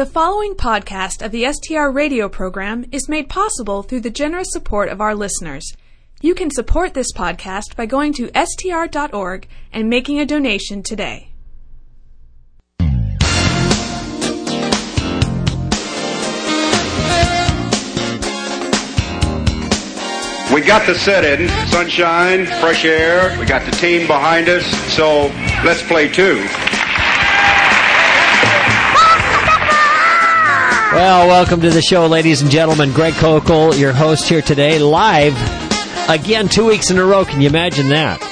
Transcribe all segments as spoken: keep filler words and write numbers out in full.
The following podcast of the S T R radio program is made possible through the generous support of our listeners. You can support this podcast by going to S T R dot org and making a donation today. We got the set in, sunshine, fresh air, we got the team behind us, so let's play two. Well, welcome to the show, ladies and gentlemen. Greg Kokel, your host here today, live again two weeks in a row. Can you imagine that?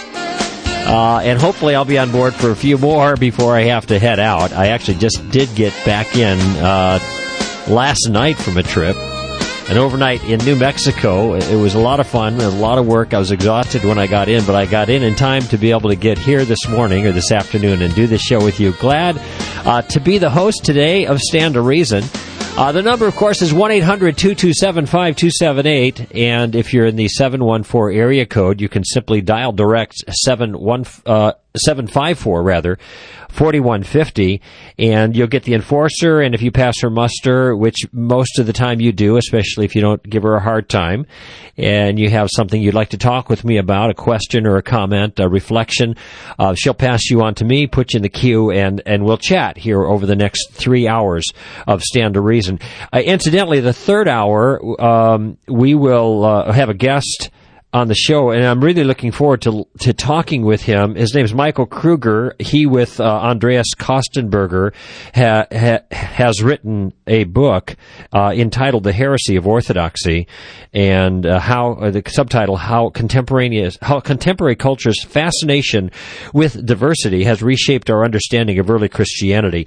Uh, and hopefully I'll be on board for a few more before I have to head out. I actually just did get back in uh, last night from a trip. An overnight in New Mexico. It was a lot of fun, a lot of work. I was exhausted when I got in, but I got in in time to be able to get here this morning or this afternoon and do this show with you. Glad uh, to be the host today of Stand to Reason. Uh, the number, of course, is one eight hundred two two seven five two seven eight, and if you're in the seven one four area code, you can simply dial direct seven one uh, seven five four rather forty-one fifty, and you'll get the enforcer. And if you pass her muster, which most of the time you do, especially if you don't give her a hard time, and you have something you'd like to talk with me about, a question or a comment, a reflection, uh, she'll pass you on to me, put you in the queue, and and we'll chat here over the next three hours of Stand to Reason. Uh, incidentally, the third hour, um, we will uh, have a guest on the show, and I'm really looking forward to to talking with him. His name is Michael Kruger. He, with uh, Andreas Kostenberger, ha, ha, has written a book uh, entitled "The Heresy of Orthodoxy," and uh, how uh, the subtitle "How Contemporaneous How Contemporary Culture's Fascination with Diversity Has Reshaped Our Understanding of Early Christianity."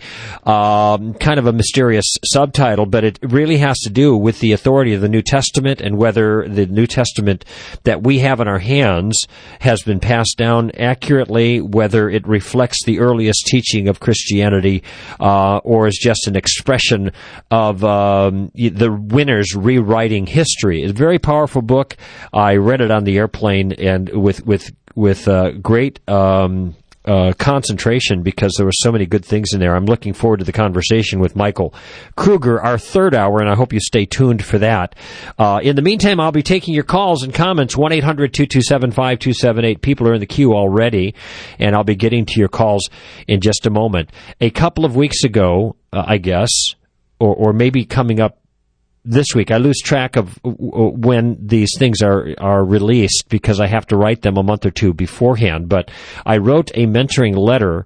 Um, kind of a mysterious subtitle, but it really has to do with the authority of the New Testament and whether the New Testament that we have in our hands has been passed down accurately, whether it reflects the earliest teaching of Christianity uh, or is just an expression of um, the winners rewriting history. It's a very powerful book. I read it on the airplane and with with with uh, great um, uh, concentration because there were so many good things in there. I'm looking forward to the conversation with Michael Kruger, our third hour, and I hope you stay tuned for that. Uh, in the meantime, I'll be taking your calls and comments, one eight hundred two two seven five two seven eight. People are in the queue already, and I'll be getting to your calls in just a moment. A couple of weeks ago, uh, I guess, or, or maybe coming up this week, I lose track of when these things are, are released because I have to write them a month or two beforehand. But I wrote a mentoring letter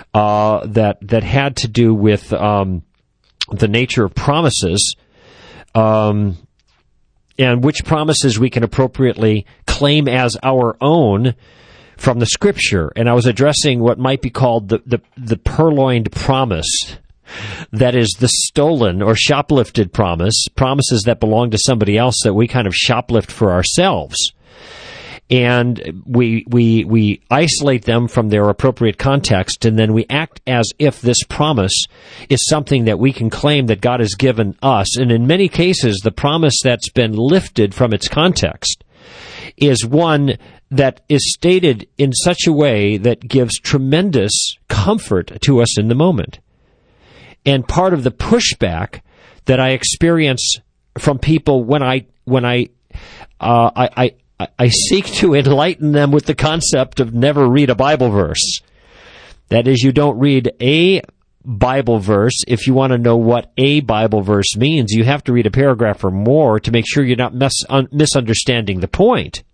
uh, that that had to do with um, the nature of promises um, and which promises we can appropriately claim as our own from the Scripture. And I was addressing what might be called the the, the purloined promise. That is the stolen or shoplifted promise, promises that belong to somebody else that we kind of shoplift for ourselves. And we we we isolate them from their appropriate context, and then we act as if this promise is something that we can claim that God has given us. And in many cases, the promise that's been lifted from its context is one that is stated in such a way that gives tremendous comfort to us in the moment. And part of the pushback that I experience from people when I when I, uh, I I I seek to enlighten them with the concept of never read a Bible verse. That is, you don't read a Bible verse if you want to know what a Bible verse means. You have to read a paragraph or more to make sure you're not mis- un- misunderstanding the point.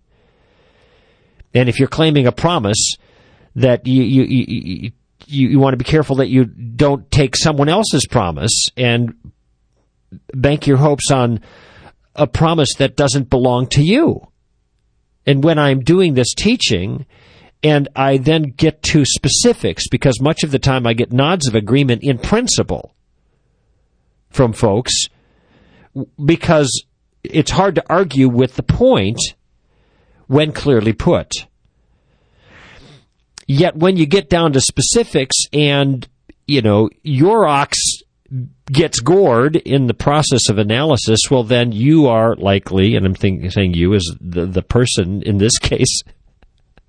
And if you're claiming a promise that you you, you, you You, you want to be careful that you don't take someone else's promise and bank your hopes on a promise that doesn't belong to you. And when I'm doing this teaching and I then get to specifics, because much of the time I get nods of agreement in principle from folks, because it's hard to argue with the point when clearly put. Yet when you get down to specifics and, you know, your ox gets gored in the process of analysis, well, then you are likely, and I'm think, saying you as the, the person in this case,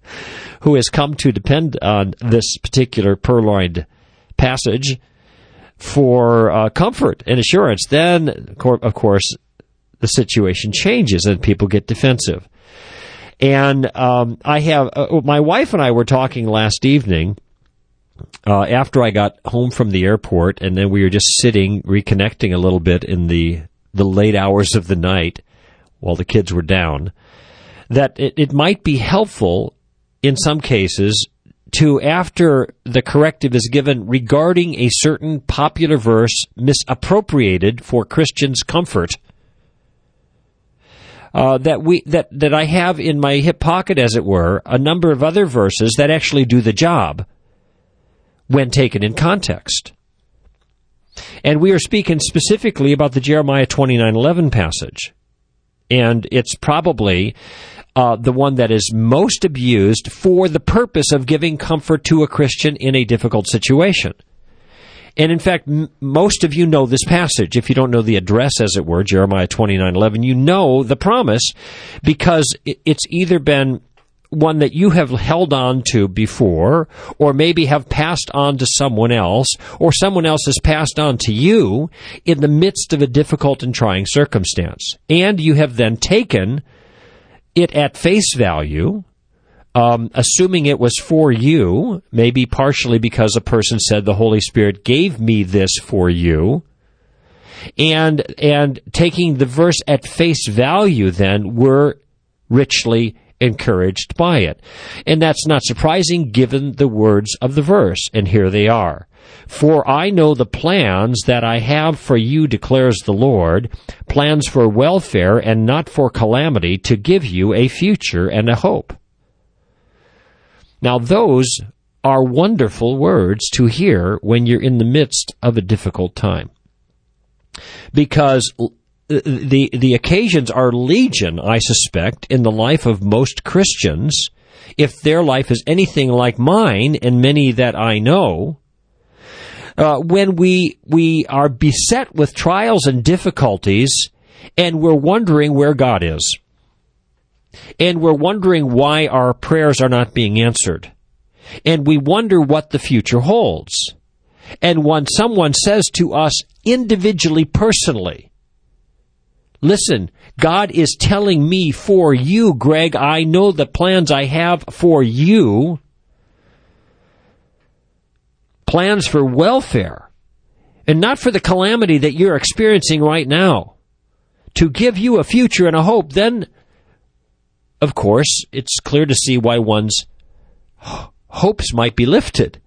who has come to depend on this particular purloined passage, for uh, comfort and assurance, then, of course, the situation changes and people get defensive. And um, I have, uh, my wife and I were talking last evening uh, after I got home from the airport, and then we were just sitting, reconnecting a little bit in the, the late hours of the night while the kids were down, that it, it might be helpful in some cases to, after the corrective is given regarding a certain popular verse misappropriated for Christians' comfort, uh, that we that, that I have in my hip pocket, as it were, a number of other verses that actually do the job when taken in context. And we are speaking specifically about the Jeremiah twenty-nine eleven passage. And it's probably Uh, the one that is most abused for the purpose of giving comfort to a Christian in a difficult situation. And in fact, m- most of you know this passage. If you don't know the address, as it were, Jeremiah twenty-nine eleven, you know the promise because it, it's either been one that you have held on to before, or maybe have passed on to someone else, or someone else has passed on to you in the midst of a difficult and trying circumstance. And you have then taken it at face value, um, assuming it was for you, maybe partially because a person said the Holy Spirit gave me this for you, and and taking the verse at face value, then we're richly encouraged by it. And that's not surprising given the words of the verse, and here they are. For I know the plans that I have for you, declares the Lord, plans for welfare and not for calamity, to give you a future and a hope. Now those are wonderful words to hear when you're in the midst of a difficult time. Because the, the occasions are legion, I suspect, in the life of most Christians, if their life is anything like mine and many that I know, Uh, when we we are beset with trials and difficulties, and we're wondering where God is, and we're wondering why our prayers are not being answered, and we wonder what the future holds, and when someone says to us individually, personally, listen, God is telling me for you, Greg, I know the plans I have for you, plans for welfare, and not for the calamity that you're experiencing right now, to give you a future and a hope, then, of course, it's clear to see why one's hopes might be lifted.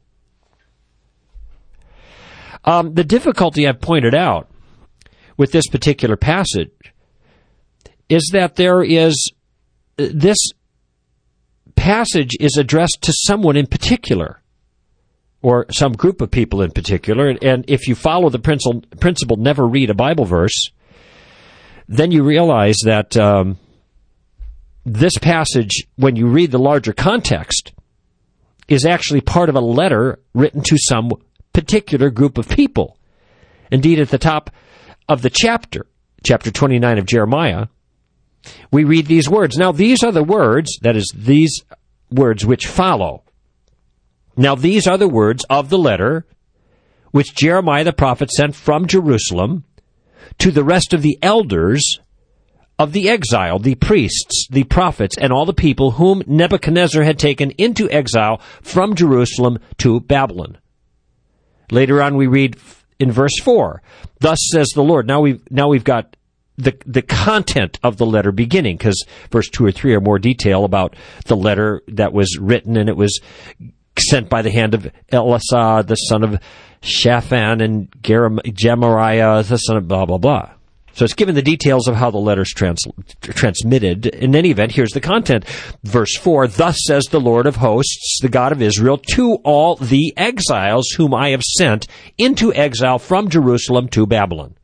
Um, the difficulty I've pointed out with this particular passage is that there is, this passage is addressed to someone in particular, or some group of people in particular, and if you follow the principle, principle never read a Bible verse, then you realize that um, this passage, when you read the larger context, is actually part of a letter written to some particular group of people. Indeed, at the top of the chapter, chapter twenty-nine of Jeremiah, we read these words. Now, these are the words, that is, these words which follow. Now, these are the words of the letter which Jeremiah the prophet sent from Jerusalem to the rest of the elders of the exile, the priests, the prophets, and all the people whom Nebuchadnezzar had taken into exile from Jerusalem to Babylon. Later on, we read in verse four, thus says the Lord. Now we've, now we've got the, the content of the letter beginning, because verse two or three are more detail about the letter that was written, and it was sent by the hand of Elisah, the son of Shaphan, and Gemariah, the son of blah, blah, blah. So it's given the details of how the letter's trans- transmitted. In any event, here's the content. Verse four, thus says the Lord of hosts, the God of Israel, to all the exiles whom I have sent into exile from Jerusalem to Babylon.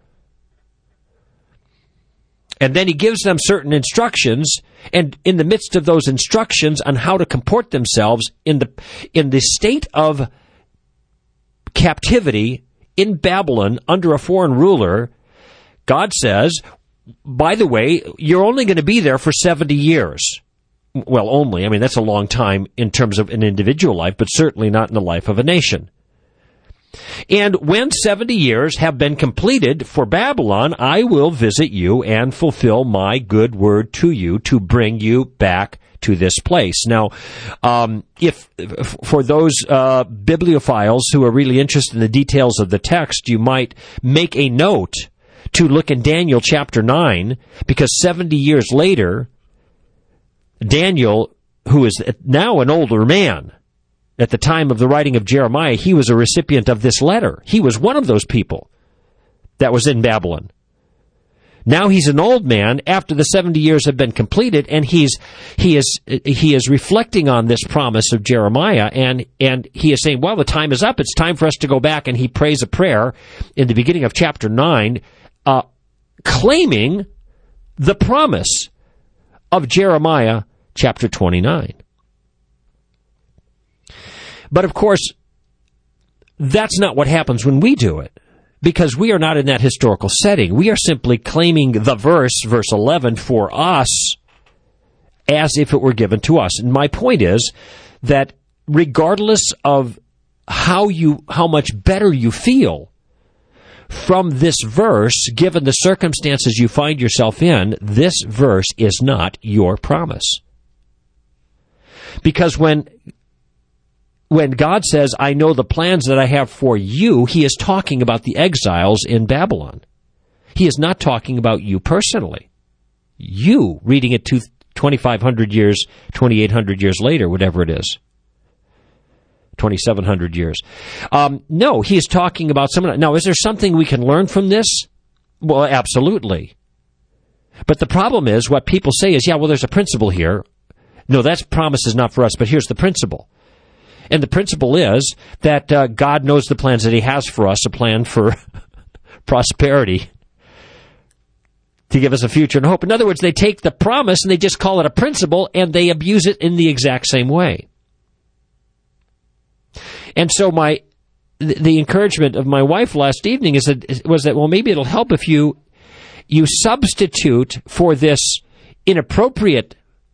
And then he gives them certain instructions, and in the midst of those instructions on how to comport themselves in the in the state of captivity in Babylon under a foreign ruler, God says, by the way, you're only going to be there for seventy years. Well, only. I mean, that's a long time in terms of an individual life, but certainly not in the life of a nation. And when seventy years have been completed for Babylon, I will visit you and fulfill my good word to you to bring you back to this place. Now, um, if for those uh, bibliophiles who are really interested in the details of the text, you might make a note to look in Daniel chapter nine, because seventy years later, Daniel, who is now an older man, at the time of the writing of Jeremiah, he was a recipient of this letter. He was one of those people that was in Babylon. Now he's an old man after the seventy years have been completed, and he's he is he is reflecting on this promise of Jeremiah, and and he is saying, well, the time is up. It's time for us to go back. And he prays a prayer in the beginning of chapter nine, uh, claiming the promise of Jeremiah chapter twenty-nine. But of course, that's not what happens when we do it, because we are not in that historical setting. We are simply claiming the verse, verse eleven, for us as if it were given to us. And my point is that regardless of how you, how much better you feel from this verse, given the circumstances you find yourself in, this verse is not your promise. Because when When God says, I know the plans that I have for you, he is talking about the exiles in Babylon. He is not talking about you personally. You, reading it twenty-five hundred years, twenty-eight hundred years later, whatever it is. twenty-seven hundred years. Um, no, he is talking about someone. Now, is there something we can learn from this? Well, absolutely. But the problem is, what people say is, yeah, well, there's a principle here. No, that promise is not for us, but here's the principle. And the principle is that uh, God knows the plans that he has for us, a plan for prosperity, to give us a future and hope. In other words, they take the promise and they just call it a principle, and they abuse it in the exact same way. And so my the encouragement of my wife last evening is that, was that, well, maybe it'll help if you you substitute for this inappropriate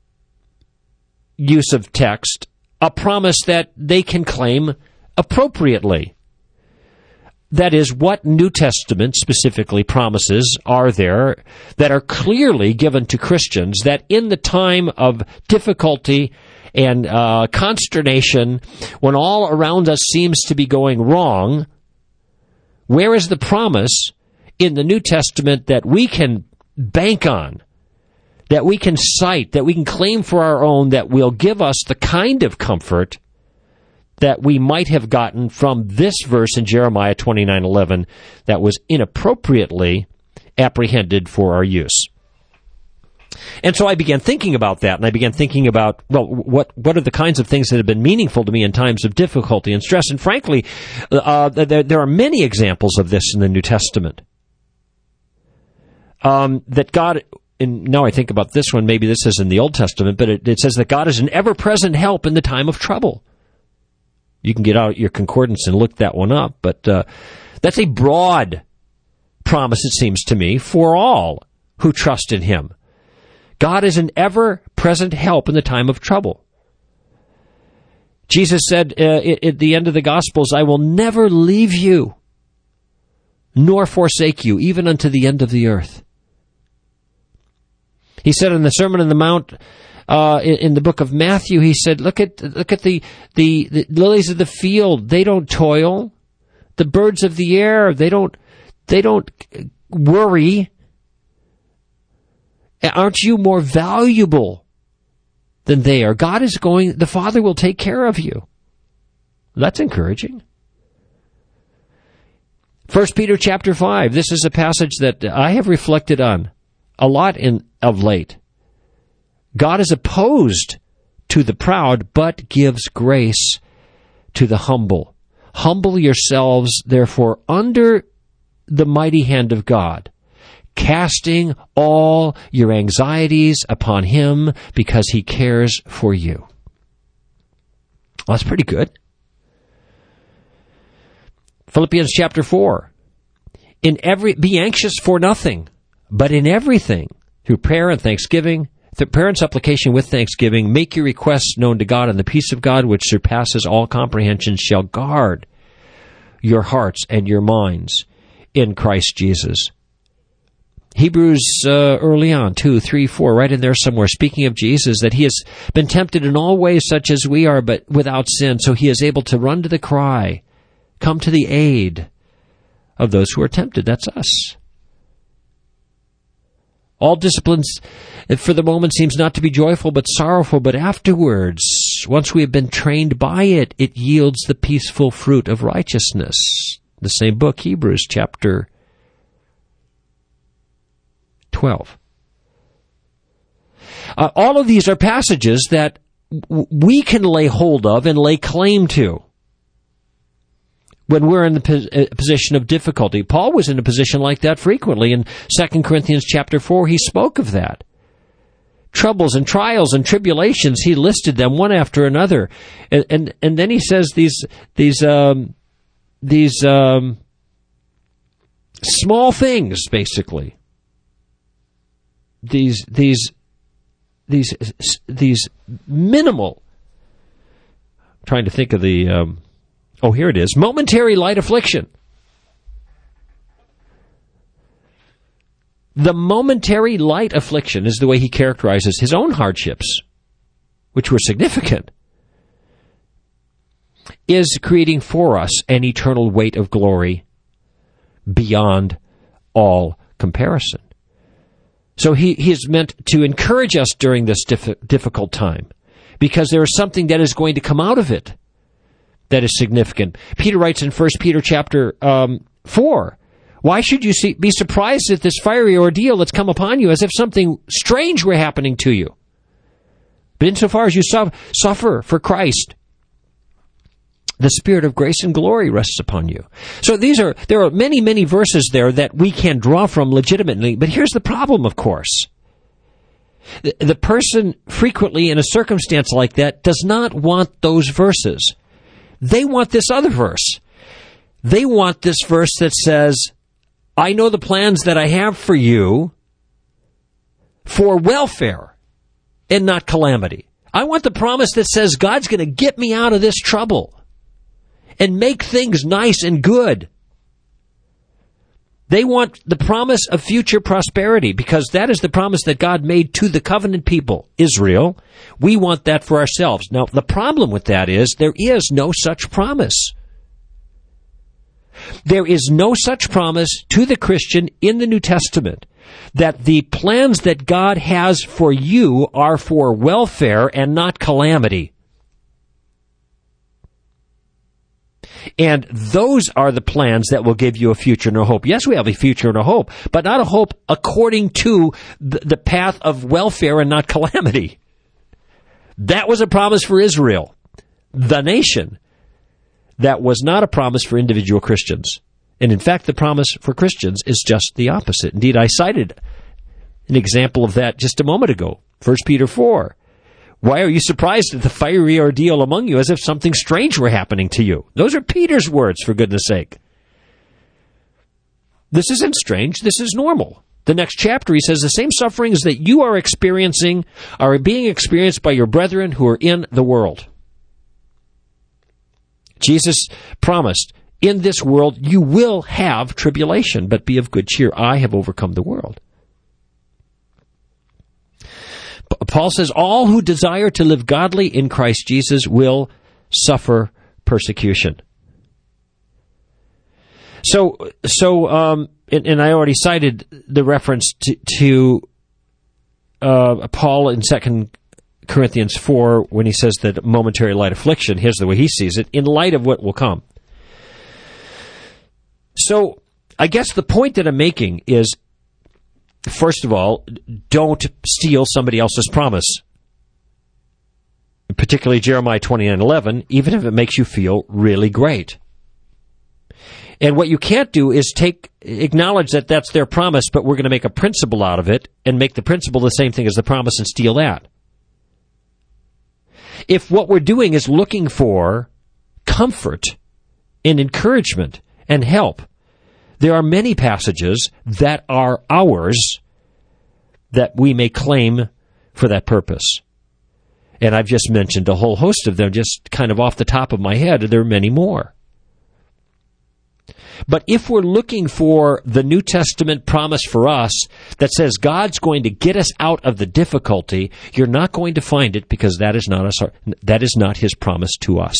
use of text a promise that they can claim appropriately. That is, what New Testament specifically promises are there that are clearly given to Christians, that in the time of difficulty and uh, consternation, when all around us seems to be going wrong, where is the promise in the New Testament that we can bank on, that we can cite, that we can claim for our own, that will give us the kind of comfort that we might have gotten from this verse in Jeremiah twenty-nine eleven that was inappropriately apprehended for our use? And so I began thinking about that, and I began thinking about, well, what what are the kinds of things that have been meaningful to me in times of difficulty and stress? And frankly, uh, there, there are many examples of this in the New Testament. Um, that God... And now I think about this one, maybe this is in the Old Testament, but it, it says that God is an ever-present help in the time of trouble. You can get out your concordance and look that one up, but uh, that's a broad promise, it seems to me, for all who trust in him. God is an ever-present help in the time of trouble. Jesus said uh, at the end of the Gospels, I will never leave you, nor forsake you, even unto the end of the earth. He said in the Sermon on the Mount, uh, in, in the book of Matthew, he said, look at look at the, the, the lilies of the field. They don't toil. The birds of the air, they don't they don't worry. Aren't you more valuable than they are? God is going, the Father will take care of you. That's encouraging. First Peter chapter five, this is a passage that I have reflected on a lot in of late. God is opposed to the proud, but gives grace to the humble. Humble yourselves, therefore, under the mighty hand of God, casting all your anxieties upon him, because he cares for you. Well, that's pretty good. Philippians chapter four. In every, be anxious for nothing, but in everything, through prayer and thanksgiving, through prayer and supplication with thanksgiving, make your requests known to God, and the peace of God, which surpasses all comprehension, shall guard your hearts and your minds in Christ Jesus. Hebrews uh, early on, two, three, four, right in there somewhere, speaking of Jesus, that he has been tempted in all ways such as we are, but without sin, so he is able to run to the cry, come to the aid of those who are tempted. That's us. All disciplines, for the moment, seems not to be joyful but sorrowful, but afterwards, once we have been trained by it, it yields the peaceful fruit of righteousness. The same book, Hebrews chapter twelve. Uh, all of these are passages that w- we can lay hold of and lay claim to when we're in the pos- position of difficulty. Paul was in a position like that frequently. In Second Corinthians chapter four, he spoke of that. Troubles and trials and tribulations, he listed them one after another. And and, and then he says these these um, these um, small things, basically. These these these these minimal. I'm trying to think of the. Um, oh, here it is. Momentary light affliction. The momentary light affliction is the way he characterizes his own hardships, which were significant, is creating for us an eternal weight of glory beyond all comparison. So he, he is meant to encourage us during this diff- difficult time, because there is something that is going to come out of it that is significant. Peter writes in First Peter chapter um, four, why should you see, be surprised at this fiery ordeal that's come upon you, as if something strange were happening to you? But insofar as you su- suffer for Christ, the Spirit of grace and glory rests upon you. So these are, there are many, many verses there that we can draw from legitimately, but here's the problem, of course. The, the person frequently in a circumstance like that does not want those verses. They want this other verse. They want this verse that says, I know the plans that I have for you for welfare and not calamity. I want the promise that says God's going to get me out of this trouble and make things nice and good. They want the promise of future prosperity, because that is the promise that God made to the covenant people, Israel. We want that for ourselves. Now, the problem with that is there is no such promise. There is no such promise to the Christian in the New Testament that the plans that God has for you are for welfare and not calamity. And those are the plans that will give you a future and a hope. Yes, we have a future and a hope, but not a hope according to the path of welfare and not calamity. That was a promise for Israel, the nation. That was not a promise for individual Christians. And in fact, the promise for Christians is just the opposite. Indeed, I cited an example of that just a moment ago. First Peter four. Why are you surprised at the fiery ordeal among you, as if something strange were happening to you? Those are Peter's words, for goodness sake. This isn't strange. This is normal. The next chapter, he says, the same sufferings that you are experiencing are being experienced by your brethren who are in the world. Jesus promised, in this world you will have tribulation, but be of good cheer. I have overcome the world. Paul says, all who desire to live godly in Christ Jesus will suffer persecution. So, so, um, and, and I already cited the reference to, to uh, Paul in Second Corinthians four when he says that momentary light affliction, here's the way he sees it, in light of what will come. So, I guess the point that I'm making is, first of all, don't steal somebody else's promise. Particularly Jeremiah twenty-nine eleven, even if it makes you feel really great. And what you can't do is take acknowledge that that's their promise, but we're going to make a principle out of it and make the principle the same thing as the promise and steal that. If what we're doing is looking for comfort and encouragement and help, there are many passages that are ours that we may claim for that purpose. And I've just mentioned a whole host of them just kind of off the top of my head. There are many more. But if we're looking for the New Testament promise for us that says God's going to get us out of the difficulty, you're not going to find it, because that is not us, that is not his promise to us.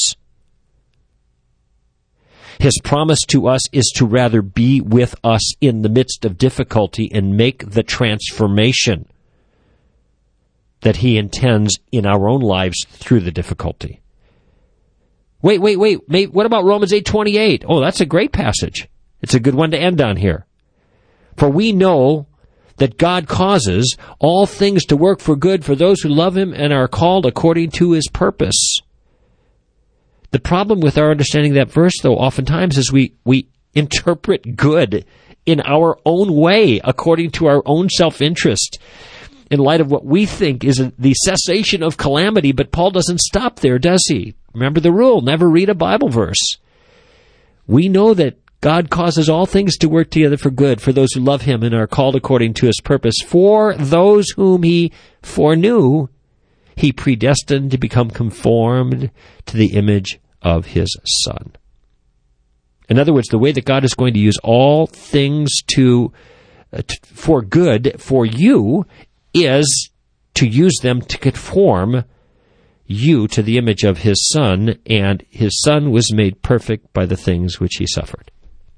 His promise to us is to rather be with us in the midst of difficulty and make the transformation that he intends in our own lives through the difficulty. Wait, wait, wait. What about Romans eight twenty-eight? Oh, that's a great passage. It's a good one to end on here. For we know that God causes all things to work for good for those who love him and are called according to his purpose. The problem with our understanding that verse, though, oftentimes is we, we interpret good in our own way, according to our own self-interest, in light of what we think is the cessation of calamity. But Paul doesn't stop there, does he? Remember the rule, never read a Bible verse. We know that God causes all things to work together for good for those who love him and are called according to his purpose. For those whom he foreknew, he predestined to become conformed to the image of his Son. In other words, the way that God is going to use all things to, uh, to for good for you is to use them to conform you to the image of his Son, and his Son was made perfect by the things which he suffered.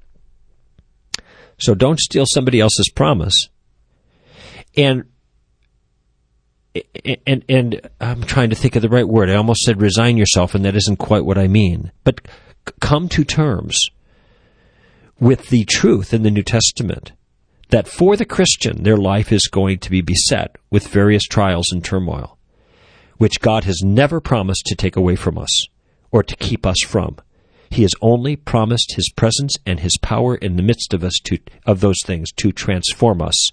So don't steal somebody else's promise. And and and I'm trying to think of the right word. I almost said resign yourself, and that isn't quite what I mean. But come to terms with the truth in the New Testament that for the Christian, their life is going to be beset with various trials and turmoil, which God has never promised to take away from us or to keep us from. He has only promised his presence and his power in the midst of us to of those things to transform us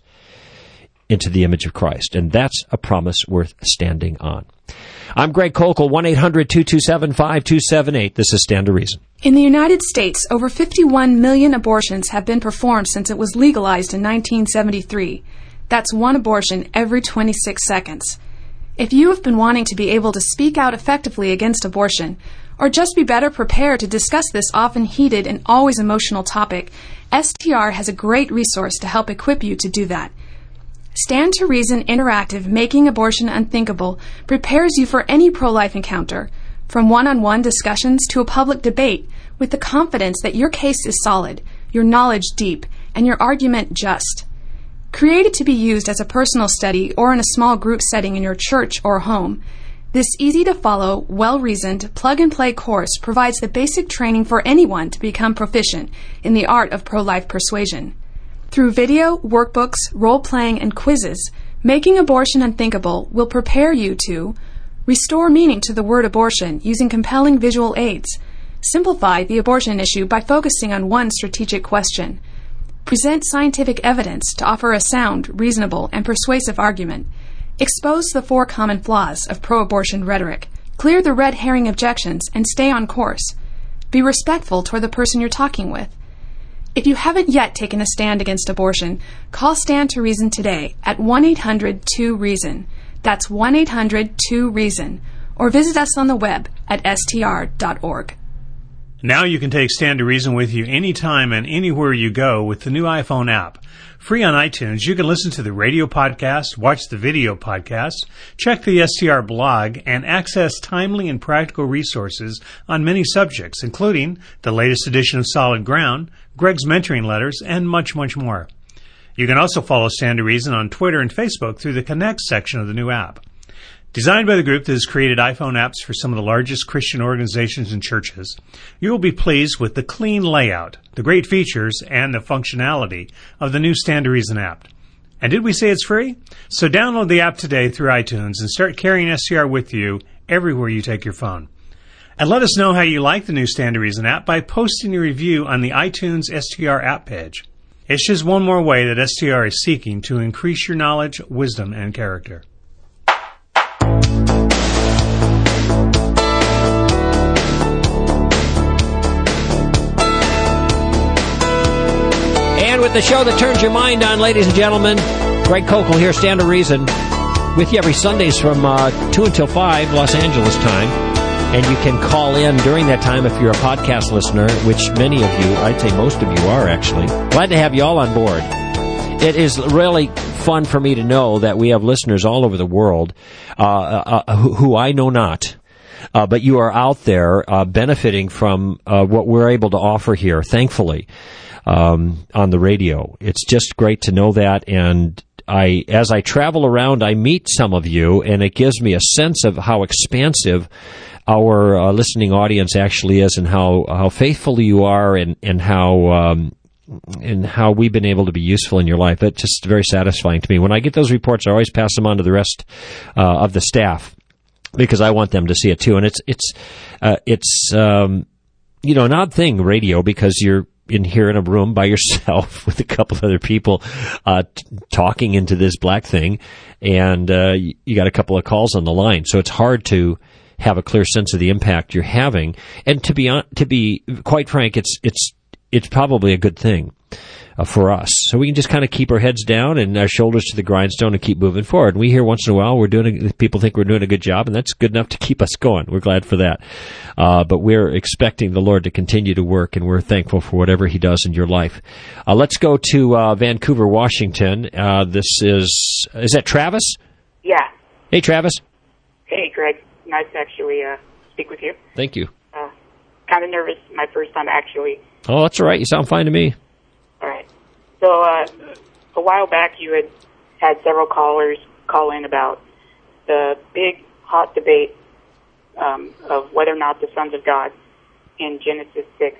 into the image of Christ. And that's a promise worth standing on. I'm Greg Kokel, one eight hundred two two seven five two seven eight. This is Stand to Reason. In the United States, over fifty-one million abortions have been performed since it was legalized in nineteen seventy-three. That's one abortion every twenty-six seconds. If you have been wanting to be able to speak out effectively against abortion, or just be better prepared to discuss this often heated and always emotional topic, S T R has a great resource to help equip you to do that. Stand to Reason Interactive Making Abortion Unthinkable prepares you for any pro-life encounter, from one-on-one discussions to a public debate, with the confidence that your case is solid, your knowledge deep, and your argument just. Created to be used as a personal study or in a small group setting in your church or home, this easy-to-follow, well-reasoned, plug-and-play course provides the basic training for anyone to become proficient in the art of pro-life persuasion. Through video, workbooks, role-playing, and quizzes, Making Abortion Unthinkable will prepare you to restore meaning to the word abortion using compelling visual aids, simplify the abortion issue by focusing on one strategic question, present scientific evidence to offer a sound, reasonable, and persuasive argument, expose the four common flaws of pro-abortion rhetoric, clear the red herring objections, and stay on course. Be respectful toward the person you're talking with. If you haven't yet taken a stand against abortion, call Stand to Reason today at one eight hundred two reason. That's one eight hundred two reason. Or visit us on the web at S T R dot org. Now you can take Stand to Reason with you anytime and anywhere you go with the new iPhone app. Free on iTunes, you can listen to the radio podcast, watch the video podcast, check the S T R blog, and access timely and practical resources on many subjects, including the latest edition of Solid Ground, Greg's mentoring letters, and much, much more. You can also follow Stand to Reason on Twitter and Facebook through the Connect section of the new app. Designed by the group that has created iPhone apps for some of the largest Christian organizations and churches, you will be pleased with the clean layout, the great features, and the functionality of the new Stand to Reason app. And did we say it's free? So download the app today through iTunes and start carrying S T R with you everywhere you take your phone. And let us know how you like the new Stand to Reason app by posting your review on the iTunes S T R app page. It's just one more way that S T R is seeking to increase your knowledge, wisdom, and character. And with the show that turns your mind on, ladies and gentlemen, Greg Kokel here, Stand to Reason, with you every Sundays from uh, two until five, Los Angeles time. And you can call in during that time if you're a podcast listener, which many of you, I'd say most of you are actually. Glad to have you all on board. It is really fun for me to know that we have listeners all over the world uh, uh, who, who I know not. Uh, but you are out there uh, benefiting from uh, what we're able to offer here, thankfully, um, on the radio. It's just great to know that, and I, as I travel around, I meet some of you, and it gives me a sense of how expansive our uh, listening audience actually is, and how, how faithful you are, and, and how um, and how we've been able to be useful in your life. It's just very satisfying to me. When I get those reports, I always pass them on to the rest uh, of the staff, because I want them to see it too. And it's it's uh, it's um, you know, an odd thing, radio, because you're in here in a room by yourself with a couple of other people uh, t- talking into this black thing, and uh, you, you got a couple of calls on the line, so it's hard to have a clear sense of the impact you're having. And to be on, to be quite frank, it's it's it's probably a good thing uh, for us. So we can just kind of keep our heads down and our shoulders to the grindstone and keep moving forward. And we hear once in a while we're doing a, people think we're doing a good job, and that's good enough to keep us going. We're glad for that. Uh, but we're expecting the Lord to continue to work, and we're thankful for whatever He does in your life. Uh, let's go to uh, Vancouver, Washington. Uh, this is is that Travis? Yeah. Hey, Travis. Hey, Greg. Nice to actually uh, speak with you. Thank you. Uh, kind of nervous. My first time actually. Oh, that's all right. You sound fine to me. All right. So uh, a while back, you had had several callers call in about the big hot debate um, of whether or not the sons of God in Genesis six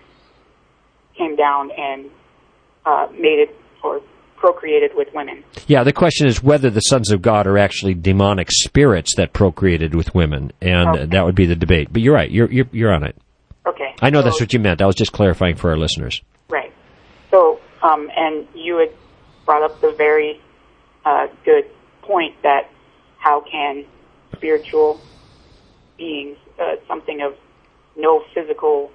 came down and uh, mated or procreated with women. Yeah, the question is whether the sons of God are actually demonic spirits that procreated with women, and okay. that would be the debate. But you're right. You're you're, you're on it. Okay. I know so, that's what you meant. I was just clarifying for our listeners. Right. So, um, and you had brought up the very uh, good point that how can spiritual beings, uh, something of no physical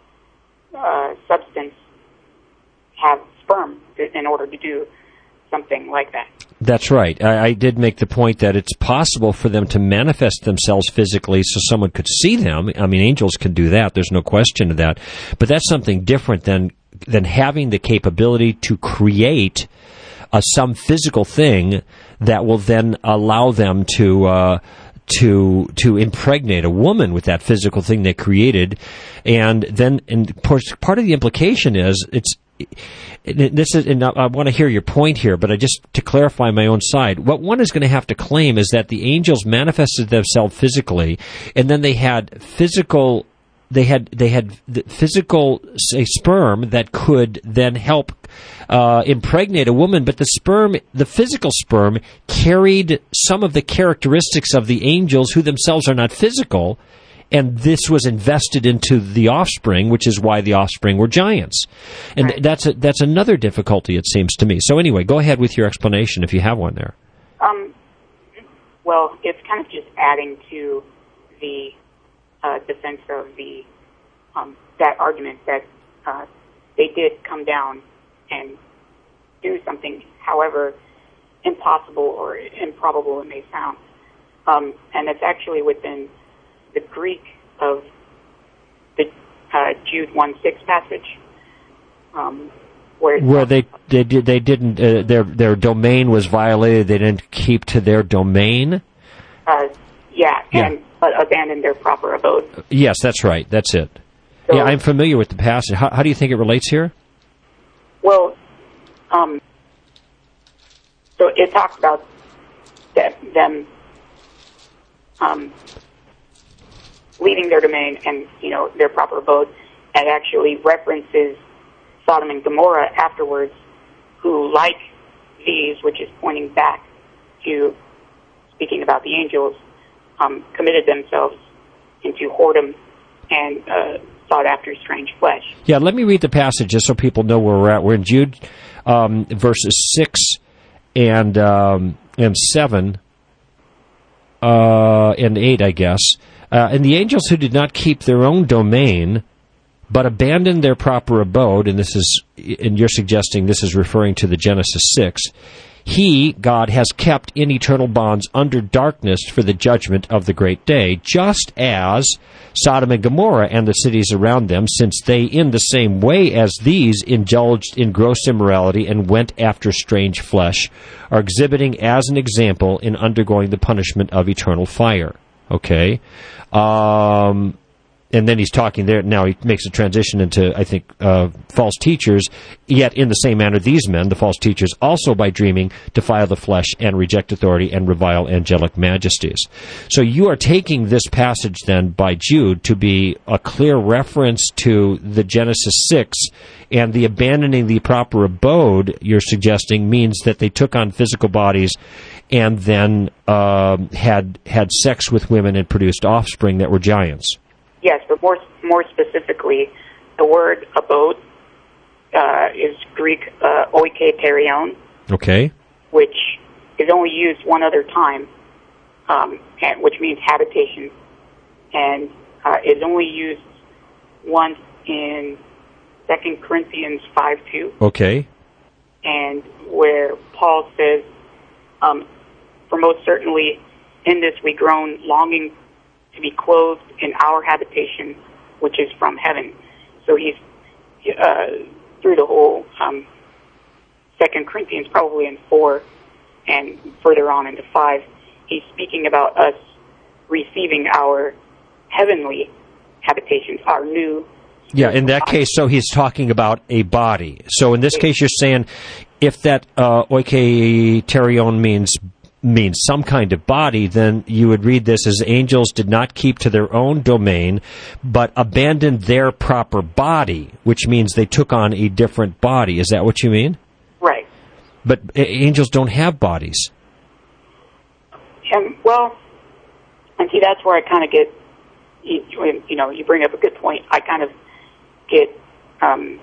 uh, substance, have sperm in order to do something like that? That's right. I, I did make the point that it's possible for them to manifest themselves physically so someone could see them. I mean, angels can do that. There's no question of that. But that's something different than than having the capability to create uh, some physical thing that will then allow them to uh, to to impregnate a woman with that physical thing they created. And then, and part of the implication is it's. This is, and I want to hear your point here, but I just to clarify my own side, what one is going to have to claim is that the angels manifested themselves physically, and then they had physical, they had they had physical, say, sperm that could then help uh, impregnate a woman, but the sperm, the physical sperm, carried some of the characteristics of the angels, who themselves are not physical. And this was invested into the offspring, which is why the offspring were giants. And right. that's a, that's another difficulty, it seems to me. So anyway, go ahead with your explanation if you have one there. Um, well, it's kind of just adding to the uh, defense of the um, that argument that uh, they did come down and do something, however impossible or improbable it may sound. Um, and it's actually within the Greek of the uh, Jude one six passage, um, where where they they did they didn't uh, their their domain was violated. They didn't keep to their domain. Uh, yeah, yeah, and uh, abandon their proper abode. Yes, that's right. That's it. So, yeah, I'm familiar with the passage. How, how do you think it relates here? Well, um, so it talks about that, them. Um, leaving their domain and, you know, their proper abode, and actually references Sodom and Gomorrah afterwards, who, like these, which is pointing back to speaking about the angels, um, committed themselves into whoredom and uh, sought after strange flesh. Yeah, let me read the passage just so people know where we're at. We're in Jude um, verses six and um, and seven uh, and eight, I guess. Uh, and the angels who did not keep their own domain, but abandoned their proper abode, and this is, and you're suggesting this is referring to the Genesis six, He, God, has kept in eternal bonds under darkness for the judgment of the great day, just as Sodom and Gomorrah and the cities around them, since they in the same way as these indulged in gross immorality and went after strange flesh, are exhibiting as an example in undergoing the punishment of eternal fire. Okay? Um... And then he's talking there, now he makes a transition into, I think, uh, false teachers, yet in the same manner these men, the false teachers, also by dreaming, defile the flesh and reject authority and revile angelic majesties. So you are taking this passage then by Jude to be a clear reference to the Genesis six, and the abandoning the proper abode, you're suggesting, means that they took on physical bodies and then uh, had had sex with women and produced offspring that were giants. Yes, but more more specifically, the word abode uh, is Greek uh, oiketerion, okay, which is only used one other time, um, and, which means habitation, and uh, is only used once in Second Corinthians five two. Okay. And where Paul says, um, "For most certainly in this we groan, longing to be clothed in our habitation, which is from heaven." So he's uh, through the whole um, Second Corinthians, probably in four, and further on into five. He's speaking about us receiving our heavenly habitations, our new. Yeah, in that case, so he's talking about a body. So in this case, you're saying if that uh, oiketerion means means some kind of body, then you would read this as angels did not keep to their own domain, but abandoned their proper body, which means they took on a different body. Is that what you mean? Right. But angels don't have bodies. Um, well, and see, that's where I kind of get, you, you know, you bring up a good point. I kind of get um,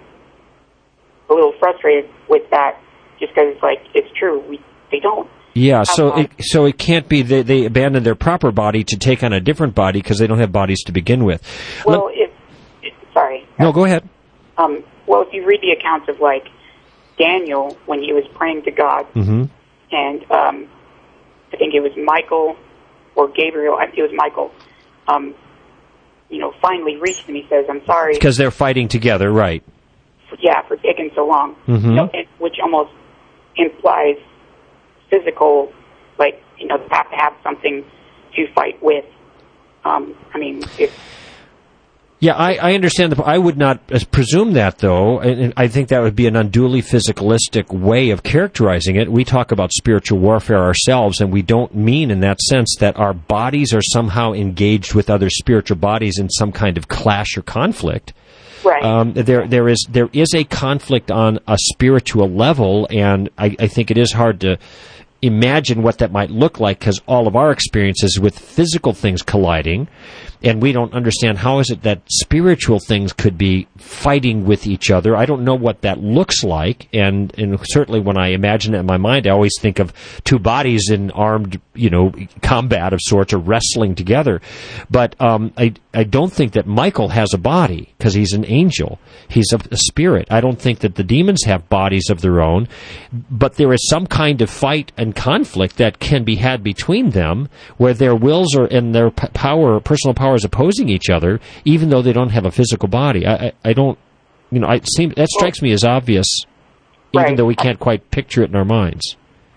a little frustrated with that, just because it's like, it's true, we they don't. Yeah, so it, so it can't be they, they abandon their proper body to take on a different body because they don't have bodies to begin with. Well, Let, if, if, sorry. No, go ahead. Um, well, if you read the accounts of, like, Daniel, when he was praying to God, mm-hmm. and um, I think it was Michael or Gabriel, I think it was Michael, um, you know, finally reached him. He says, "I'm sorry." Because they're fighting together, right. For, yeah, for taking so long. Mm-hmm. You know, and, which almost implies physical, like, you know, have to have something to fight with. Um, I mean, if... Yeah, I, I understand. The, I would not presume that, though. And I think that would be an unduly physicalistic way of characterizing it. We talk about spiritual warfare ourselves, and we don't mean in that sense that our bodies are somehow engaged with other spiritual bodies in some kind of clash or conflict. Right. Um, there, there is there is a conflict on a spiritual level, and I, I think it is hard to imagine what that might look like because all of our experiences with physical things colliding, and we don't understand how is it that spiritual things could be fighting with each other. I don't know what that looks like, and, and certainly when I imagine it in my mind, I always think of two bodies in armed, you know, combat of sorts or wrestling together. But um, I I don't think that Michael has a body because he's an angel. He's a, a spirit. I don't think that the demons have bodies of their own, but there is some kind of fight and conflict that can be had between them where their wills are and their p- power, personal powers opposing each other, even though they don't have a physical body. I, I, I don't, you know, I seem that strikes me as obvious, even right. though we can't quite picture it in our minds.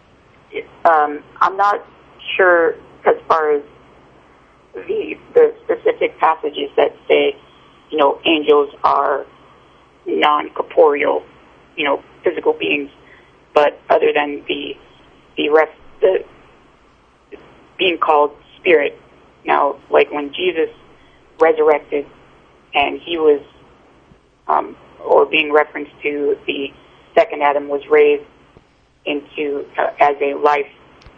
Um, I'm not sure as far as the the specific passages that say, you know, angels are non-corporeal, you know, physical beings, but other than the the rest, the being called spirit. Now, like when Jesus resurrected and he was, um, or being referenced to the second Adam was raised into uh, as a life,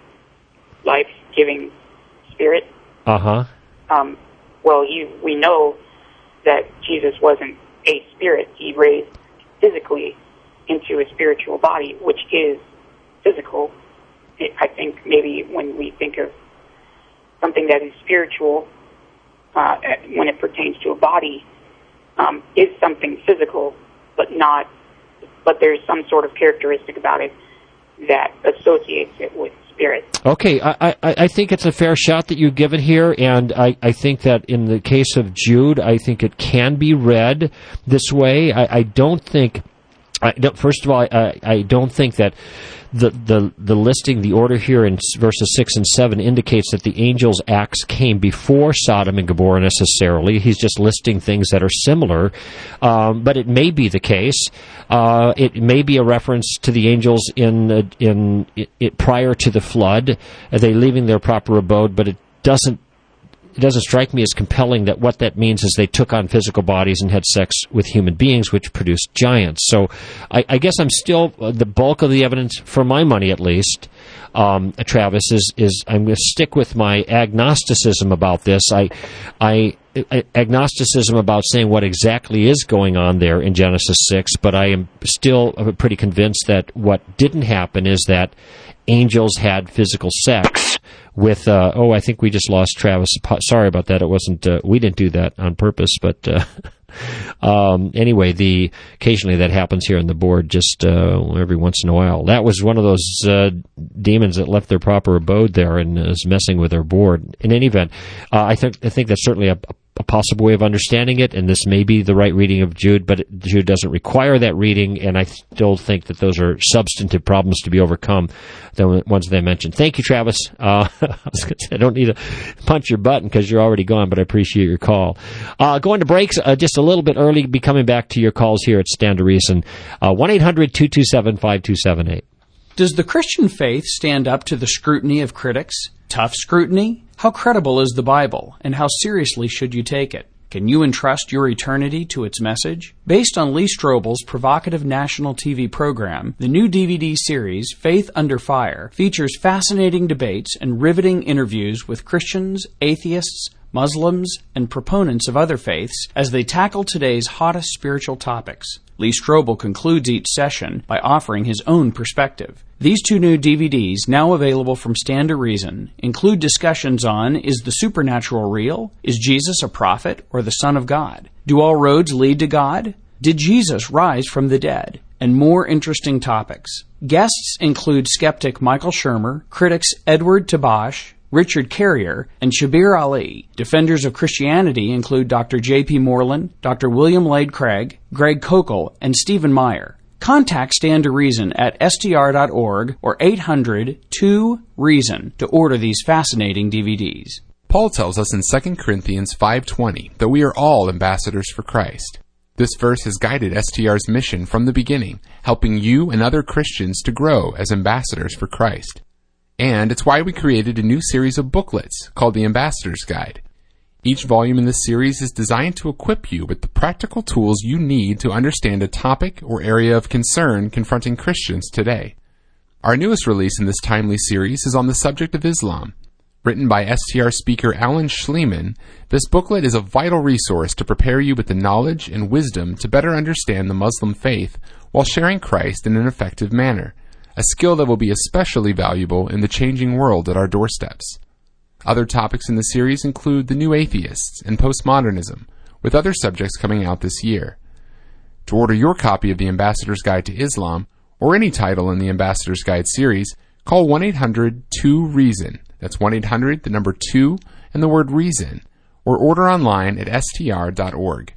life-giving spirit. Uh-huh. Um, well, you, we know that Jesus wasn't a spirit. He raised physically into a spiritual body, which is physical. I think maybe when we think of something that is spiritual, uh, when it pertains to a body, um, is something physical, but not, but there's some sort of characteristic about it that associates it with spirits. Okay, I, I, I think it's a fair shot that you've given here, and I, I think that in the case of Jude, I think it can be read this way. I, I don't think, I don't, first of all, I, I don't think that the, the the listing, the order here in verses six and seven indicates that the angel's acts came before Sodom and Gomorrah necessarily. He's just listing things that are similar, um, but it may be the case. Uh, it may be a reference to the angels in uh, in it, it, prior to the flood, uh, they leaving their proper abode, but it doesn't it doesn't strike me as compelling that what that means is they took on physical bodies and had sex with human beings, which produced giants. So I, I guess I'm still, uh, the bulk of the evidence, for my money at least, um, Travis, is, is I'm going to stick with my agnosticism about this. I, I, agnosticism about saying what exactly is going on there in Genesis six, but I am still pretty convinced that what didn't happen is that angels had physical sex with, uh, oh, I think we just lost Travis. Sorry about that. It wasn't, uh, we didn't do that on purpose, but, uh, um, anyway, the, occasionally that happens here on the board just, uh, every once in a while. That was one of those, uh, demons that left their proper abode there and is messing with their board. In any event, uh, I think, I think that's certainly a, a possible way of understanding it, and this may be the right reading of Jude, but it, Jude doesn't require that reading, and I still think that those are substantive problems to be overcome, the ones that I mentioned. Thank you, Travis. Uh, I was going to say, I don't need to punch your button because you're already gone, but I appreciate your call. Uh, going to breaks uh, just a little bit early, be coming back to your calls here at Stand to Reason. Uh, one eight hundred two two seven five two seven eight. Does the Christian faith stand up to the scrutiny of critics? Tough scrutiny? How credible is the Bible, and how seriously should you take it? Can you entrust your eternity to its message? Based on Lee Strobel's provocative national T V program, the new D V D series, Faith Under Fire, features fascinating debates and riveting interviews with Christians, atheists, Muslims, and proponents of other faiths as they tackle today's hottest spiritual topics. Lee Strobel concludes each session by offering his own perspective. These two new D V Ds, now available from Stand to Reason, include discussions on, is the supernatural real? Is Jesus a prophet or the Son of God? Do all roads lead to God? Did Jesus rise from the dead? And more interesting topics. Guests include skeptic Michael Shermer, critics Edward Tabash, Richard Carrier, and Shabir Ali. Defenders of Christianity include Doctor J P Moreland, Doctor William Lade Craig, Greg Kokel, and Stephen Meyer. Contact Stand to Reason at S T R dot org or eight hundred two reason to order these fascinating D V Ds. Paul tells us in Second Corinthians five twenty that we are all ambassadors for Christ. This verse has guided S T R's mission from the beginning, helping you and other Christians to grow as ambassadors for Christ. And it's why we created a new series of booklets called the Ambassador's Guide. Each volume in this series is designed to equip you with the practical tools you need to understand a topic or area of concern confronting Christians today. Our newest release in this timely series is on the subject of Islam. Written by S T R speaker Alan Schleman, this booklet is a vital resource to prepare you with the knowledge and wisdom to better understand the Muslim faith while sharing Christ in an effective manner, a skill that will be especially valuable in the changing world at our doorsteps. Other topics in the series include the new atheists and postmodernism, with other subjects coming out this year. To order your copy of the Ambassador's Guide to Islam, or any title in the Ambassador's Guide series, call one eight hundred two reason. That's one eight hundred, the number two, and the word reason, or order online at S T R dot org.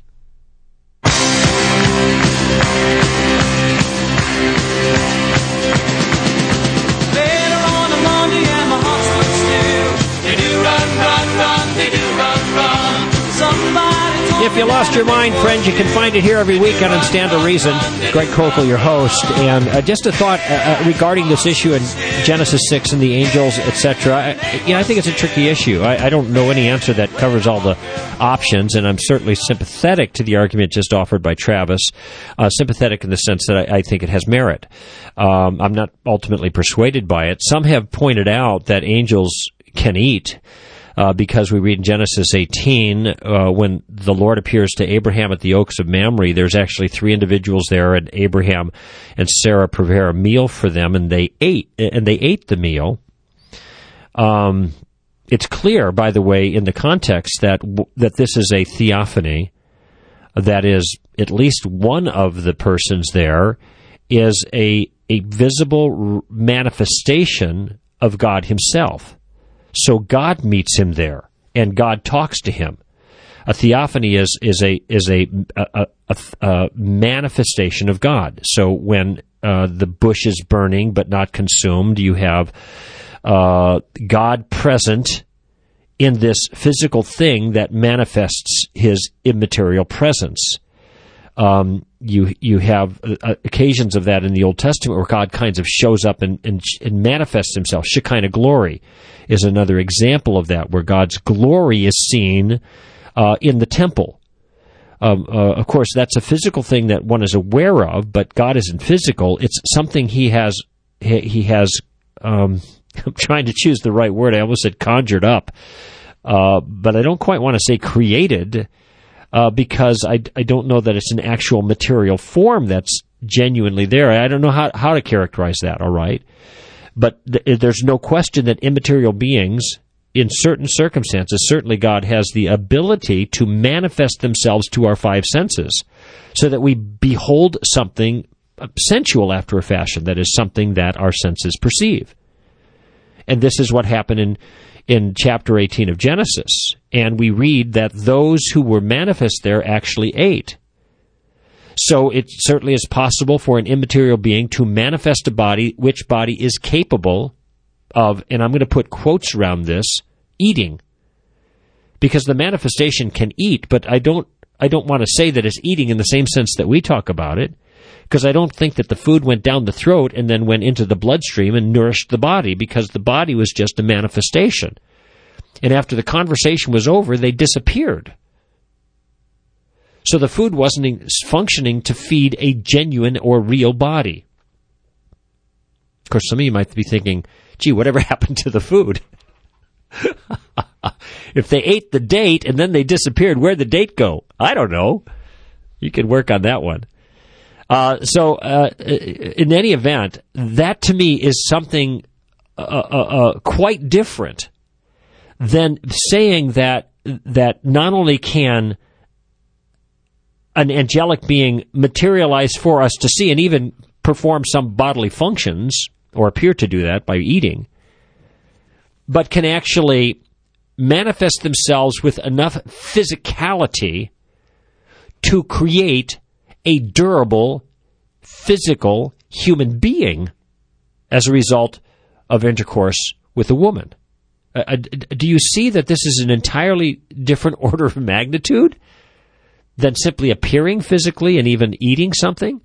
If you lost your mind, friends, you can find it here every weekend on Stand to Reason. Greg Kokel, your host. And uh, just a thought uh, regarding this issue in Genesis six and the angels, et cetera. I, you know, I think it's a tricky issue. I, I don't know any answer that covers all the options, and I'm certainly sympathetic to the argument just offered by Travis. Uh, sympathetic in the sense that I, I think it has merit. Um, I'm not ultimately persuaded by it. Some have pointed out that angels can eat. Uh, because we read in Genesis eighteen, uh, when the Lord appears to Abraham at the Oaks of Mamre, there's actually three individuals there, and Abraham and Sarah prepare a meal for them, and they ate, and they ate the meal. Um, it's clear, by the way, in the context that that this is a theophany. That is, at least one of the persons there is a a visible manifestation of God himself. So God meets him there, and God talks to him. A theophany is is a is a a, a, a manifestation of God. So when uh, the bush is burning but not consumed, you have uh, God present in this physical thing that manifests his immaterial presence. Um, you you have uh, occasions of that in the Old Testament where God kinds of shows up and, and, and manifests himself. Shekinah glory is another example of that, where God's glory is seen uh, in the temple. Um, uh, of course, that's a physical thing that one is aware of, but God isn't physical. It's something he has, he, he has, um, I'm trying to choose the right word. I almost said conjured up, uh, but I don't quite want to say created, Uh, because I, I don't know that it's an actual material form that's genuinely there. I don't know how, how to characterize that, all right? But th- there's no question that immaterial beings, in certain circumstances, certainly God has the ability to manifest themselves to our five senses so that we behold something sensual after a fashion, that is something that our senses perceive. And this is what happened in in chapter eighteen of Genesis, and we read that those who were manifest there actually ate. So it certainly is possible for an immaterial being to manifest a body, which body is capable of, and I'm going to put quotes around this, eating. Because the manifestation can eat, but I don't I don't want to say that it's eating in the same sense that we talk about it, because I don't think that the food went down the throat and then went into the bloodstream and nourished the body, because the body was just a manifestation. And after the conversation was over, they disappeared. So the food wasn't functioning to feed a genuine or real body. Of course, some of you might be thinking, gee, whatever happened to the food? If they ate the date and then they disappeared, where'd the date go? I don't know. You can work on that one. Uh, so, uh, in any event, that to me is something uh, uh, uh, quite different than saying that that not only can an angelic being materialize for us to see and even perform some bodily functions, or appear to do that by eating, but can actually manifest themselves with enough physicality to create a durable, physical human being as a result of intercourse with a woman. Uh, do you see that this is an entirely different order of magnitude than simply appearing physically and even eating something?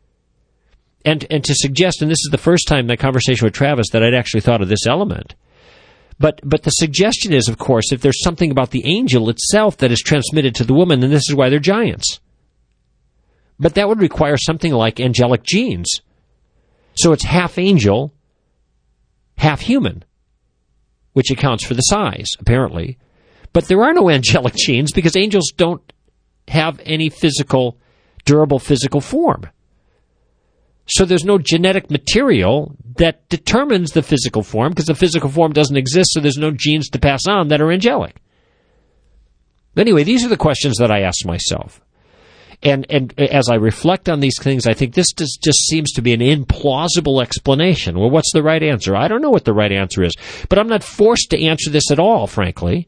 And and to suggest, and this is the first time in my conversation with Travis that I'd actually thought of this element, but but the suggestion is, of course, if there's something about the angel itself that is transmitted to the woman, then this is why they're giants. But that would require something like angelic genes. So it's half angel, half human, which accounts for the size, apparently. But there are no angelic genes because angels don't have any physical, durable physical form. So there's no genetic material that determines the physical form, because the physical form doesn't exist, so there's no genes to pass on that are angelic. Anyway, these are the questions that I ask myself. And and as I reflect on these things, I think this just, just seems to be an implausible explanation. Well, what's the right answer? I don't know what the right answer is, but I'm not forced to answer this at all, frankly.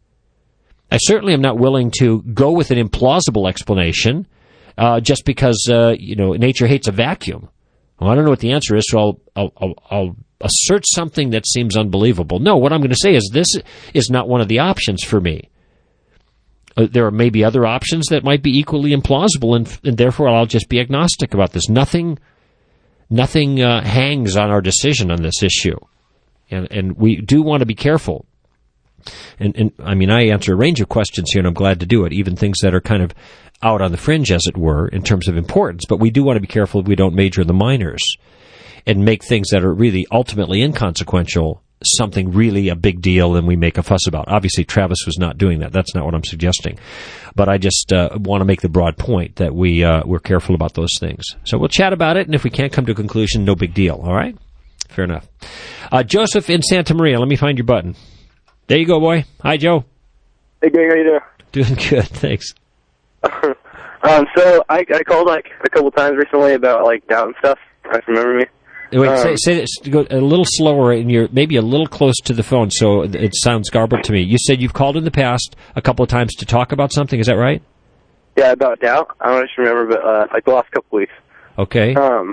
I certainly am not willing to go with an implausible explanation uh, just because, uh, you know, nature hates a vacuum. Well, I don't know what the answer is, so I'll, I'll, I'll, I'll assert something that seems unbelievable. No, what I'm going to say is this is not one of the options for me. Uh, there are maybe other options that might be equally implausible, and, and therefore I'll just be agnostic about this. Nothing, nothing uh, hangs on our decision on this issue, and and we do want to be careful. And, and I mean, I answer a range of questions here, and I'm glad to do it, even things that are kind of out on the fringe, as it were, in terms of importance. But we do want to be careful we don't major the minors and make things that are really ultimately inconsequential something really a big deal and we make a fuss about. Obviously, Travis was not doing that. That's not what I'm suggesting. But I just uh, want to make the broad point that we, uh, we're careful about those things. So we'll chat about it, and if we can't come to a conclusion, no big deal. All right? Fair enough. Uh, Joseph in Santa Maria, let me find your button. There you go, boy. Hi, Joe. Hey, Greg, how you doing? Doing good, thanks. um, so I, I called like a couple times recently about like doubt and stuff. You guys remember me? Wait, Um, say, say this, go a little slower, and you're maybe a little close to the phone, so it sounds garbled to me. You said you've called in the past a couple of times to talk about something. Is that right? Yeah, about doubt. I don't just remember, but uh, like the last couple weeks. Okay. Um,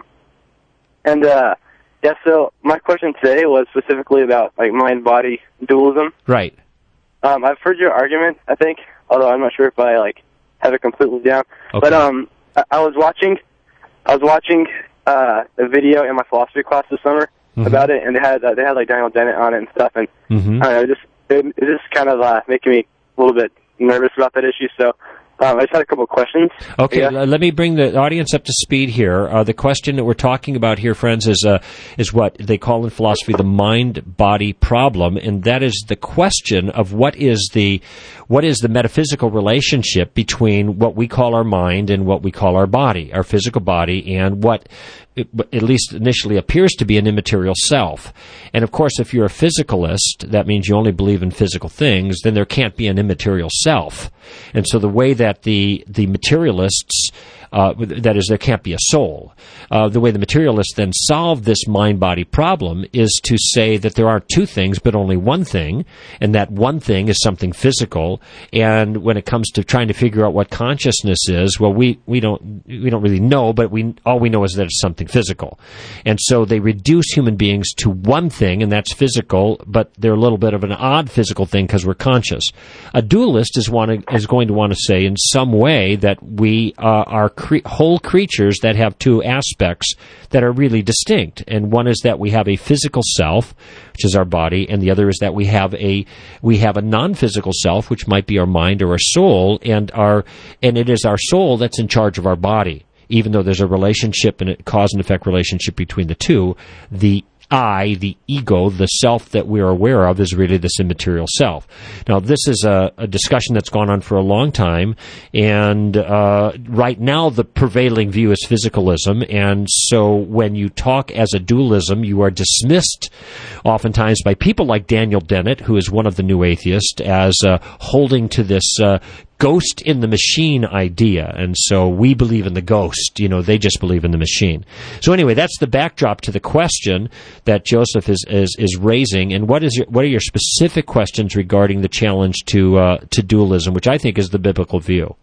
and uh, yeah, so my question today was specifically about like mind-body dualism. Right. Um, I've heard your argument, I think, although I'm not sure if I like have it completely down. Okay. But um, I, I was watching, I was watching uh, a video in my philosophy class this summer mm-hmm. about it, and they had uh, they had like Daniel Dennett on it and stuff, and mm-hmm. I don't know, just it, it just kind of uh, making me a little bit nervous about that issue. So um, I just had a couple of questions. Okay, yeah. Let me bring the audience up to speed here. Uh, the question that we're talking about here, friends, is uh, is what they call in philosophy the mind-body problem, and that is the question of what is the what is the metaphysical relationship between what we call our mind and what we call our body, our physical body, and what it, at least initially appears to be an immaterial self. And of course, if you're a physicalist, that means you only believe in physical things, then there can't be an immaterial self. And so the way that the, the materialists, uh, that is, there can't be a soul. Uh, the way the materialists then solve this mind-body problem is to say that there aren't two things, but only one thing, and that one thing is something physical. And when it comes to trying to figure out what consciousness is, well, we, we don't we don't really know, but we all we know is that it's something physical. And so they reduce human beings to one thing, and that's physical, but they're a little bit of an odd physical thing because we're conscious. A dualist is want to, is going to want to say in some way that we uh, are cre- whole creatures that have two aspects that are really distinct. And one is that we have a physical self, which is our body, and the other is that we have a we have a non-physical self, which might be our mind or our soul, and our and it is our soul that's in charge of our body. Even though there's a relationship and a cause and effect relationship between the two, the I, the ego, the self that we are aware of, is really this immaterial self. Now, this is a, a discussion that's gone on for a long time, and uh, right now the prevailing view is physicalism, and so when you talk as a dualism, you are dismissed oftentimes by people like Daniel Dennett, who is one of the new atheists, as uh, holding to this uh, ghost in the machine idea, and so we believe in the ghost. You know, they just believe in the machine. So anyway, that's the backdrop to the question that Joseph is is, is raising. And what is your, what are your specific questions regarding the challenge to uh, to dualism, which I think is the biblical view?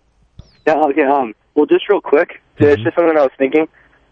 Yeah. Okay. Um. Well, just real quick, mm-hmm. it's just something I was thinking.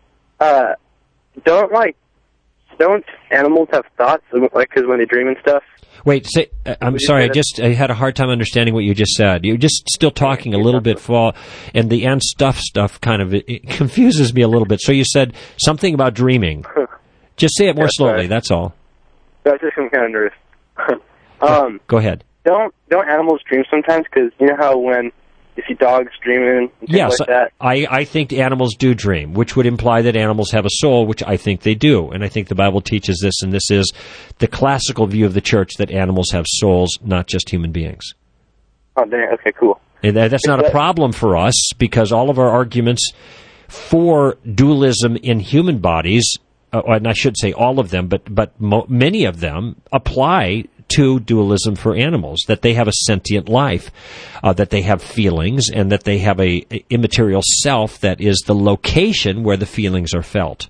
Uh, don't like don't animals have thoughts, like because when they dream and stuff? Wait, say, uh, I'm sorry, I just I had a hard time understanding what you just said. You're just still talking a little bit, for, and the and stuff stuff kind of it, it confuses me a little bit. So you said something about dreaming. Just say it more yeah, slowly, sorry. That's all. That's just I'm kind of nervous. um, Go ahead. Don't don't animals dream sometimes? Because you know how when you see dogs dreaming and things yes, like that? I, I think animals do dream, which would imply that animals have a soul, which I think they do. And I think the Bible teaches this, and this is the classical view of the church, that animals have souls, not just human beings. Oh, dang. Okay, cool. And that's not a problem for us, because all of our arguments for dualism in human bodies, uh, and I should say all of them, but, but mo- many of them apply to dualism for animals, that they have a sentient life, uh, that they have feelings, and that they have a, a immaterial self that is the location where the feelings are felt.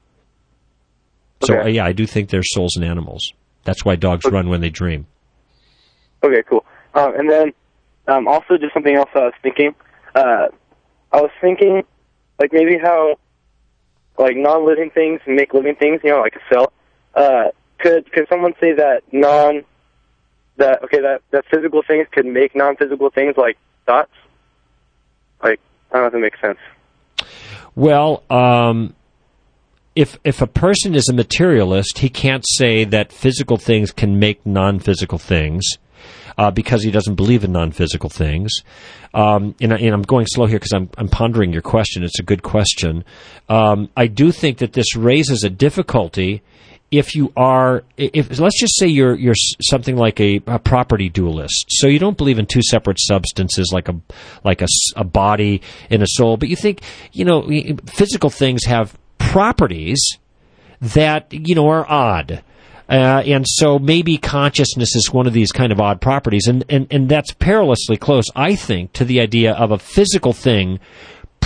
Okay. So, uh, yeah, I do think there's souls in animals. That's why dogs okay. run when they dream. Okay, cool. Um, and then um, also just something else I was thinking. Uh, I was thinking, like, maybe how, like, non-living things make living things, you know, like a cell. Uh, Could could someone say that non that okay that, that physical things could make non-physical things like thoughts? Like, I don't know if it makes sense. Well, um, if if a person is a materialist, he can't say that physical things can make non-physical things, uh, because he doesn't believe in non-physical things. Um, and, I, and I'm going slow here because I'm, I'm pondering your question. It's a good question. Um, I do think that this raises a difficulty. If you are, if let's just say you're you're something like a, a property dualist, so you don't believe in two separate substances like a like a, a body and a soul, but you think, you know, physical things have properties that, you know, are odd. Uh, and so maybe consciousness is one of these kind of odd properties, and, and, and that's perilously close, I think, to the idea of a physical thing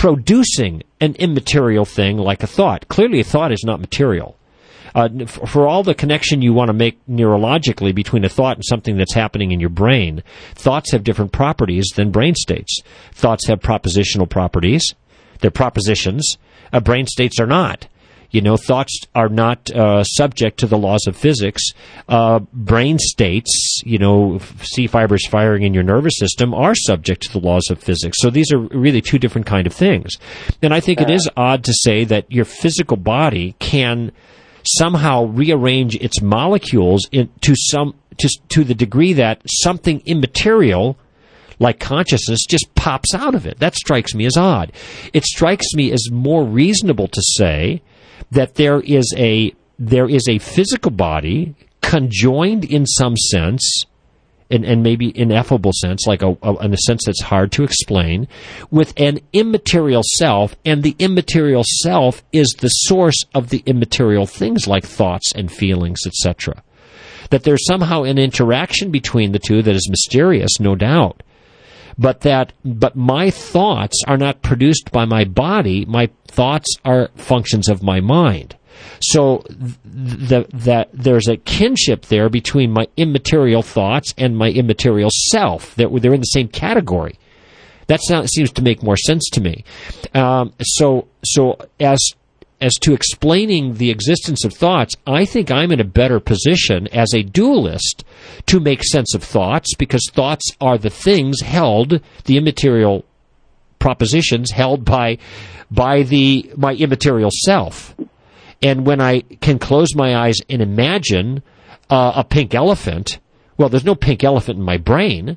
producing an immaterial thing like a thought. Clearly, a thought is not material. Uh, for, for all the connection you want to make neurologically between a thought and something that's happening in your brain, thoughts have different properties than brain states. Thoughts have propositional properties. They're propositions. Uh, brain states are not. You know, thoughts are not uh, subject to the laws of physics. Uh, brain states, you know, C fibers firing in your nervous system are subject to the laws of physics. So these are really two different kind of things. And I think it is odd to say that your physical body can somehow rearrange its molecules in, to some to, to the degree that something immaterial like consciousness just pops out of it. That strikes me as odd. It strikes me as more reasonable to say that there is a there is a physical body conjoined in some sense, and, and maybe ineffable sense, like a, a, in a sense that's hard to explain, with an immaterial self, and the immaterial self is the source of the immaterial things like thoughts and feelings, et cetera. That there's somehow an interaction between the two that is mysterious, no doubt. But that, but my thoughts are not produced by my body. My thoughts are functions of my mind. So the, that there's a kinship there between my immaterial thoughts and my immaterial self. That they're in the same category. That sounds, seems to make more sense to me. Um, so, so as as to explaining the existence of thoughts, I think I'm in a better position as a dualist to make sense of thoughts, because thoughts are the things held, the immaterial propositions held by by the my immaterial self. And when I can close my eyes and imagine uh, a pink elephant, well, there's no pink elephant in my brain.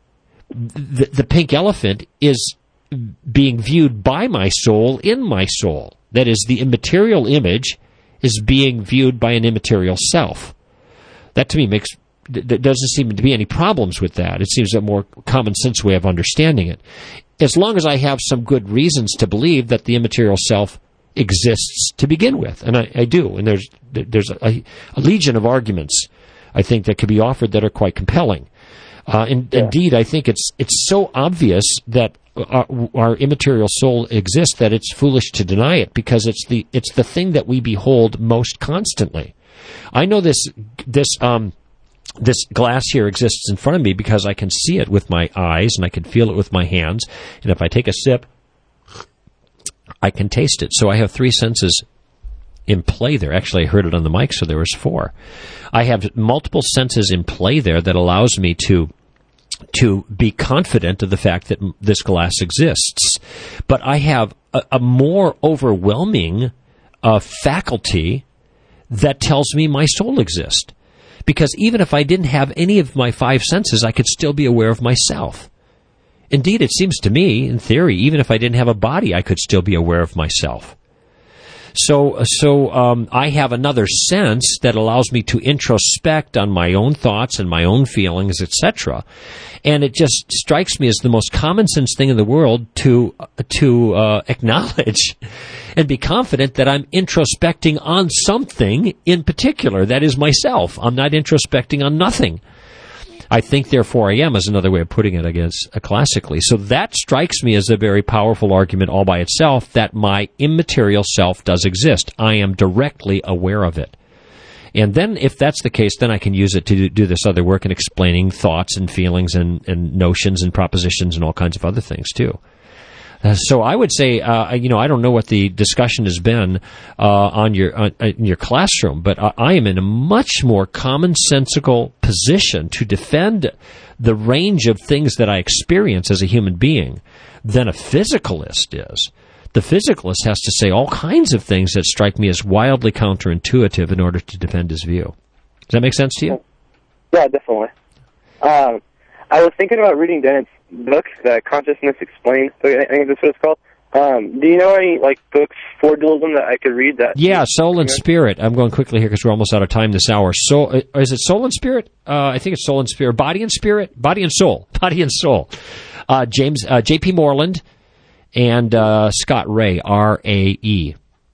The, the pink elephant is being viewed by my soul in my soul. That is, the immaterial image is being viewed by an immaterial self. That to me makes, there doesn't seem to be any problems with that. It seems a more common sense way of understanding it. As long as I have some good reasons to believe that the immaterial self exists to begin with, and I, I do, and there's there's a, a legion of arguments I think that could be offered that are quite compelling. Uh, in, yeah. Indeed, I think it's it's so obvious that our, our immaterial soul exists that it's foolish to deny it, because it's the it's the thing that we behold most constantly. I know this this um this glass here exists in front of me because I can see it with my eyes and I can feel it with my hands, and if I take a sip, I can taste it. So I have three senses in play there. Actually, I heard it on the mic, so there was four. I have multiple senses in play there that allows me to to be confident of the fact that this glass exists. But I have a, a more overwhelming uh, faculty that tells me my soul exists. Because even if I didn't have any of my five senses, I could still be aware of myself. Indeed, it seems to me, in theory, even if I didn't have a body, I could still be aware of myself. So, so um, I have another sense that allows me to introspect on my own thoughts and my own feelings, et cetera. And it just strikes me as the most common sense thing in the world to to uh, acknowledge and be confident that I'm introspecting on something in particular, that is myself. I'm not introspecting on nothing. I think, therefore, I am, is another way of putting it, I guess, uh, classically. So that strikes me as a very powerful argument all by itself, that my immaterial self does exist. I am directly aware of it. And then, if that's the case, then I can use it to do this other work in explaining thoughts and feelings and, and notions and propositions and all kinds of other things, too. Uh, so I would say, uh, you know, I don't know what the discussion has been uh, on your uh, in your classroom, but I, I am in a much more commonsensical position to defend the range of things that I experience as a human being than a physicalist is. The physicalist has to say all kinds of things that strike me as wildly counterintuitive in order to defend his view. Does that make sense to you? Yeah, definitely. Um, I was thinking about reading Dennett's book, the Consciousness Explained. I think that's what it's called. Um, do you know any like books for dualism that I could read? That yeah, Soul and Spirit. I'm going quickly here because we're almost out of time this hour. So, uh, is it Soul and Spirit? Uh, I think it's Soul and Spirit. Body and Spirit. Body and Soul. Body and Soul. Uh, James uh, J P Moreland and uh, Scott Ray, R A E.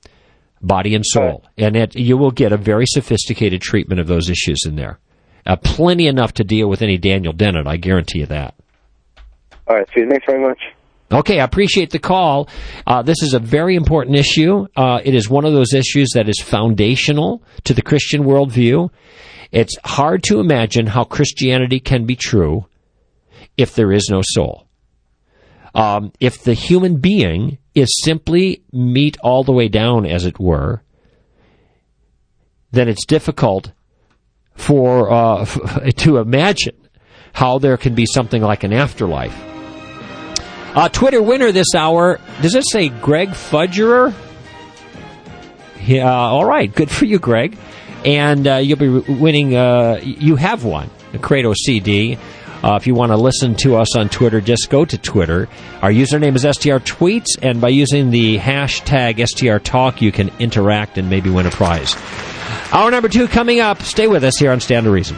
Body and Soul, right. And it, you will get a very sophisticated treatment of those issues in there. Uh, plenty enough to deal with any Daniel Dennett. I guarantee you that. All right, sweet. Thanks very much. Okay, I appreciate the call. Uh, this is a very important issue. Uh, it is one of those issues that is foundational to the Christian worldview. It's hard to imagine how Christianity can be true if there is no soul. Um, if the human being is simply meat all the way down, as it were, then it's difficult for uh, f- to imagine how there can be something like an afterlife. Uh, Twitter winner this hour, does it say Greg Fudgerer? Yeah, all right, good for you, Greg. And uh, you'll be winning, uh, you have one, a Credo C D. Uh, if you want to listen to us on Twitter, just go to Twitter. Our username is S T R Tweets, and by using the hashtag S T R Talk, you can interact and maybe win a prize. Hour number two coming up. Stay with us here on Stand to Reason.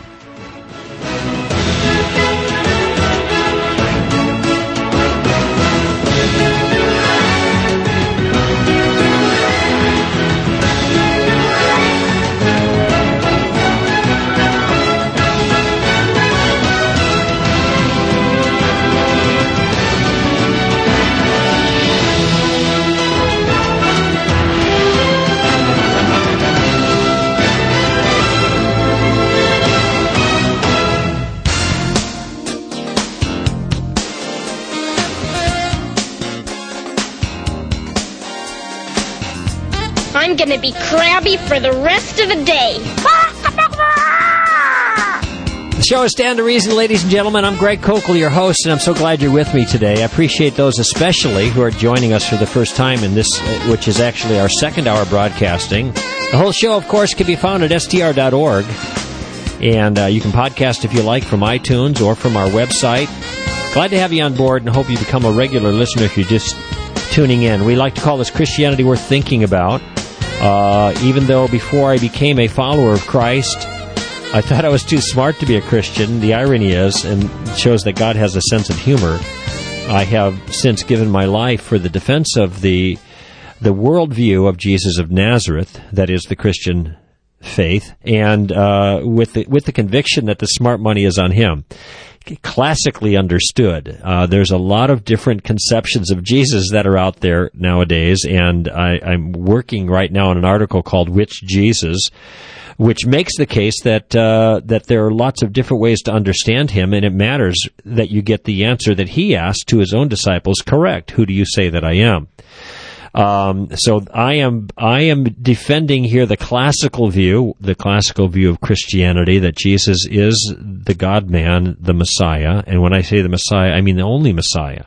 I'm going to be crabby for the rest of the day. The show is Stand to Reason, ladies and gentlemen. I'm Greg Kokel, your host, and I'm so glad you're with me today. I appreciate those especially who are joining us for the first time in this, which is actually our second hour broadcasting. The whole show, of course, can be found at S T R dot org, and uh, you can podcast if you like from iTunes or from our website. Glad to have you on board and hope you become a regular listener if you're just tuning in. We like to call this Christianity Worth Thinking About. Uh, even though before I became a follower of Christ, I thought I was too smart to be a Christian. The irony is, and it shows that God has a sense of humor, I have since given my life for the defense of the the worldview of Jesus of Nazareth, that is the Christian faith, and uh, with the, with the conviction that the smart money is on him. Classically understood. Uh, there's a lot of different conceptions of Jesus that are out there nowadays, and I, I'm working right now on an article called Which Jesus?, which makes the case that uh, that there are lots of different ways to understand him, and it matters that you get the answer that he asked to his own disciples correct. Who do you say that I am? Um, so I am I am defending here the classical view, the classical view of Christianity, that Jesus is the God-man, the Messiah. And when I say the Messiah, I mean the only Messiah,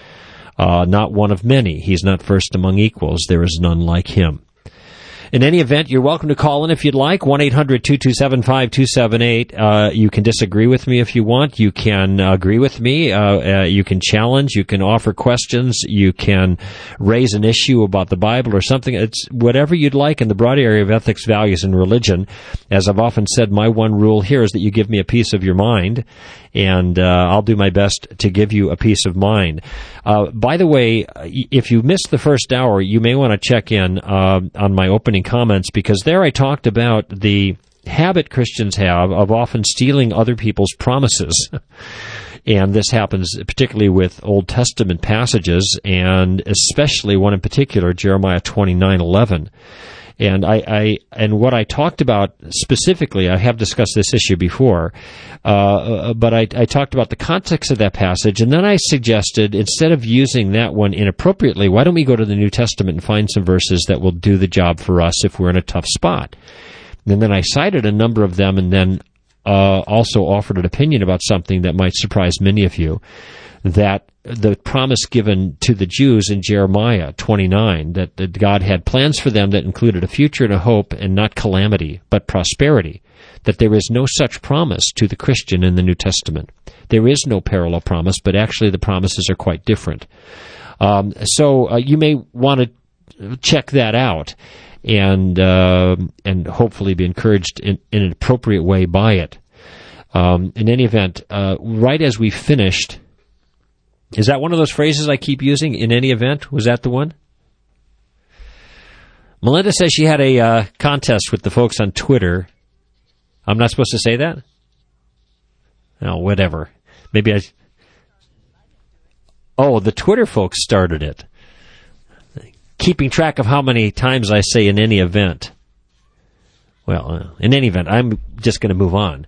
uh, not one of many. He's not first among equals. There is none like him. In any event, you're welcome to call in if you'd like, one eight hundred two two seven five two seven eight. Uh, you can disagree with me if you want. You can uh, agree with me. Uh, uh, you can challenge. You can offer questions. You can raise an issue about the Bible or something. It's whatever you'd like in the broad area of ethics, values, and religion. As I've often said, my one rule here is that you give me a piece of your mind, and uh, I'll do my best to give you a peace of mind. Uh, by the way, if you missed the first hour, you may want to check in uh, on my opening comments, because there I talked about the habit Christians have of often stealing other people's promises. And this happens particularly with Old Testament passages, and especially one in particular, Jeremiah twenty-nine eleven. And I, I and what I talked about specifically, I have discussed this issue before, uh, but I, I talked about the context of that passage, and then I suggested, instead of using that one inappropriately, why don't we go to the New Testament and find some verses that will do the job for us if we're in a tough spot? And then I cited a number of them, and then uh, also offered an opinion about something that might surprise many of you, that the promise given to the Jews in Jeremiah twenty-nine, that, that God had plans for them that included a future and a hope, and not calamity, but prosperity, that there is no such promise to the Christian in the New Testament. There is no parallel promise, but actually the promises are quite different. Um, so uh, you may want to check that out, and uh, and hopefully be encouraged in, in an appropriate way by it. Um, in any event, uh, right as we finished... Is that one of those phrases I keep using? In any event? Was that the one? Melinda says she had a uh, contest with the folks on Twitter. I'm not supposed to say that? Oh, whatever. Maybe I... Oh, the Twitter folks started it. Keeping track of how many times I say in any event. Well, uh, in any event, I'm just going to move on.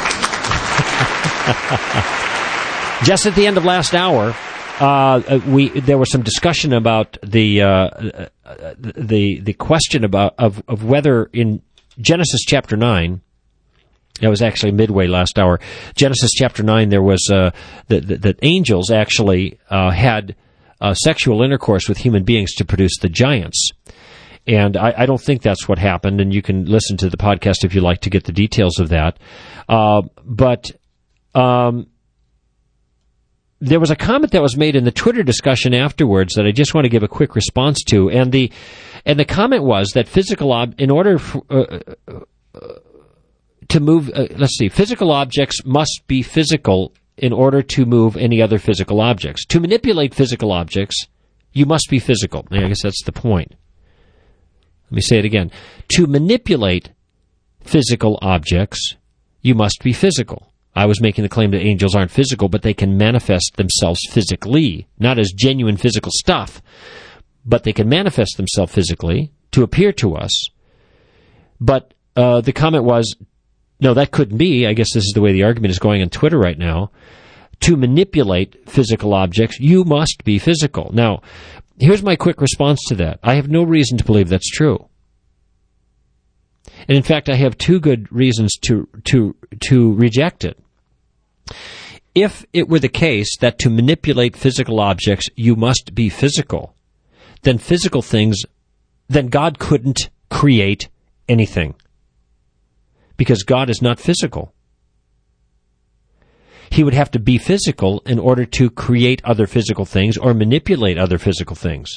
Just at the end of last hour, uh, we there was some discussion about the uh, the the question about of, of whether in Genesis chapter nine. That was actually midway last hour. Genesis chapter nine, there was uh, that the, angels actually uh, had uh, sexual intercourse with human beings to produce the giants. And I, I don't think that's what happened, and you can listen to the podcast if you like to get the details of that. Uh, but um, there was a comment that was made in the Twitter discussion afterwards that I just want to give a quick response to. And the and the comment was that physical ob- in order for, uh, uh, to move, uh, let's see, physical objects must be physical in order to move any other physical objects. To manipulate physical objects, you must be physical. I guess that's the point. Let me say it again. To manipulate physical objects, you must be physical. I was making the claim that angels aren't physical, but they can manifest themselves physically, not as genuine physical stuff, but they can manifest themselves physically to appear to us. But uh, the comment was, no, that couldn't be. I guess this is the way the argument is going on Twitter right now. To manipulate physical objects, you must be physical. Now, here's my quick response to that. I have no reason to believe that's true. And in fact, I have two good reasons to to to reject it. If it were the case that to manipulate physical objects, you must be physical, then physical things, then God couldn't create anything. Because God is not physical. He would have to be physical in order to create other physical things or manipulate other physical things.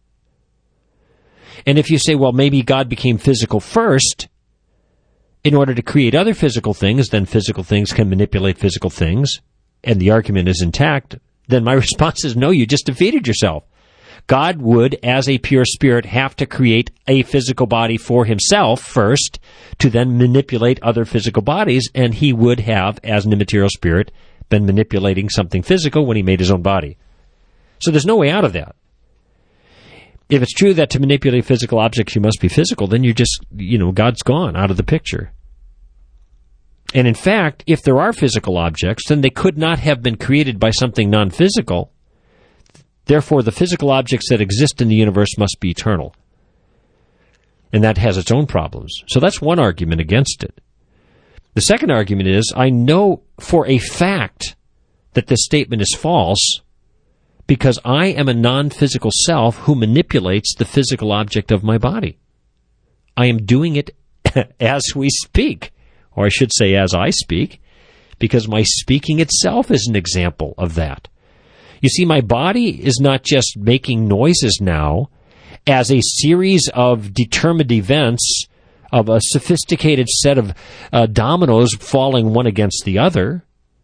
And if you say, well, maybe God became physical first in order to create other physical things, then physical things can manipulate physical things, and the argument is intact, then my response is no, you just defeated yourself. God would, as a pure spirit, have to create a physical body for himself first to then manipulate other physical bodies, and he would have, as an immaterial spirit, been manipulating something physical when he made his own body. So there's no way out of that. If it's true that to manipulate physical objects you must be physical, then you're just, you know, God's gone out of the picture. And in fact, if there are physical objects, then they could not have been created by something non-physical. Therefore, the physical objects that exist in the universe must be eternal. And that has its own problems. So that's one argument against it. The second argument is, I know for a fact that this statement is false because I am a non-physical self who manipulates the physical object of my body. I am doing it as we speak, or I should say as I speak, because my speaking itself is an example of that. You see, my body is not just making noises now as a series of determined events of a sophisticated set of uh, dominoes falling one against the other.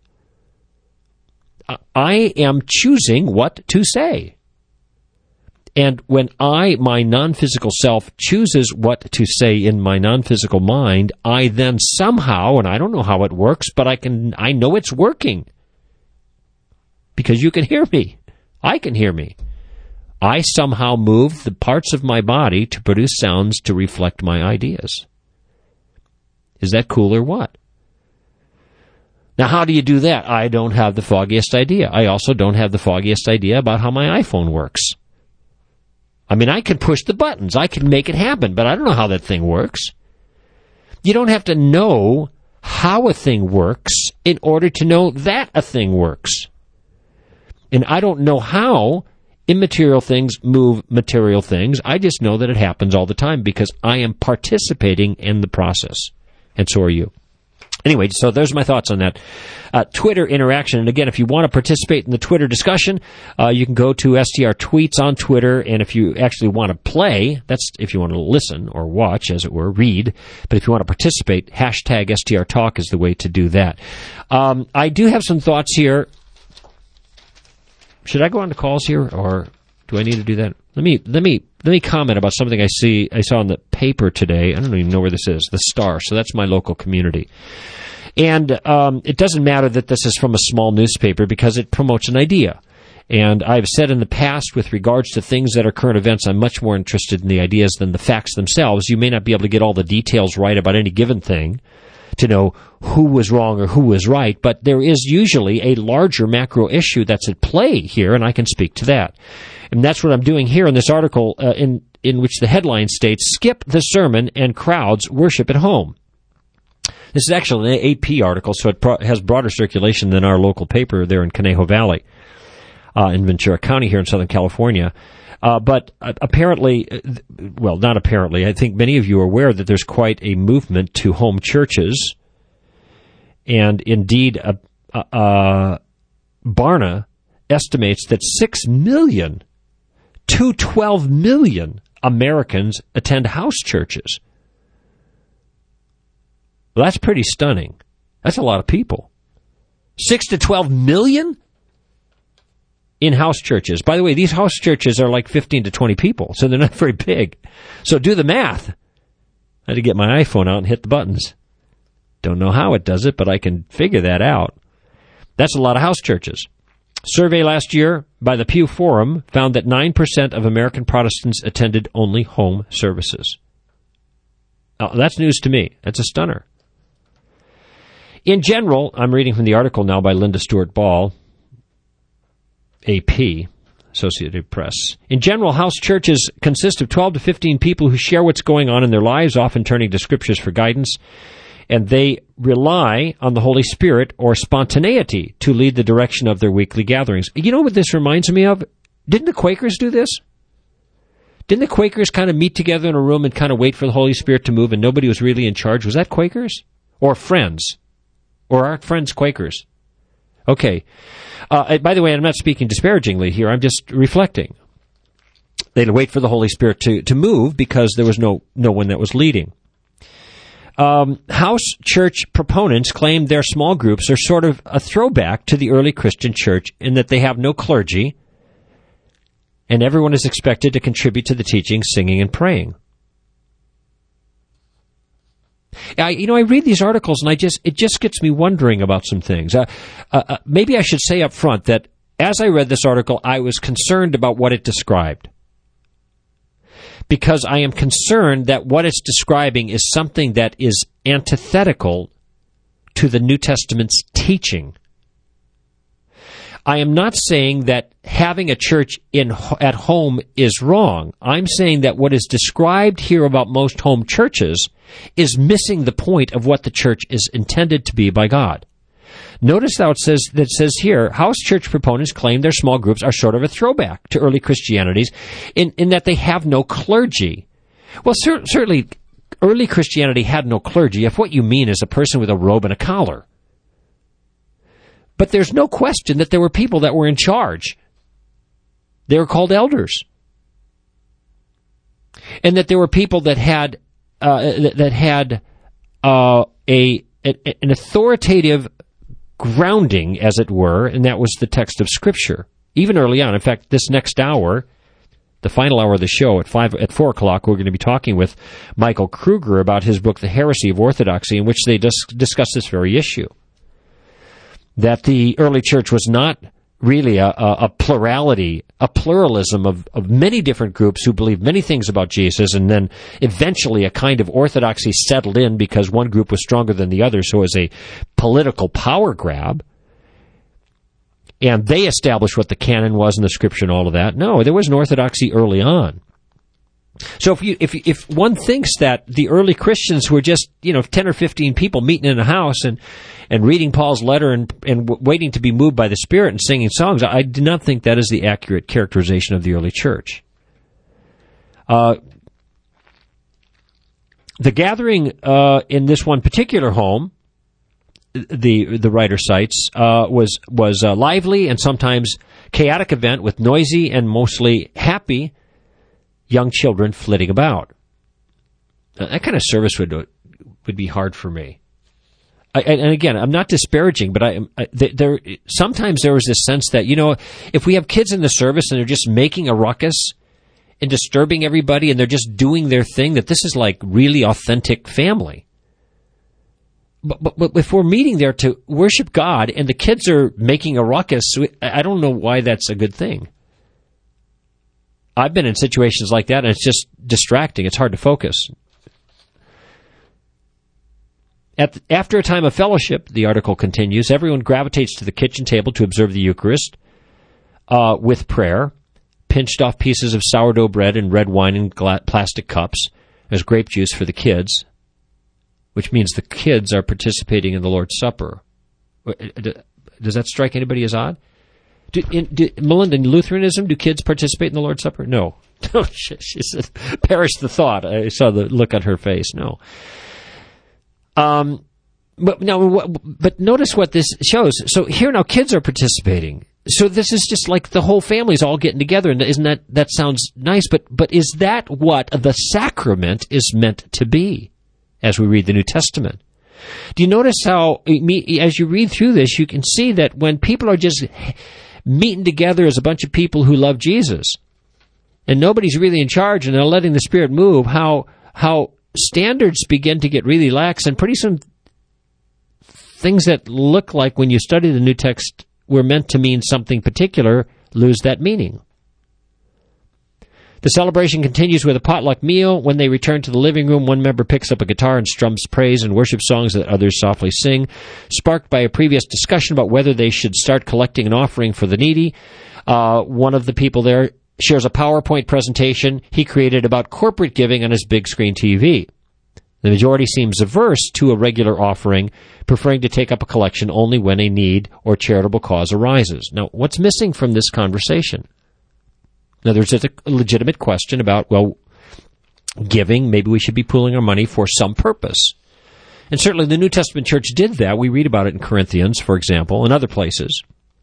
I am choosing what to say. And when I, my non-physical self, chooses what to say in my non-physical mind, I then somehow, and I don't know how it works, but I can, I know it's working. Because you can hear me. I can hear me. I somehow move the parts of my body to produce sounds to reflect my ideas. Is that cool or what? Now, how do you do that? I don't have the foggiest idea. I also don't have the foggiest idea about how my iPhone works. I mean, I can push the buttons. I can make it happen, but I don't know how that thing works. You don't have to know how a thing works in order to know that a thing works. And I don't know how immaterial things move material things. I just know that it happens all the time because I am participating in the process. And so are you. Anyway, so there's my thoughts on that uh, Twitter interaction. And again, if you want to participate in the Twitter discussion, uh, you can go to S T R Tweets on Twitter. And if you actually want to play, that's if you want to listen or watch, as it were, read. But if you want to participate, hashtag S T R Talk is the way to do that. Um, I do have some thoughts here. Should I go on to calls here, or do I need to do that? Let me let me let me comment about something I see I saw in the paper today. I don't even know where this is. The Star. So that's my local community, and um, it doesn't matter that this is from a small newspaper because it promotes an idea. And I've said in the past, with regards to things that are current events, I'm much more interested in the ideas than the facts themselves. You may not be able to get all the details right about any given thing to know who was wrong or who was right, but there is usually a larger macro issue that's at play here, and I can speak to that. And that's what I'm doing here in this article uh, in, in which the headline states, "Skip the Sermon and Crowds Worship at Home." This is actually an A P article, so it pro- has broader circulation than our local paper there in Conejo Valley. Uh, in Ventura County here in Southern California. Uh, but uh, apparently, uh, well, not apparently, I think many of you are aware that there's quite a movement to home churches. And indeed, uh, uh, Barna estimates that six million to twelve million Americans attend house churches. Well, that's pretty stunning. That's a lot of people. six to twelve million? In house churches. By the way, these house churches are like fifteen to twenty people, so they're not very big. So do the math. I had to get my iPhone out and hit the buttons. Don't know how it does it, but I can figure that out. That's a lot of house churches. Survey last year by the Pew Forum found that nine percent of American Protestants attended only home services. Oh, that's news to me. That's a stunner. In general, I'm reading from the article now by Linda Stewart Ball, A P, Associated Press. In general, house churches consist of twelve to fifteen people who share what's going on in their lives, often turning to scriptures for guidance, and they rely on the Holy Spirit or spontaneity to lead the direction of their weekly gatherings. You know what this reminds me of? Didn't the Quakers do this? Didn't the Quakers kind of meet together in a room and kind of wait for the Holy Spirit to move and nobody was really in charge? Was that Quakers? Or Friends? Or our Friends Quakers? Okay. Uh, by the way, I'm not speaking disparagingly here. I'm just reflecting. They'd wait for the Holy Spirit to, to move because there was no, no one that was leading. Um, house church proponents claim their small groups are sort of a throwback to the early Christian church in that they have no clergy and everyone is expected to contribute to the teaching, singing, and praying. I, you know, I read these articles and I just it just gets me wondering about some things. Uh, uh, maybe I should say up front that as I read this article, I was concerned about what it described. Because I am concerned that what it's describing is something that is antithetical to the New Testament's teaching. I am not saying that having a church in at home is wrong. I'm saying that what is described here about most home churches is missing the point of what the church is intended to be by God. Notice how it says that it says here, house church proponents claim their small groups are sort of a throwback to early Christianities in, in that they have no clergy. Well, cer- certainly early Christianity had no clergy if what you mean is a person with a robe and a collar. But there's no question that there were people that were in charge. They were called elders. And that there were people that had uh, that had uh, a an authoritative grounding, as it were, and that was the text of Scripture. Even early on. In fact, this next hour, the final hour of the show at five at four o'clock, we're going to be talking with Michael Kruger about his book, The Heresy of Orthodoxy, in which they dis- discuss this very issue. That the early church was not really a, a, a plurality, a pluralism of, of many different groups who believed many things about Jesus, and then eventually a kind of orthodoxy settled in because one group was stronger than the other, so as a political power grab. And they established what the canon was in the Scripture and all of that. No, there was an orthodoxy early on. So if you if if one thinks that the early Christians were just, you know, ten or fifteen people meeting in a house and, and reading Paul's letter and and waiting to be moved by the Spirit and singing songs, I do not think that is the accurate characterization of the early church. Uh, the gathering uh, in this one particular home, the the writer cites, uh, was was a lively and sometimes chaotic event with noisy and mostly happy young children flitting about. Now, that kind of service would would be hard for me. I, and again, I'm not disparaging, but I, I there sometimes there was this sense that, you know, if we have kids in the service and they're just making a ruckus and disturbing everybody and they're just doing their thing, that this is like really authentic family. but, but, but if we're meeting there to worship God and the kids are making a ruckus, I don't know why that's a good thing. I've been in situations like that, and it's just distracting. It's hard to focus. At the, after a time of fellowship, the article continues, everyone gravitates to the kitchen table to observe the Eucharist uh, with prayer, pinched off pieces of sourdough bread and red wine in gla- plastic cups. There's grape juice for the kids, which means the kids are participating in the Lord's Supper. Does that strike anybody as odd? Do, in, do, Melinda, in Lutheranism, do kids participate in the Lord's Supper? No. she, she said, perish the thought. I saw the look on her face. No. Um, but now, but notice what this shows. So here now, kids are participating. So this is just like the whole family's all getting together, and isn't that that sounds nice? But but is that what the sacrament is meant to be? As we read the New Testament, do you notice how as you read through this, you can see that when people are just meeting together as a bunch of people who love Jesus, and nobody's really in charge, and they're letting the Spirit move, how how standards begin to get really lax, and pretty soon things that look like when you study the New Text were meant to mean something particular lose that meaning. The celebration continues with a potluck meal. When they return to the living room, one member picks up a guitar and strums praise and worship songs that others softly sing. Sparked by a previous discussion about whether they should start collecting an offering for the needy, uh, one of the people there shares a PowerPoint presentation he created about corporate giving on his big screen T V. The majority seems averse to a regular offering, preferring to take up a collection only when a need or charitable cause arises. Now, what's missing from this conversation? Now, there's a legitimate question about, well, giving, maybe we should be pooling our money for some purpose. And certainly the New Testament church did that. We read about it in Corinthians, for example, and other places.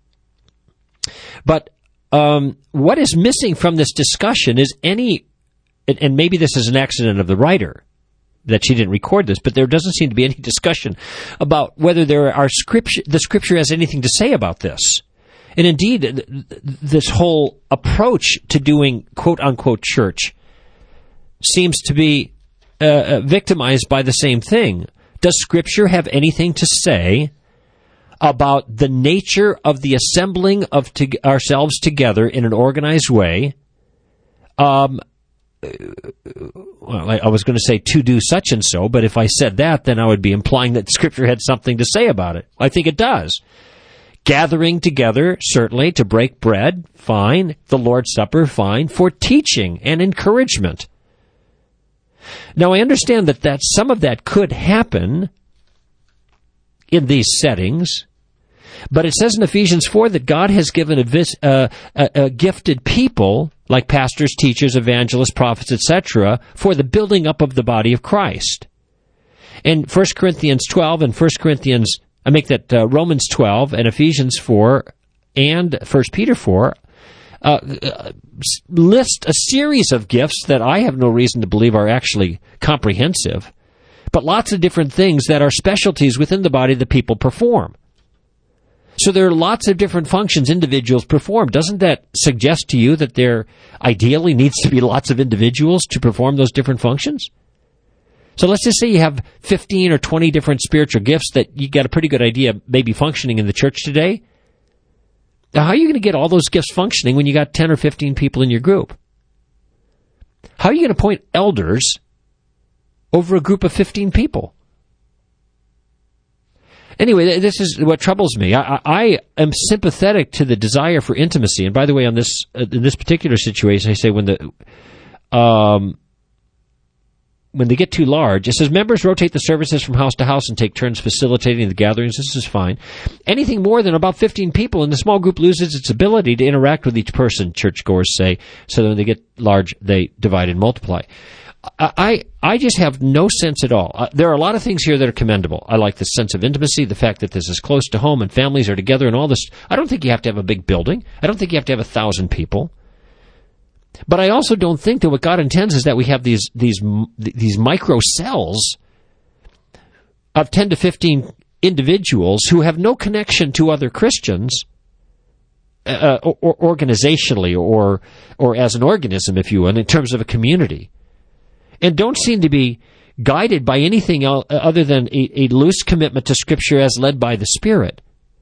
But um, what is missing from this discussion is any, and maybe this is an accident of the writer, that she didn't record this, but there doesn't seem to be any discussion about whether there are scripture, the Scripture has anything to say about this. And indeed, this whole approach to doing quote-unquote church seems to be uh, victimized by the same thing. Does Scripture have anything to say about the nature of the assembling of to- ourselves together in an organized way? Um, well, I, I was going to say to do such and so, but if I said that, then I would be implying that Scripture had something to say about it. I think it does. Gathering together, certainly, to break bread, fine. The Lord's Supper, fine. For teaching and encouragement. Now, I understand that, that some of that could happen in these settings, but it says in Ephesians four that God has given a, vis, uh, a, a gifted people, like pastors, teachers, evangelists, prophets, et cetera, for the building up of the body of Christ. In First Corinthians twelve and First Corinthians I make that uh, Romans twelve and Ephesians four and First Peter four uh, uh, list a series of gifts that I have no reason to believe are actually comprehensive, but lots of different things that are specialties within the body that people perform. So there are lots of different functions individuals perform. Doesn't that suggest to you that there ideally needs to be lots of individuals to perform those different functions? So let's just say you have fifteen or twenty different spiritual gifts that you got a pretty good idea maybe functioning in the church today. Now, how are you going to get all those gifts functioning when you got ten or fifteen people in your group? How are you going to appoint elders over a group of fifteen people? Anyway, this is what troubles me. I, I am sympathetic to the desire for intimacy. And by the way, on this uh, in this particular situation, I say when the um, when they get too large, it says members rotate the services from house to house and take turns facilitating the gatherings. This is fine. Anything more than about fifteen people, and the small group loses its ability to interact with each person, churchgoers say. So when they get large, they divide and multiply. I, I just have no sense at all. Uh, there are a lot of things here that are commendable. I like the sense of intimacy, the fact that this is close to home and families are together and all this. I don't think you have to have a big building. I don't think you have to have a thousand people. But I also don't think that what God intends is that we have these these these micro cells of ten to fifteen individuals who have no connection to other Christians, uh, or, or organizationally, or or as an organism, if you will, in terms of a community, and don't seem to be guided by anything else other than a, a loose commitment to Scripture as led by the Spirit.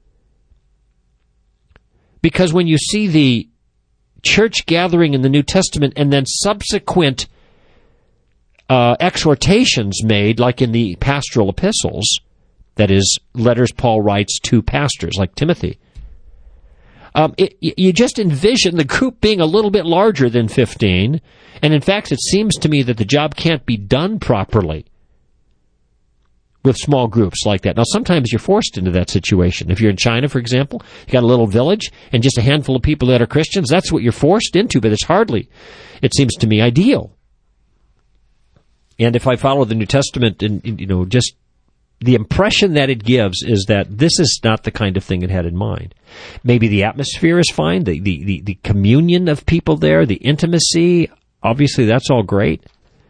Because when you see the church gathering in the New Testament and then subsequent uh, exhortations made, like in the pastoral epistles, that is, letters Paul writes to pastors like Timothy, um, it, you just envision the group being a little bit larger than fifteen, and in fact, it seems to me that the job can't be done properly with small groups like that. Now, sometimes you're forced into that situation. If you're in China, for example, you got a little village and just a handful of people that are Christians, that's what you're forced into, but it's hardly, it seems to me, ideal. And if I follow the New Testament, and you know, just the impression that it gives is that this is not the kind of thing it had in mind. Maybe the atmosphere is fine, the, the, the, the communion of people there, the intimacy, obviously that's all great.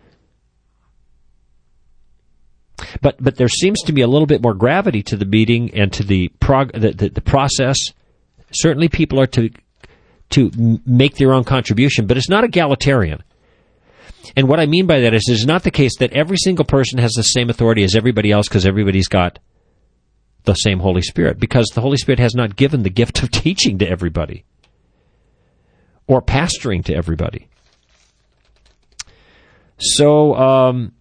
But but there seems to be a little bit more gravity to the meeting and to the, prog- the, the, the process. Certainly people are to to make their own contribution, but it's not egalitarian. And what I mean by that is it's not the case that every single person has the same authority as everybody else because everybody's got the same Holy Spirit, because the Holy Spirit has not given the gift of teaching to everybody or pastoring to everybody. So um,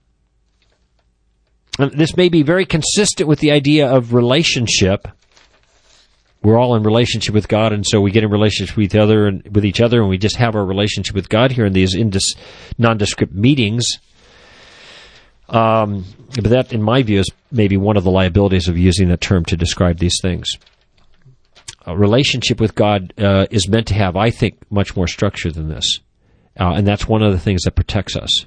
this may be very consistent with the idea of relationship. We're all in relationship with God, and so we get in relationship with each other, and with each other, and we just have our relationship with God here in these indis- nondescript meetings. Um, but that, in my view, is maybe one of the liabilities of using that term to describe these things. A relationship with God uh, is meant to have, I think, much more structure than this, uh, and that's one of the things that protects us.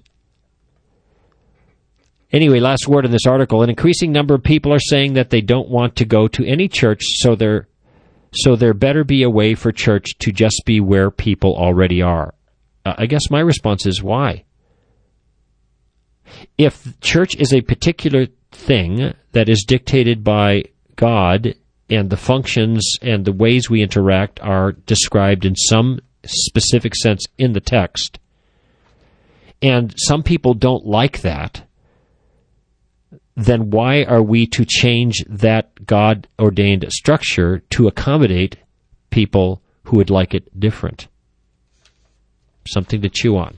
Anyway, last word in this article. An increasing number of people are saying that they don't want to go to any church, so there, so there better be a way for church to just be where people already are. Uh, I guess my response is, why? If church is a particular thing that is dictated by God, and the functions and the ways we interact are described in some specific sense in the text, and some people don't like that, then why are we to change that God-ordained structure to accommodate people who would like it different? Something to chew on.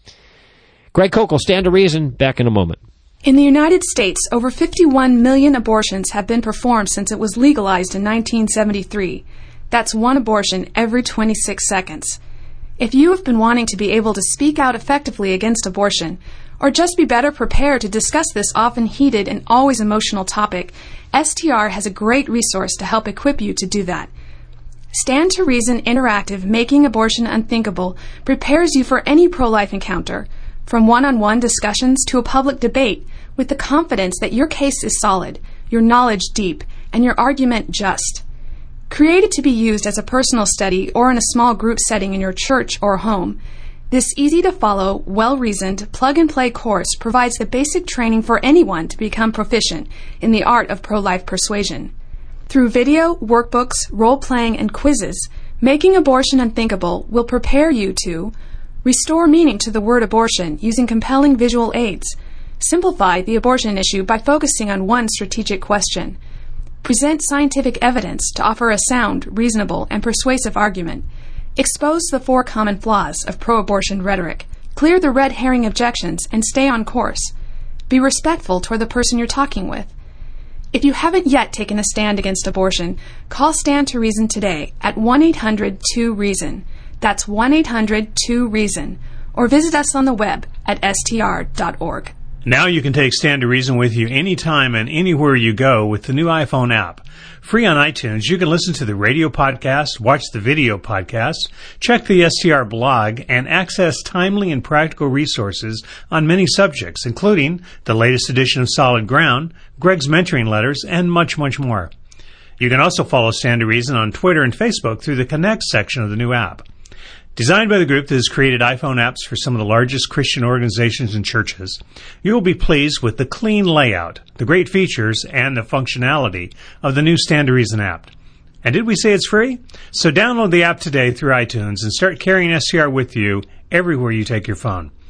Greg Koukl, Stand to Reason, back in a moment. In the United States, over fifty-one million abortions have been performed since it was legalized in nineteen seventy-three. That's one abortion every twenty-six seconds. If you have been wanting to be able to speak out effectively against abortion, or just be better prepared to discuss this often heated and always emotional topic, S T R has a great resource to help equip you to do that. Stand to Reason Interactive Making Abortion Unthinkable prepares you for any pro-life encounter, from one-on-one discussions to a public debate, with the confidence that your case is solid, your knowledge deep, and your argument just. Created to be used as a personal study or in a small group setting in your church or home, this easy-to-follow, well-reasoned, plug-and-play course provides the basic training for anyone to become proficient in the art of pro-life persuasion. Through video, workbooks, role-playing, and quizzes, Making Abortion Unthinkable will prepare you to restore meaning to the word abortion using compelling visual aids, simplify the abortion issue by focusing on one strategic question, present scientific evidence to offer a sound, reasonable, and persuasive argument, expose the four common flaws of pro-abortion rhetoric, clear the red herring objections, and stay on course. Be respectful toward the person you're talking with. If you haven't yet taken a stand against abortion, call Stand to Reason today at one eight hundred two reason. That's one eight hundred two reason. Or visit us on the web at S T R dot org. Now you can take Stand to Reason with you anytime and anywhere you go with the new iPhone app. Free on iTunes, you can listen to the radio podcast, watch the video podcast, check the S T R blog, and access timely and practical resources on many subjects, including the latest edition of Solid Ground, Greg's mentoring letters, and much, much more. You can also follow Stand to Reason on Twitter and Facebook through the Connect section of the new app. Designed by the group that has created iPhone apps for some of the largest Christian organizations and churches, you will be pleased with the clean layout, the great features, and the functionality of the new Stand to Reason app. And did we say it's free? So download the app today through iTunes and start carrying S T R with you everywhere you take your phone.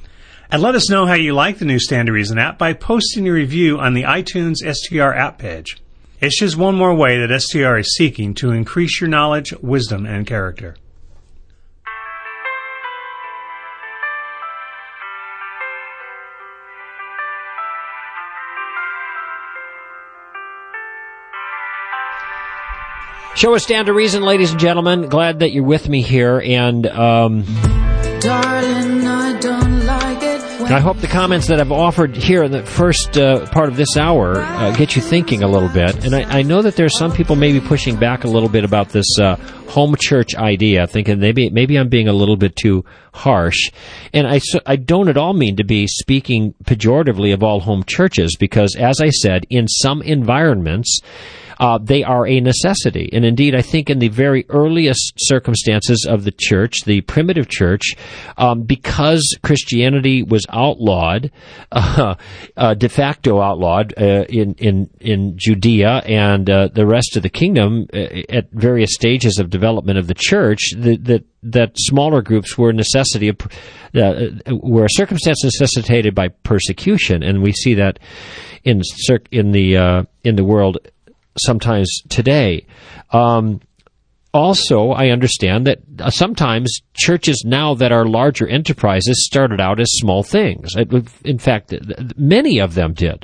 And let us know how you like the new Stand to Reason app by posting a review on the iTunes S T R app page. It's just one more way that S T R is seeking to increase your knowledge, wisdom, and character. Show us Stand to Reason, ladies and gentlemen. Glad that you're with me here, and um, Darling, I don't like it. I hope the comments that I've offered here in the first uh, part of this hour uh, get you thinking a little bit. And I, I know that there's some people maybe pushing back a little bit about this uh, home church idea, thinking maybe maybe I'm being a little bit too harsh. And I, I don't at all mean to be speaking pejoratively of all home churches, because, as I said, in some environments, Uh, they are a necessity. And indeed, I think in the very earliest circumstances of the church, the primitive church, um, because Christianity was outlawed, uh, uh, de facto outlawed uh, in, in, in Judea and uh, the rest of the kingdom uh, at various stages of development of the church, that, that, that smaller groups were a necessity of, uh, were a circumstance necessitated by persecution. And we see that in, in the, uh, in the world sometimes today. Um, also, I understand that sometimes churches now that are larger enterprises started out as small things. In fact, many of them did.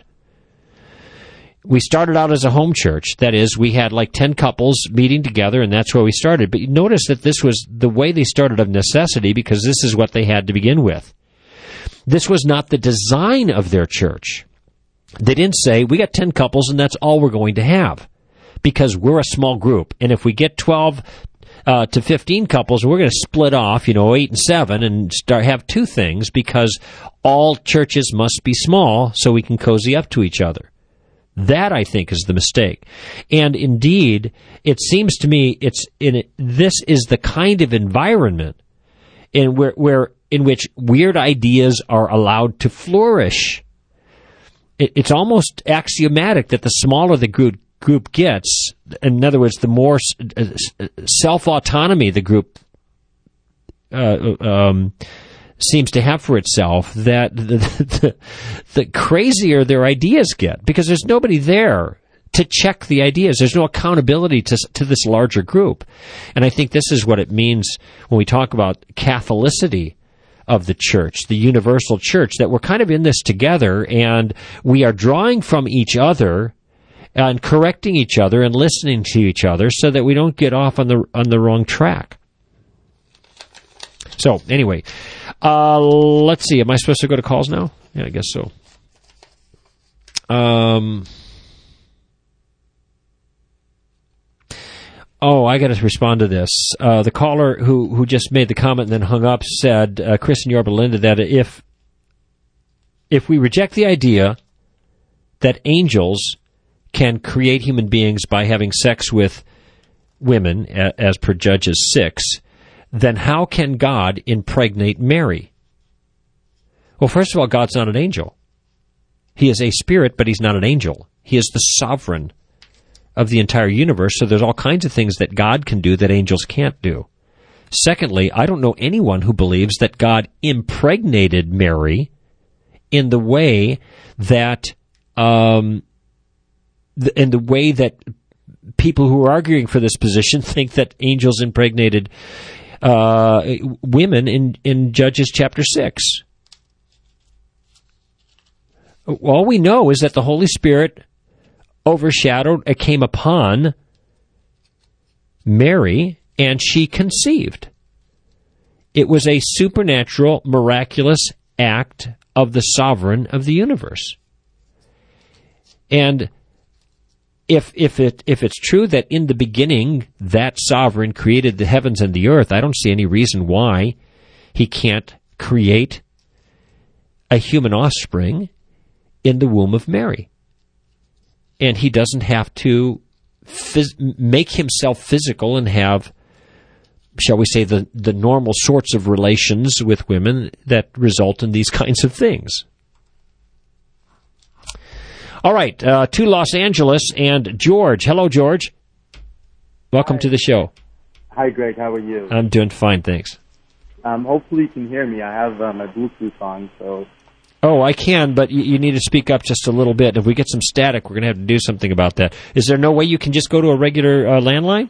We started out as a home church. That is, we had like ten couples meeting together, and that's where we started. But you notice that this was the way they started of necessity, because this is what they had to begin with. This was not the design of their church. They didn't say, we got ten couples and that's all we're going to have, because we're a small group. And if we get twelve uh, to fifteen couples, we're going to split off, you know, eight and seven and start have two things, because all churches must be small so we can cozy up to each other. That, I think, is the mistake. And indeed, it seems to me it's in it, this is the kind of environment in where, where in which weird ideas are allowed to flourish. It's almost axiomatic that the smaller the group group gets, in other words, the more self-autonomy the group uh, um, seems to have for itself, that the, the, the crazier their ideas get, because there's nobody there to check the ideas. There's no accountability to, to this larger group. And I think this is what it means when we talk about Catholicity of the church, the universal church, that we're kind of in this together, and we are drawing from each other and correcting each other and listening to each other so that we don't get off on the on the wrong track. So, anyway, uh, let's see. Am I supposed to go to calls now? Yeah, I guess so. Um... Oh, I got to respond to this. Uh, the caller who, who just made the comment and then hung up said, uh, Chris in Yorba Linda, that if if we reject the idea that angels can create human beings by having sex with women, a, as per Judges six, then how can God impregnate Mary? Well, first of all, God's not an angel. He is a spirit, but he's not an angel. He is the sovereign of the entire universe, so there's all kinds of things that God can do that angels can't do. Secondly, I don't know anyone who believes that God impregnated Mary in the way that, um, the, in the way that people who are arguing for this position think that angels impregnated uh, women in, in Judges chapter six. All we know is that the Holy Spirit overshadowed, it came upon Mary, and she conceived. It was a supernatural, miraculous act of the sovereign of the universe. And if if it if it's true that in the beginning that sovereign created the heavens and the earth, I don't see any reason why he can't create a human offspring in the womb of Mary. And he doesn't have to phys- make himself physical and have, shall we say, the, the normal sorts of relations with women that result in these kinds of things. All right, uh, to Los Angeles, and George. Hello, George. Welcome Hi. to the show. Hi, Greg. How are you? I'm doing fine, thanks. Um, hopefully you can hear me. I have uh, my Bluetooth on, so Oh, I can, but you, you need to speak up just a little bit. If we get some static, we're going to have to do something about that. Is there no way you can just go to a regular uh, landline?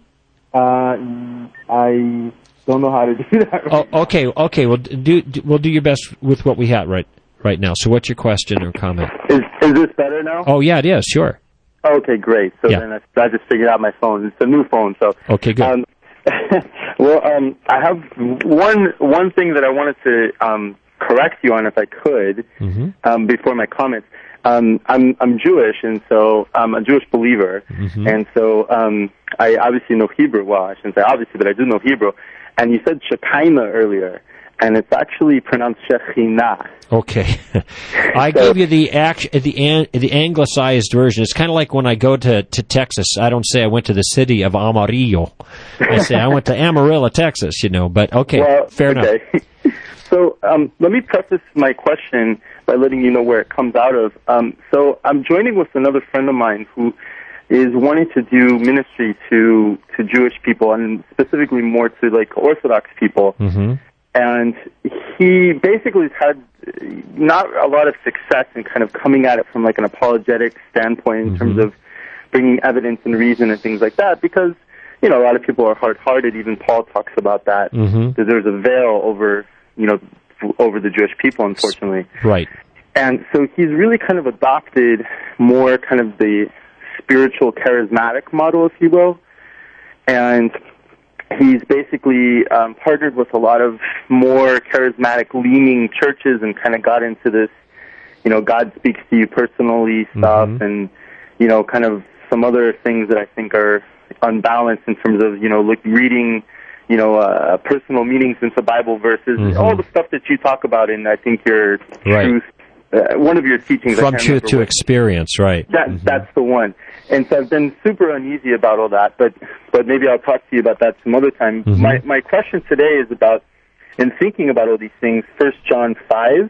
Uh, I don't know how to do that. Right oh, okay, okay. Well, do, do we'll do your best with what we have right right now. So, what's your question or comment? Is is this better now? Oh, yeah, it is. Sure. Okay, great. So yeah. then I, I just figured out my phone. It's a new phone, so okay, good. Um, well, um, I have one one thing that I wanted to um, correct you on, if I could, mm-hmm. um, before my comments. Um, I'm I'm Jewish, and so I'm a Jewish believer, mm-hmm. and so um, I obviously know Hebrew. Well, I shouldn't say obviously, but I do know Hebrew. And you said Shekinah earlier, and it's actually pronounced Shekhinah. Okay, I so, gave you the act, the an, the anglicized version. It's kind of like when I go to, to Texas. I don't say I went to the city of Amarillo. I say I went to Amarillo, Texas. You know, but okay, well, fair okay. enough. So um, let me preface my question by letting you know where it comes out of. Um, so I'm joining with another friend of mine who is wanting to do ministry to to Jewish people, and specifically more to like Orthodox people. Mm-hmm. And he basically has had not a lot of success in kind of coming at it from like an apologetic standpoint in mm-hmm. terms of bringing evidence and reason and things like that, because, you know, a lot of people are hard-hearted. Even Paul talks about that. Mm-hmm. That there's a veil over, you know, over the Jewish people, unfortunately. Right. And so he's really kind of adopted more kind of the spiritual charismatic model, if you will. And he's basically um, partnered with a lot of more charismatic-leaning churches and kind of got into this, you know, God speaks to you personally stuff, mm-hmm. and, you know, kind of some other things that I think are unbalanced in terms of, you know, like reading, you know, uh, personal meanings into Bible verses, mm-hmm. all the stuff that you talk about in, I think, your right. truth, uh, one of your teachings. From truth to experience, right. That, mm-hmm. That's the one. And so I've been super uneasy about all that, but but maybe I'll talk to you about that some other time. Mm-hmm. My my question today is about, in thinking about all these things, First John five,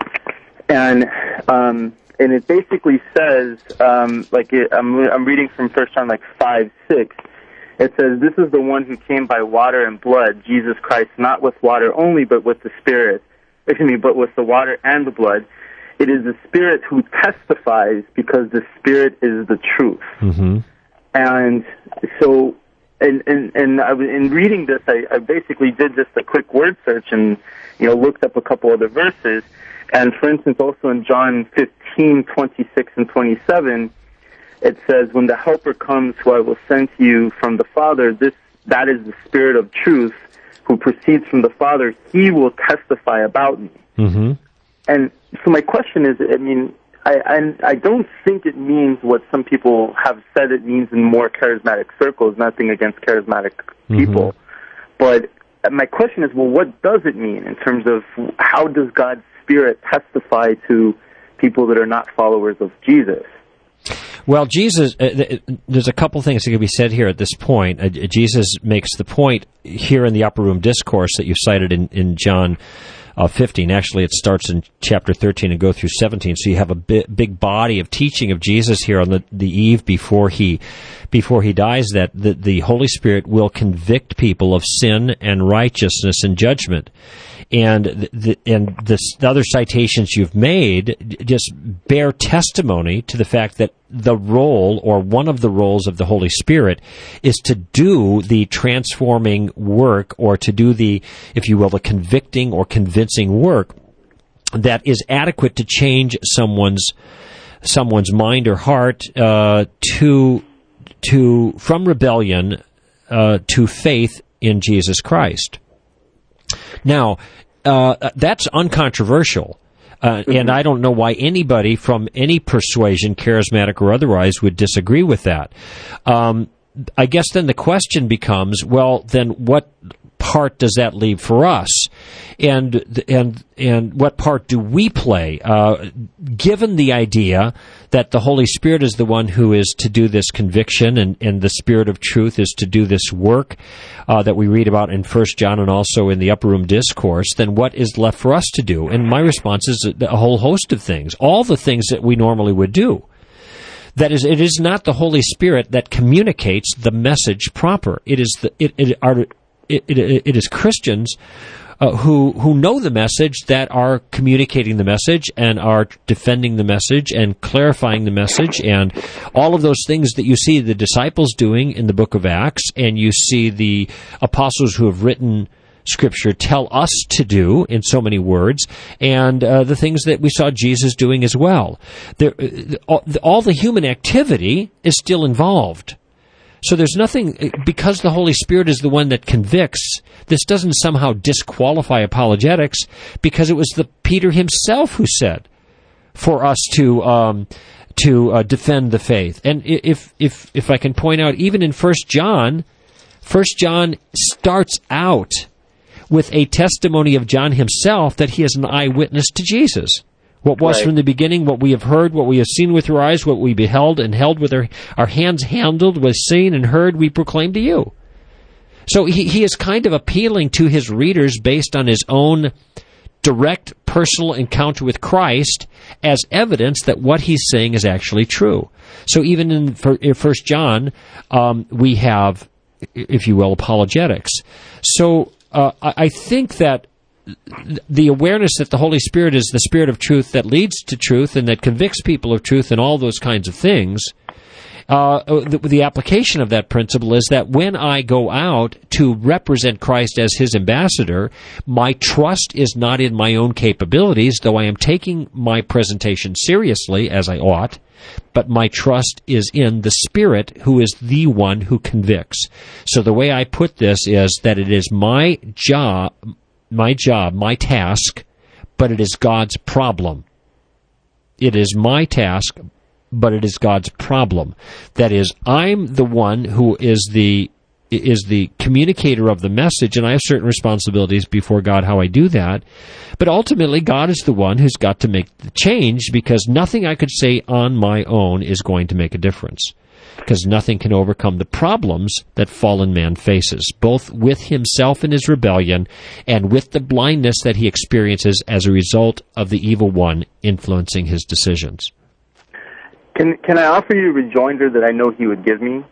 and um, and it basically says, um, like it, I'm I'm reading from First John like five six. It says, "This is the one who came by water and blood, Jesus Christ, not with water only, but with the Spirit. Excuse me, but with the water and the blood. It is the Spirit who testifies, because the Spirit is the truth." Mm-hmm. And so, and, and, and I was, in reading this, I, I basically did just a quick word search and, you know, looked up a couple other verses. And for instance, also in John fifteen, twenty-six and twenty-seven, it says, "When the Helper comes, who I will send to you from the Father, this that is the Spirit of truth, who proceeds from the Father. He will testify about me." Mm-hmm. And so my question is, I mean, I, I I don't think it means what some people have said it means in more charismatic circles. Nothing against charismatic people, mm-hmm. but my question is, well, what does it mean in terms of how does God's Spirit testify to people that are not followers of Jesus? Well, Jesus, uh, th- there's a couple things that can be said here at this point. Uh, Jesus makes the point here in the Upper Room Discourse that you cited in, in John uh, fifteen. Actually, it starts in chapter thirteen and go through seventeen. So you have a bi- big body of teaching of Jesus here on the, the eve before he before he dies, that the, the Holy Spirit will convict people of sin and righteousness and judgment. And the, and the other citations you've made just bear testimony to the fact that the role, or one of the roles of the Holy Spirit, is to do the transforming work, or to do the, if you will, the convicting or convincing work that is adequate to change someone's someone's mind or heart uh, to to from rebellion uh, to faith in Jesus Christ. Now, uh, that's uncontroversial, uh, mm-hmm. and I don't know why anybody from any persuasion, charismatic or otherwise, would disagree with that. Um, I guess then the question becomes, well, then what part does that leave for us, and and and what part do we play, uh, given the idea that the Holy Spirit is the one who is to do this conviction, and, and the Spirit of truth is to do this work uh, that we read about in First John and also in the Upper Room Discourse? Then what is left for us to do? And my response is a, a whole host of things, all the things that we normally would do. That is, it is not the Holy Spirit that communicates the message proper. It is the it it are. It, it, it is Christians uh, who who know the message that are communicating the message and are defending the message and clarifying the message and all of those things that you see the disciples doing in the book of Acts, and you see the apostles who have written Scripture tell us to do in so many words, and uh, the things that we saw Jesus doing as well. There, all, all the human activity is still involved. So there's nothing, because the Holy Spirit is the one that convicts, this doesn't somehow disqualify apologetics, because it was the Peter himself who said for us to um, to uh, defend the faith. And if if if I can point out, even in First John, First John starts out with a testimony of John himself that he is an eyewitness to Jesus. What was right from the beginning, what we have heard, what we have seen with our eyes, what we beheld and held with our, our hands handled, was seen and heard, we proclaim to you. So he, he is kind of appealing to his readers based on his own direct personal encounter with Christ as evidence that what he's saying is actually true. So even in First John, um, we have, if you will, apologetics. So Uh, I think that the awareness that the Holy Spirit is the Spirit of truth that leads to truth and that convicts people of truth and all those kinds of things, uh, the, the application of that principle is that when I go out to represent Christ as his ambassador, my trust is not in my own capabilities, though I am taking my presentation seriously, as I ought, but my trust is in the Spirit, who is the one who convicts. So the way I put this is that it is my job, my job, my task, but it is God's problem. It is my task, but it is God's problem. That is, I'm the one who is the is the communicator of the message, and I have certain responsibilities before God how I do that. But ultimately, God is the one who's got to make the change, because nothing I could say on my own is going to make a difference, because nothing can overcome the problems that fallen man faces, both with himself in his rebellion and with the blindness that he experiences as a result of the evil one influencing his decisions. Can can I offer you a rejoinder that I know he would give me?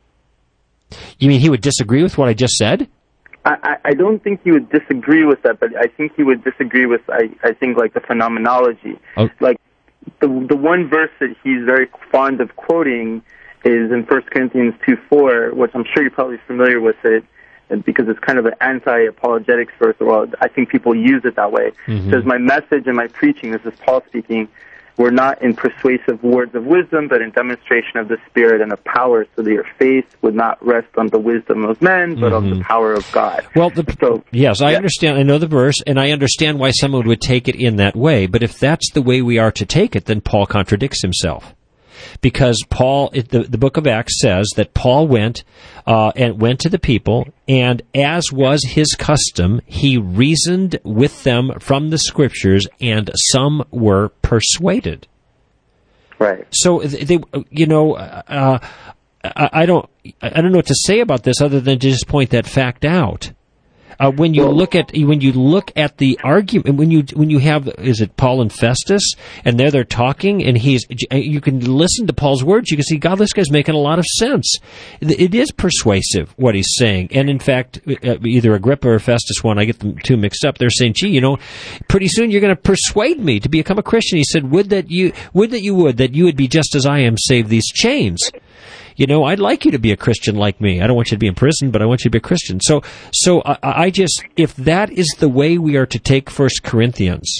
You mean he would disagree with what I just said? I, I don't think he would disagree with that, but I think he would disagree with, I, I think, like the phenomenology. Oh. Like, the the one verse that he's very fond of quoting is in First Corinthians two four, which I'm sure you're probably familiar with it, because it's kind of an anti-apologetics verse. Well, I think people use it that way. Mm-hmm. It says, my message and my preaching, this is Paul speaking, were not in persuasive words of wisdom, but in demonstration of the Spirit and of power, so that your faith would not rest on the wisdom of men, but mm-hmm. on the power of God. Well, the, so, yes, I yeah. understand. I know the verse, and I understand why someone would take it in that way. But if that's the way we are to take it, then Paul contradicts himself. Because Paul, it, the, the book of Acts says that Paul went uh, and went to the people, and as was his custom, he reasoned with them from the Scriptures, and some were persuaded. Right. So they, you know, uh, I, I don't, I don't know what to say about this other than to just point that fact out. Uh, when you look at when you look at the argument, when you when you have, is it Paul and Festus, and there they're talking, and he's, you can listen to Paul's words, you can see, God, this guy's making a lot of sense. It is persuasive what he's saying, and in fact, either Agrippa or Festus one, I get them two mixed up. They're saying, gee, you know, pretty soon you're going to persuade me to become a Christian. He said, would that you would that you would that you would be just as I am, save these chains. You know, I'd like you to be a Christian like me. I don't want you to be in prison, but I want you to be a Christian. So, so I, I just, if that is the way we are to take First Corinthians,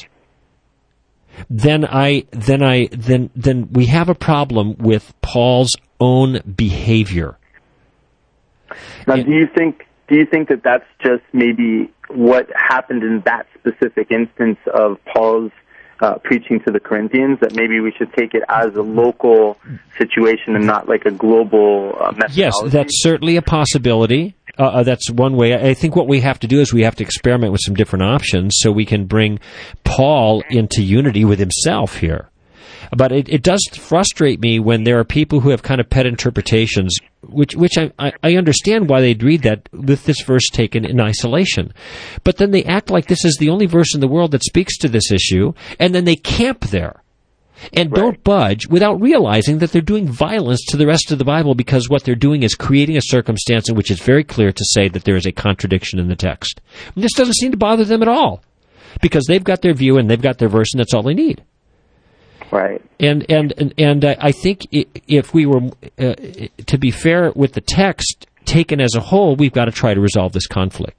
then I, then I, then, then we have a problem with Paul's own behavior. Now, and, do you think, do you think that that's just maybe what happened in that specific instance of Paul's Uh, preaching to the Corinthians, that maybe we should take it as a local situation and not like a global uh, methodology? Yes, that's certainly a possibility. Uh, that's one way. I think what we have to do is we have to experiment with some different options so we can bring Paul into unity with himself here. But it, it does frustrate me when there are people who have kind of pet interpretations, which which I, I, I understand why they'd read that with this verse taken in isolation. But then they act like this is the only verse in the world that speaks to this issue, and then they camp there. and right. don't budge without realizing that they're doing violence to the rest of the Bible, because what they're doing is creating a circumstance in which it's very clear to say that there is a contradiction in the text. And this doesn't seem to bother them at all, because they've got their view and they've got their verse, and that's all they need. Right. And and and, and uh, I think if we were uh, to be fair with the text taken as a whole, we've got to try to resolve this conflict.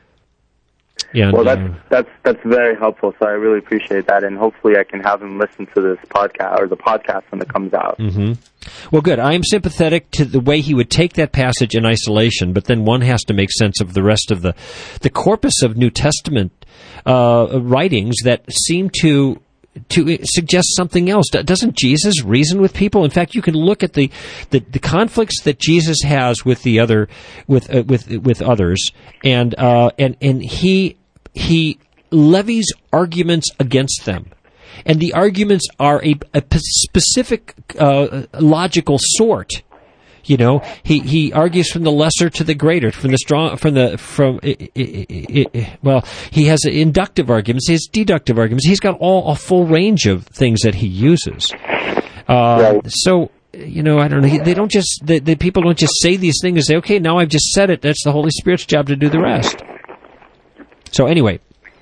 And, well, that's uh, that's that's very helpful. So I really appreciate that, and hopefully I can have him listen to this podcast or the podcast when it comes out. Mm-hmm. Well, good. I am sympathetic to the way he would take that passage in isolation, but then one has to make sense of the rest of the the corpus of New Testament uh, writings that seem to. to suggest something else. Doesn't Jesus reason with people? In fact, you can look at the, the, the conflicts that Jesus has with the other with uh, with with others, and uh, and and he he levies arguments against them, and the arguments are a, a specific uh, logical sort. You know, he, he argues from the lesser to the greater, from the strong, from the, from, it, it, it, well, he has inductive arguments, he has deductive arguments, he's got all, a full range of things that he uses. Uh, right. So, you know, I don't know, they don't just, the, the people don't just say these things and say, okay, now I've just said it, that's the Holy Spirit's job to do the rest. So anyway,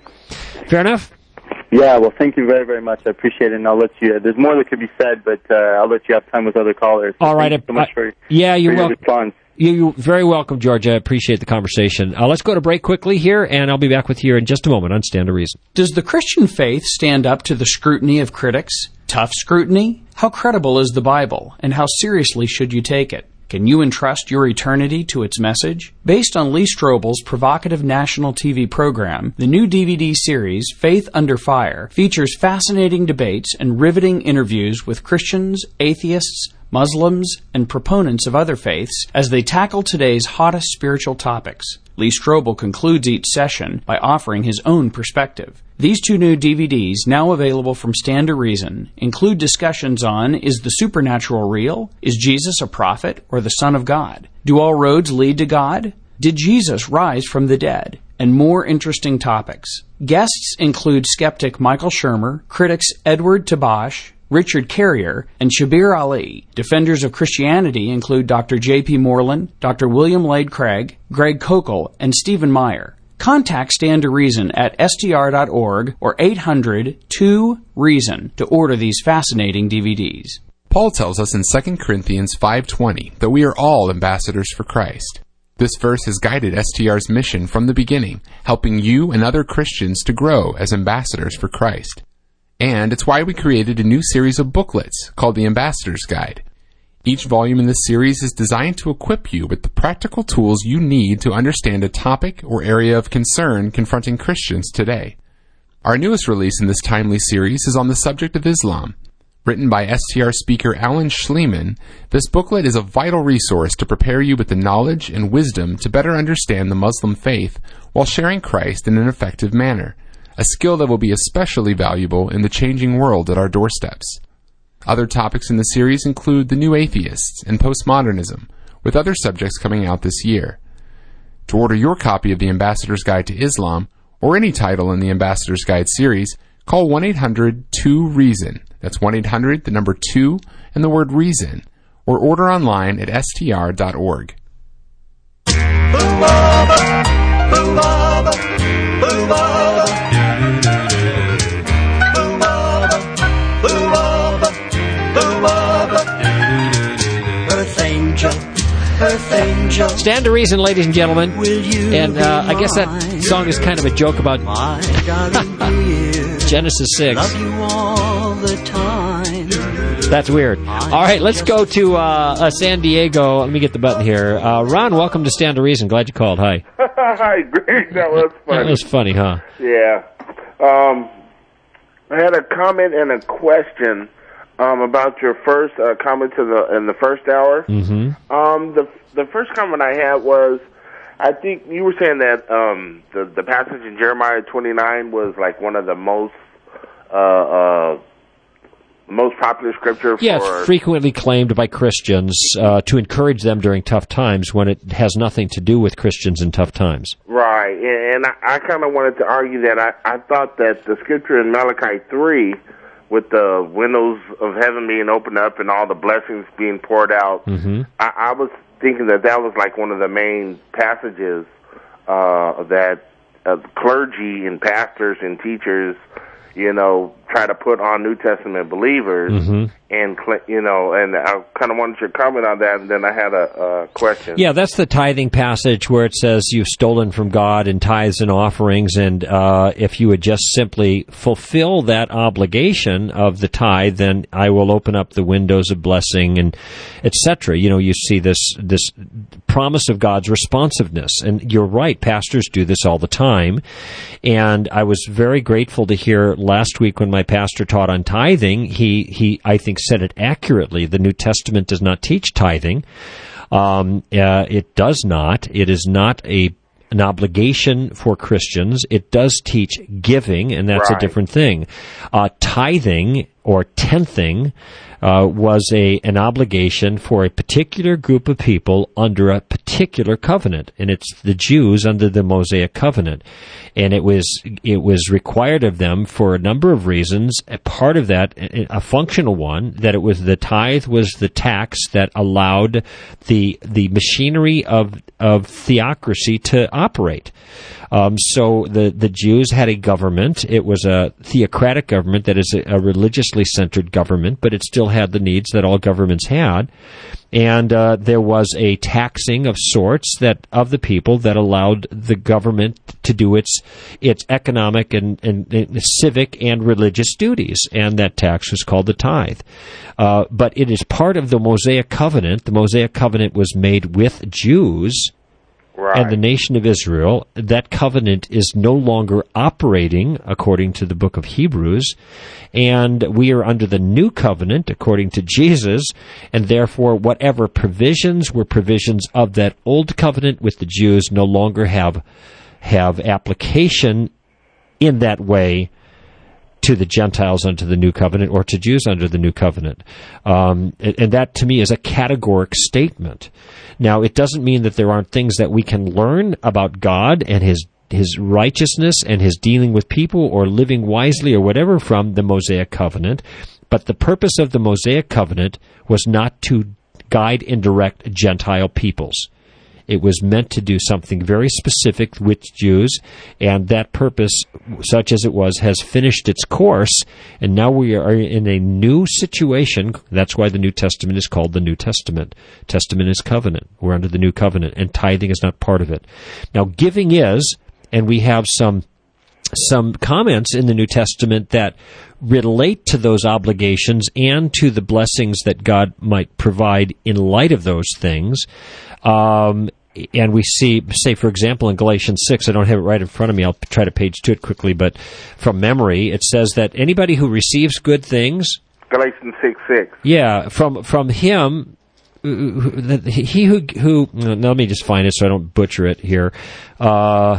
fair enough? Yeah, well, thank you very, very much. I appreciate it, and I'll let you, uh, there's more that could be said, but uh, I'll let you have time with other callers. So all right. Thank you so much for, yeah, you're for your wel- response. You're very welcome, George. I appreciate the conversation. Uh, let's go to break quickly here, and I'll be back with you in just a moment on Stand to Reason. Does the Christian faith stand up to the scrutiny of critics? Tough scrutiny? How credible is the Bible, and how seriously should you take it? Can you entrust your eternity to its message? Based on Lee Strobel's provocative national T V program, the new D V D series, Faith Under Fire, features fascinating debates and riveting interviews with Christians, atheists, Muslims, and proponents of other faiths as they tackle today's hottest spiritual topics. Lee Strobel concludes each session by offering his own perspective. These two new D V Ds, now available from Stand to Reason, include discussions on: is the supernatural real? Is Jesus a prophet or the Son of God? Do all roads lead to God? Did Jesus rise from the dead? And more interesting topics. Guests include skeptic Michael Shermer, critics Edward Tabash, Richard Carrier, and Shabir Ali. Defenders of Christianity include Doctor J P Moreland, Doctor William Lade Craig, Greg Kokel, and Stephen Meyer. Contact Stand to Reason at S T R dot org or eight hundred two reason to order these fascinating D V Ds. Paul tells us in Second Corinthians five twenty that we are all ambassadors for Christ. This verse has guided S T R's mission from the beginning, helping you and other Christians to grow as ambassadors for Christ. And it's why we created a new series of booklets called the Ambassador's Guide. Each volume in this series is designed to equip you with the practical tools you need to understand a topic or area of concern confronting Christians today. Our newest release in this timely series is on the subject of Islam. Written by S T R speaker Alan Schleman, this booklet is a vital resource to prepare you with the knowledge and wisdom to better understand the Muslim faith while sharing Christ in an effective manner, a skill that will be especially valuable in the changing world at our doorsteps. Other topics in the series include the new atheists and postmodernism, with other subjects coming out this year. To order your copy of the Ambassador's Guide to Islam, or any title in the Ambassador's Guide series, call one eight hundred two reason. That's one eight hundred, the number two, and the word reason, or order online at S T R dot org. Stand to Reason, ladies and gentlemen. And uh, I guess that song is kind of a joke about Genesis six. That's weird. All right, let's go to uh, uh, San Diego. Let me get the button here. Uh, Ron, welcome to Stand to Reason. Glad you called. Hi. Hi, Greg. That was funny. That was funny, huh? Yeah. Um, I had a comment and a question um, about your first uh, comment to the in the first hour. Mm-hmm. Um, the the first comment I had was, I think you were saying that um, the the passage in Jeremiah twenty-nine was like one of the most uh, uh, most popular scripture. Yeah, for... it's frequently claimed by Christians uh, to encourage them during tough times when it has nothing to do with Christians in tough times. Right, and I, I kind of wanted to argue that I, I thought that the scripture in Malachi three with the windows of heaven being opened up and all the blessings being poured out, Mm-hmm. I, I was thinking that that was like one of the main passages uh, that uh, clergy and pastors and teachers, you know, try to put on New Testament believers. Mm-hmm. And, you know, and I kind of wanted your comment on that, and then I had a, a question. Yeah, that's the tithing passage where it says you've stolen from God in tithes and offerings, and uh, if you would just simply fulfill that obligation of the tithe, then I will open up the windows of blessing, and et cetera. You know, you see this this promise of God's responsiveness, and you're right, pastors do this all the time, and I was very grateful to hear last week when my pastor taught on tithing, he, he I think, said it accurately. The New Testament does not teach tithing. Um, uh, it does not. It is not a an obligation for Christians. It does teach giving, and that's right. a different thing. Uh, tithing or tenthing uh, was a an obligation for a particular group of people under a particular covenant, and it's the Jews under the Mosaic covenant. And it was it was required of them for a number of reasons. A part of that, a functional one, that it was the tithe was the tax that allowed the the machinery of of theocracy to operate. Um, so the the Jews had a government. It was a theocratic government, that is a, a religiously centered government, but it still had the needs that all governments had. And uh, there was a taxing of sorts that of the people that allowed the government to do its its economic and, and, and civic and religious duties, and that tax was called the tithe. Uh, but it is part of the Mosaic covenant. The Mosaic covenant was made with Jews. Right. And the nation of Israel. That covenant is no longer operating according to the book of Hebrews, and we are under the new covenant according to Jesus, and therefore whatever provisions were provisions of that old covenant with the Jews no longer have have application in that way to the Gentiles under the new covenant or to Jews under the new covenant. Um, and, and that, to me, is a categoric statement. Now, it doesn't mean that there aren't things that we can learn about God and His His righteousness and His dealing with people or living wisely or whatever from the Mosaic covenant. But the purpose of the Mosaic covenant was not to guide and direct Gentile peoples. It was meant to do something very specific with Jews, and that purpose, such as it was, has finished its course, and now we are in a new situation. That's why the New Testament is called the New Testament. Testament is covenant. We're under the new covenant, and tithing is not part of it. Now, giving is, and we have some some comments in the New Testament that relate to those obligations and to the blessings that God might provide in light of those things. Um, and we see, say, for example, in Galatians six, I don't have it right in front of me, I'll try to page to it quickly, but from memory, it says that anybody who receives good things... Galatians six six. Yeah, from from him... He who... who no, let me just find it so I don't butcher it here. Uh...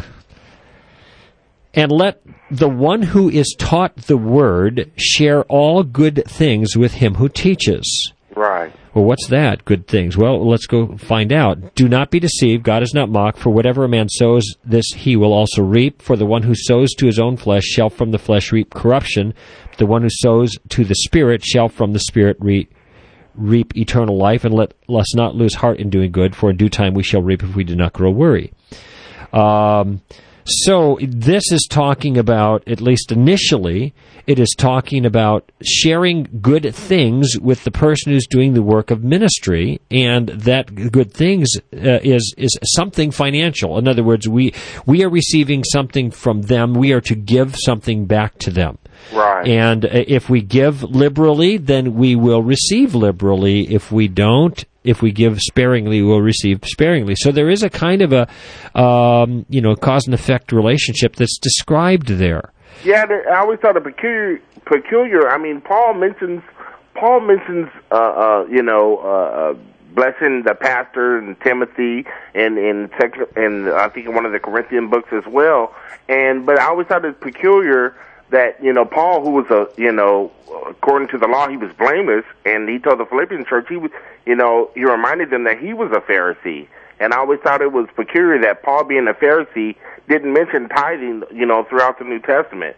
And let the one who is taught the word share all good things with him who teaches. Right. Well, what's that, good things? Well, let's go find out. Do not be deceived. God is not mocked. For whatever a man sows, this he will also reap. For the one who sows to his own flesh shall from the flesh reap corruption. The one who sows to the Spirit shall from the Spirit reap, reap eternal life. And let us not lose heart in doing good, for in due time we shall reap if we do not grow weary. Um... So this is talking about, at least initially, it is talking about sharing good things with the person who's doing the work of ministry, and that good things uh, is is something financial. In other words, we we are receiving something from them. We are to give something back to them. Right. And uh, if we give liberally, then we will receive liberally. If we don't, if we give sparingly, we'll receive sparingly. So there is a kind of a, um, you know, cause and effect relationship that's described there. Yeah, I always thought it peculiar. Peculiar. I mean, Paul mentions Paul mentions, uh, uh, you know, uh, blessing the pastor and Timothy, and in and I think in one of the Corinthian books as well. And but I always thought it peculiar that, you know, Paul, who was a, you know, according to the law, he was blameless, and he told the Philippian church, he was, you know, he reminded them that he was a Pharisee. And I always thought it was peculiar that Paul, being a Pharisee, didn't mention tithing, you know, throughout the New Testament.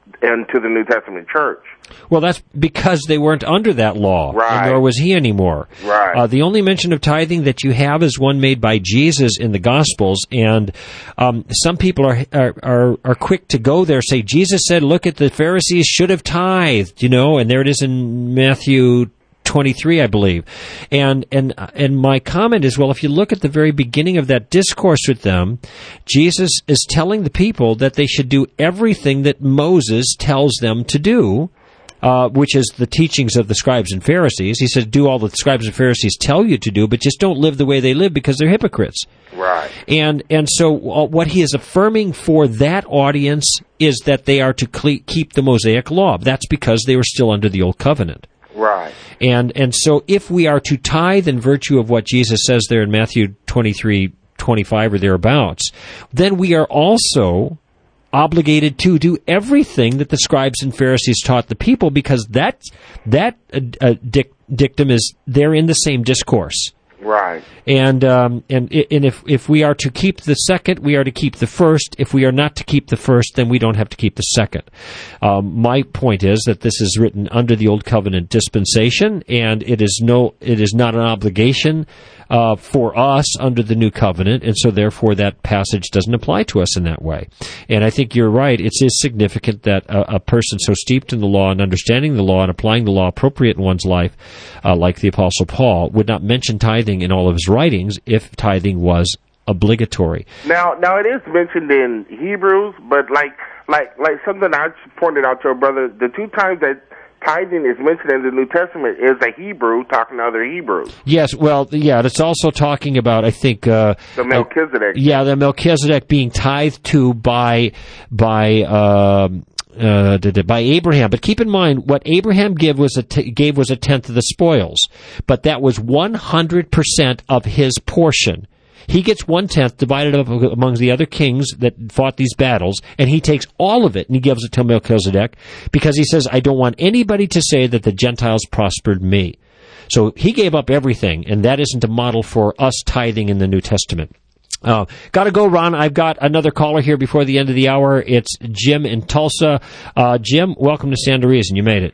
into the New Testament church. Well, that's because they weren't under that law, right. and nor was he anymore. Right. Uh, the only mention of tithing that you have is one made by Jesus in the Gospels, and um, some people are, are are are quick to go there, say Jesus said, "Look at the Pharisees should have tithed," you know, and there it is in Matthew twenty-three, I believe. And and and my comment is, well, if you look at the very beginning of that discourse with them, Jesus is telling the people that they should do everything that Moses tells them to do, uh, which is the teachings of the scribes and Pharisees. He said, do all the scribes and Pharisees tell you to do, but just don't live the way they live because they're hypocrites. Right. And and so what he is affirming for that audience is that they are to cle- keep the Mosaic law. That's because they were still under the Old Covenant. Right. And and so if we are to tithe in virtue of what Jesus says there in Matthew twenty-three, twenty-five or thereabouts, then we are also obligated to do everything that the scribes and Pharisees taught the people, because that that uh, uh, dic- dictum is there in the same discourse. Right. And um, and and if if we are to keep the second, we are to keep the first. If we are not to keep the first, then we don't have to keep the second. Um, my point is that this is written under the Old Covenant dispensation, and it is no, it is not an obligation uh, for us under the New Covenant, and so therefore that passage doesn't apply to us in that way. And I think you're right. It is significant that a, a person so steeped in the law and understanding the law and applying the law appropriate in one's life, uh, like the Apostle Paul, would not mention tithing in all of his writings if tithing was obligatory. Now, now it is mentioned in Hebrews, but like, like, like something I pointed out to a brother, the two times that tithing is mentioned in the New Testament is a Hebrew talking to other Hebrews. Yes, well, yeah, it's also talking about, I think, uh, the Melchizedek. Uh, yeah, the Melchizedek being tithed to by by. Um, Uh, by Abraham. But keep in mind, what Abraham gave was a t- gave was a tenth of the spoils, but that was one hundred percent of his portion. He gets one-tenth divided up among the other kings that fought these battles, and he takes all of it and he gives it to Melchizedek because he says, I don't want anybody to say that the Gentiles prospered me. So he gave up everything, and that isn't a model for us tithing in the New Testament. Uh, gotta go, Ron. I've got another caller here before the end of the hour. It's Jim in Tulsa. Uh, Jim, welcome to Stand to Reason. You made it.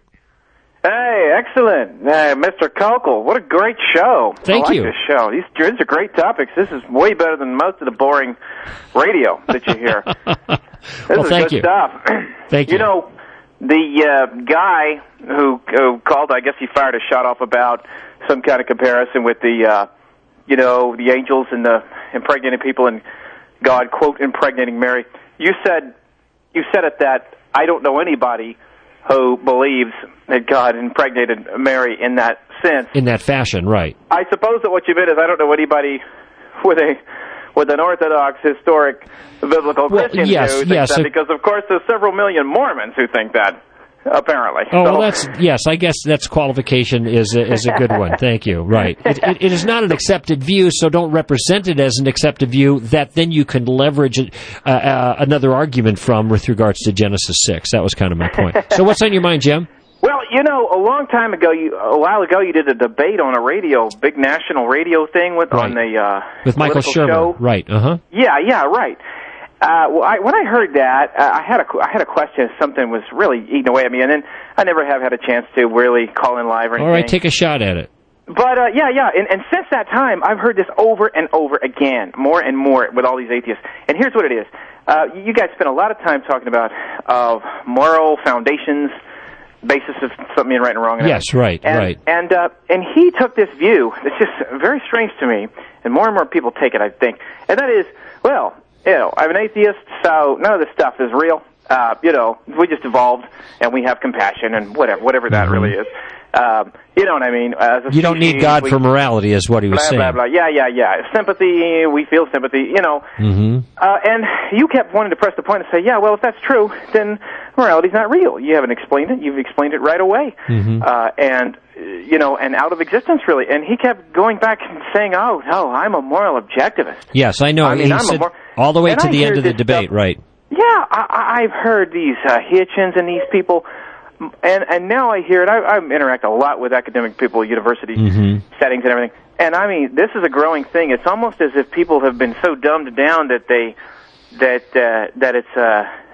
Hey, excellent. Uh, Mister Kokel, what a great show. Thank I like you. this show. These, these are great topics. This is way better than most of the boring radio that you hear. This well, is thank good you. stuff. Thank you. You know, the uh, guy who, who called, I guess he fired a shot off about some kind of comparison with the, uh, you know, the angels and the impregnating people and God, quote, impregnating Mary. You said, you said it that I don't know anybody who believes that God impregnated Mary in that sense. In that fashion, right. I suppose that what you meant is I don't know anybody with a with an Orthodox, historic, biblical well, Christian yes, who thinks yes, that, so, because, of course, there's several million Mormons who think that, apparently. Oh, so. well, that's, yes, I guess that's qualification is a, is a good one. Thank you. Right. It, it, it is not an accepted view, so don't represent it as an accepted view that then you can leverage it, uh, uh, another argument from with regards to Genesis six. That was kind of my point. So what's on your mind, Jim? Well, you know, a long time ago, you a while ago, you did a debate on a radio, big national radio thing with right. on the uh, with Michael Shermer. Show. Right. Uh huh. Yeah. Yeah. Right. Uh, well, I, when I heard that, uh, I had a I had a question. Something was really eating away at me, and then I never have had a chance to really call in live or anything. All right, take a shot at it. But uh, yeah, yeah, and, and since that time, I've heard this over and over again, more and more with all these atheists. And here's what it is: uh, you guys spend a lot of time talking about uh, moral foundations, basis of something being right and wrong. And yes, everything. right, and, right. And uh, and he took this view that's just very strange to me, and more and more people take it, I think. And that is, well, you know, I'm an atheist, so none of this stuff is real. Uh, you know, we just evolved, and we have compassion, and whatever, whatever that mm-hmm. really is. Um, you know what I mean? As a you don't species, need God we, for morality, is what he was blah, saying. Blah, blah, blah. Yeah, yeah, yeah. Sympathy, we feel sympathy, you know. Mm-hmm. Uh, and you kept wanting to press the point and say, yeah, well, if that's true, then morality's not real. You haven't explained it. You've explained it right away. Mm-hmm. Uh, and, you know, and out of existence, really. And he kept going back and saying, oh, no, I'm a moral objectivist. Yes, I know. I mean, he I'm said a mor- all the way and to I the end of the debate, stuff, right. Yeah, I, I've heard these uh, Hitchens and these people... And and now I hear it. I, I interact a lot with academic people, university mm-hmm. settings and everything. And I mean, this is a growing thing. It's almost as if people have been so dumbed down that they that uh, that it's uh,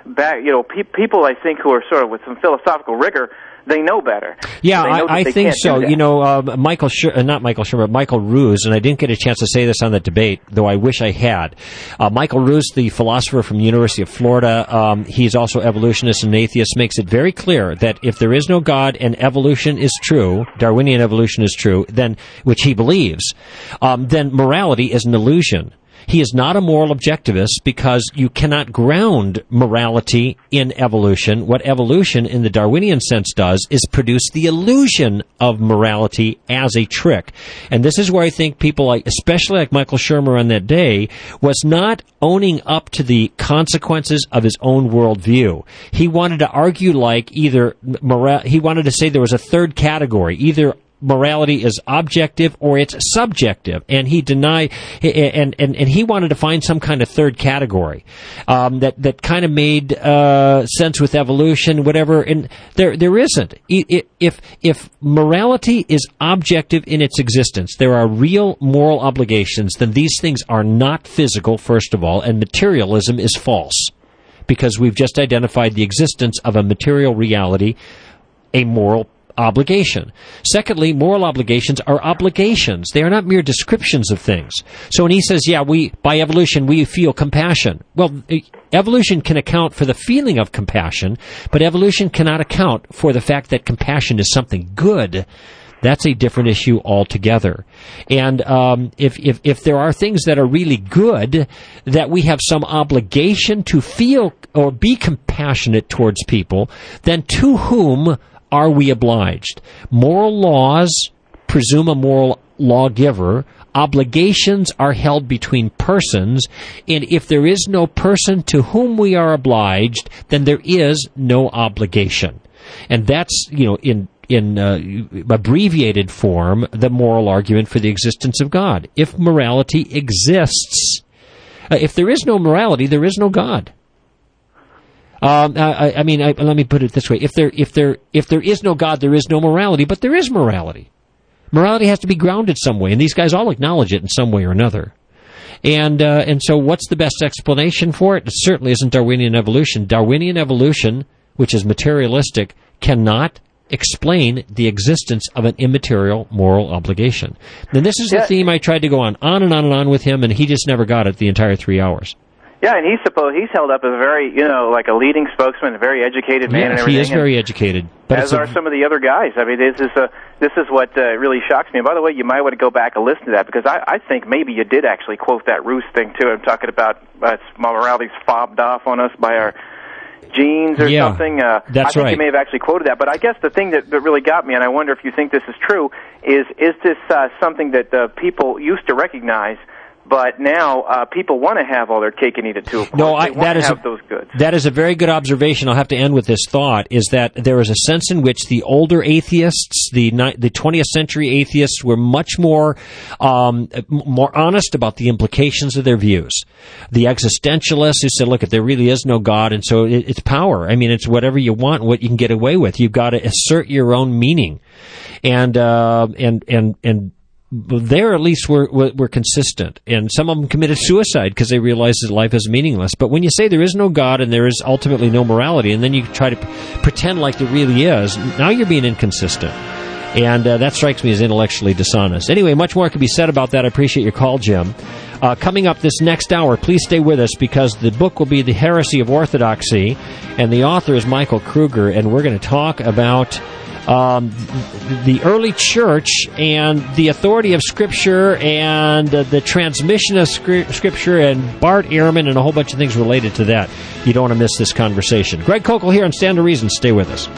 back, you know, pe- people I think who are sort of with some philosophical rigor, they know better. Yeah, they know I, I they think can't so. do that. You know, uh, Michael, Sher- uh, not Michael Shermer, Michael Ruse, and I didn't get a chance to say this on the debate, though I wish I had. Uh, Michael Ruse, the philosopher from the University of Florida, um, he's also evolutionist and atheist, makes it very clear that if there is no God and evolution is true, Darwinian evolution is true, then which he believes, um, then morality is an illusion. He is not a moral objectivist because you cannot ground morality in evolution. What evolution in the Darwinian sense does is produce the illusion of morality as a trick. And this is where I think people like, especially like Michael Shermer on that day, was not owning up to the consequences of his own worldview. He wanted to argue like either moral, he wanted to say there was a third category, either morality is objective or it's subjective, and he denied, and and and he wanted to find some kind of third category um, that that kind of made uh, sense with evolution, whatever. And there there isn't. If if morality is objective in its existence, there are real moral obligations. Then these things are not physical, first of all, and materialism is false because we've just identified the existence of a material reality, a moral obligation. Secondly, moral obligations are obligations. They are not mere descriptions of things. So when he says, yeah, we, by evolution, we feel compassion. Well, evolution can account for the feeling of compassion, but evolution cannot account for the fact that compassion is something good. That's a different issue altogether. And um, if, if if there are things that are really good, that we have some obligation to feel or be compassionate towards people, then to whom are we obliged? Moral laws presume a moral lawgiver. Obligations are held between persons, and if there is no person to whom we are obliged, then there is no obligation. And that's, you know, in in uh, abbreviated form, the moral argument for the existence of God. If morality exists, uh, if there is no morality, there is no God. Um, I, I mean, I, let me put it this way: if there, if there, if there is no God, there is no morality. But there is morality. Morality has to be grounded some way, and these guys all acknowledge it in some way or another. And uh, and so, what's the best explanation for it? It certainly isn't Darwinian evolution. Darwinian evolution, which is materialistic, cannot explain the existence of an immaterial moral obligation. And this is the yeah. theme I tried to go on, on and on and on with him, and he just never got it the entire three hours. Yeah, and he's supposed he's held up as a very, you know, like a leading spokesman, a very educated man, yes, and everything. He is very educated, but as are a, some of the other guys. I mean, this is a this is what uh, really shocks me. And by the way, you might want to go back and listen to that because I, I think maybe you did actually quote that Roos thing too. I'm talking about uh, morality's fobbed off on us by our genes or yeah, something. Uh, that's I think right. you may have actually quoted that. But I guess the thing that, that really got me, and I wonder if you think this is true, is is this uh, something that uh, people used to recognize? But now uh, people want to have all their cake and eat it too. Of course. No, I, they want that to is have a, those goods. That is a very good observation. I'll have to end with this thought: is that there is a sense in which the older atheists, the the twentieth century atheists, were much more um, more honest about the implications of their views. The existentialists who said, "Look, if there really is no God, and so it, it's power. I mean, it's whatever you want, what you can get away with. You've got to assert your own meaning," and uh, and and and. There, at least, were, were were consistent, and some of them committed suicide because they realized that life is meaningless. But when you say there is no God and there is ultimately no morality, and then you try to p- pretend like there really is, now you're being inconsistent, and uh, that strikes me as intellectually dishonest. Anyway, much more can be said about that. I appreciate your call, Jim. Uh, coming up this next hour, please stay with us because the book will be The Heresy of Orthodoxy, and the author is Michael Kruger, and we're going to talk about Um, the early church and the authority of Scripture and uh, the transmission of scri- Scripture and Bart Ehrman and a whole bunch of things related to that. You don't want to miss this conversation. Greg Koukl here on Stand to Reason. Stay with us.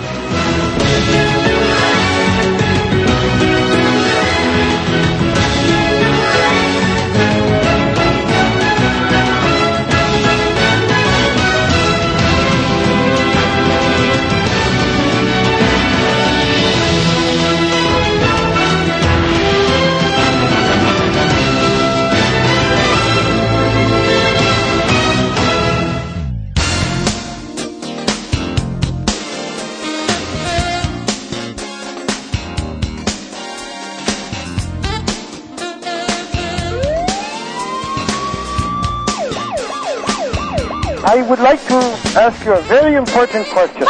I would like to ask you a very important question.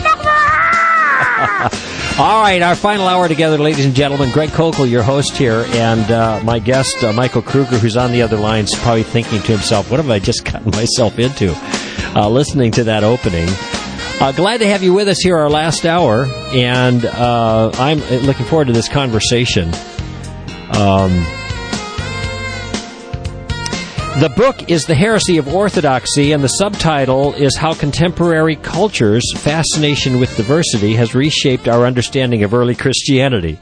All right, our final hour together, ladies and gentlemen. Greg Koukl, your host here, and uh, my guest, uh, Michael Kruger, who's on the other line, is probably thinking to himself, what have I just gotten myself into uh, listening to that opening? Uh, glad to have you with us here our last hour, and uh, I'm looking forward to this conversation. Um, the book is The Heresy of Orthodoxy, and the subtitle is How Contemporary Culture's Fascination with Diversity Has Reshaped Our Understanding of Early Christianity.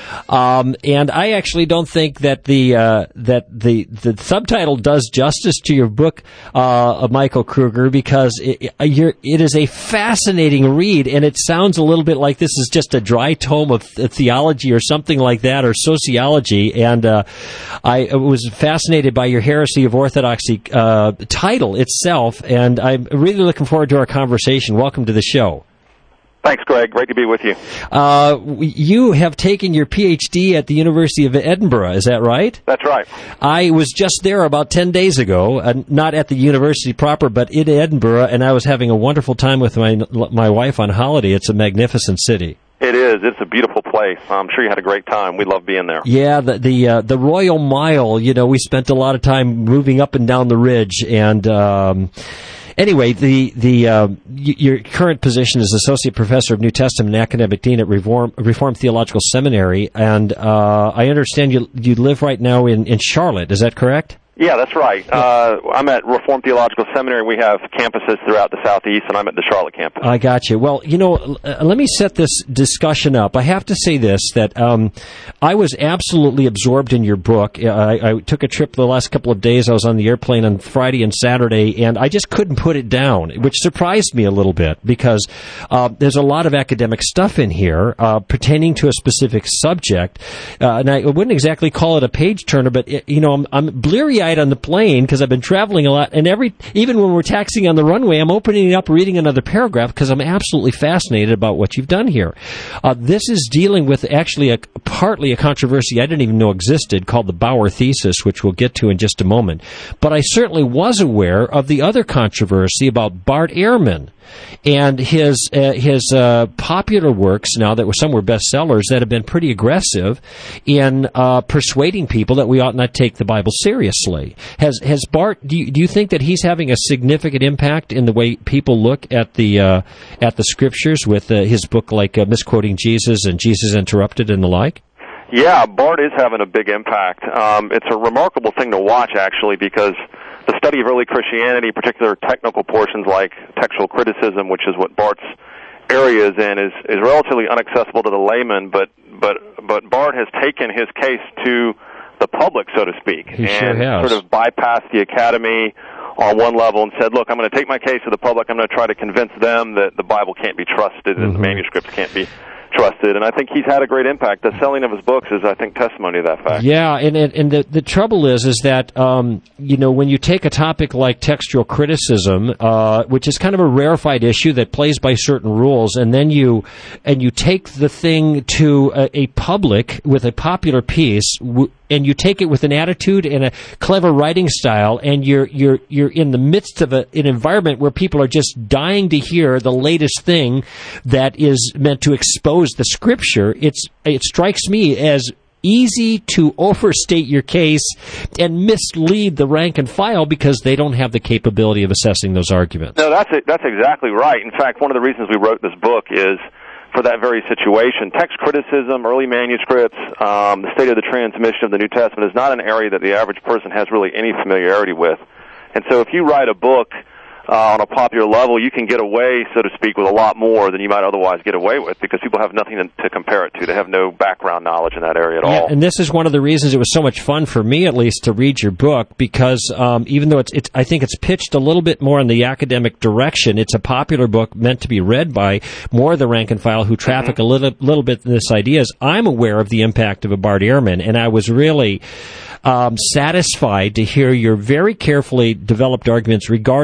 Um, and I actually don't think that the uh, that the the subtitle does justice to your book, uh, of Michael Kruger, because it, you're, it is a fascinating read, and it sounds a little bit like this is just a dry tome of theology or something like that, or sociology. And uh, I was fascinated by your Heresy of Orthodoxy uh, title itself, and I'm really looking forward to our conversation. Welcome to the show. Thanks, Greg. Great to be with you. Uh, you have taken your P H D at the University of Edinburgh, is that right? That's right. I was just there about ten days ago, uh, not at the university proper, but in Edinburgh, and I was having a wonderful time with my my wife on holiday. It's a magnificent city. It is. It's a beautiful place. I'm sure you had a great time. We love being there. Yeah, the the, uh, the Royal Mile, you know, we spent a lot of time moving up and down the ridge, and... Um, Anyway, the the uh, y- your current position is Associate Professor of New Testament and Academic Dean at Reform, Reformed Theological Seminary, and uh, I understand you you live right now in, in Charlotte. Is that correct? Yeah, that's right. Uh, I'm at Reformed Theological Seminary. We have campuses throughout the Southeast, and I'm at the Charlotte campus. I got you. Well, you know, uh, let me set this discussion up. I have to say this, that um, I was absolutely absorbed in your book. I, I took a trip the last couple of days. I was on the airplane on Friday and Saturday, and I just couldn't put it down, which surprised me a little bit, because uh, there's a lot of academic stuff in here uh, pertaining to a specific subject, uh, and I wouldn't exactly call it a page-turner, but, it, you know, I'm, I'm bleary-eyed on the plane because I've been traveling a lot, and every even when we're taxiing on the runway, I'm opening it up, reading another paragraph because I'm absolutely fascinated about what you've done here. Uh, this is dealing with actually a, partly a controversy I didn't even know existed called the Bauer thesis, which we'll get to in just a moment. But I certainly was aware of the other controversy about Bart Ehrman and his uh, his uh, popular works now that were some were bestsellers that have been pretty aggressive in uh, persuading people that we ought not take the Bible seriously. Has has Bart? Do you, do you think that he's having a significant impact in the way people look at the uh, at the scriptures with uh, his book like uh, Misquoting Jesus and Jesus Interrupted and the like? Yeah, Bart is having a big impact. Um, it's a remarkable thing to watch, actually, because the study of early Christianity, particular technical portions like textual criticism, which is what Bart's area is in, is, is relatively inaccessible to the layman, but, but, but Bart has taken his case to the public, so to speak, he and sure has. sort of bypassed the academy on one level and said, look, I'm going to take my case to the public, I'm going to try to convince them that the Bible can't be trusted, mm-hmm. and the manuscripts can't be trusted, and I think he's had a great impact. The selling of his books is, I think, testimony to that fact. Yeah, and and, and the, the trouble is, is that, um, you know, when you take a topic like textual criticism, uh, which is kind of a rarefied issue that plays by certain rules, and then you and you take the thing to a, a public with a popular piece, w- and you take it with an attitude and a clever writing style, and you're you're you're in the midst of a, an environment where people are just dying to hear the latest thing that is meant to expose the scripture. It's it strikes me as easy to overstate your case and mislead the rank and file because they don't have the capability of assessing those arguments. No, that's it, that's exactly right. In fact, one of the reasons we wrote this book is for that very situation. Text criticism, early manuscripts, um, the state of the transmission of the New Testament is not an area that the average person has really any familiarity with. And so if you write a book Uh, on a popular level, you can get away, so to speak, with a lot more than you might otherwise get away with because people have nothing to compare it to. They have no background knowledge in that area at yeah, all. And this is one of the reasons it was so much fun for me, at least, to read your book because um, even though it's, it's, I think it's pitched a little bit more in the academic direction, it's a popular book meant to be read by more of the rank and file who traffic mm-hmm. a little, little bit in this ideas. I'm aware of the impact of a Bart Ehrman, and I was really Um, satisfied to hear your very carefully developed arguments regarding three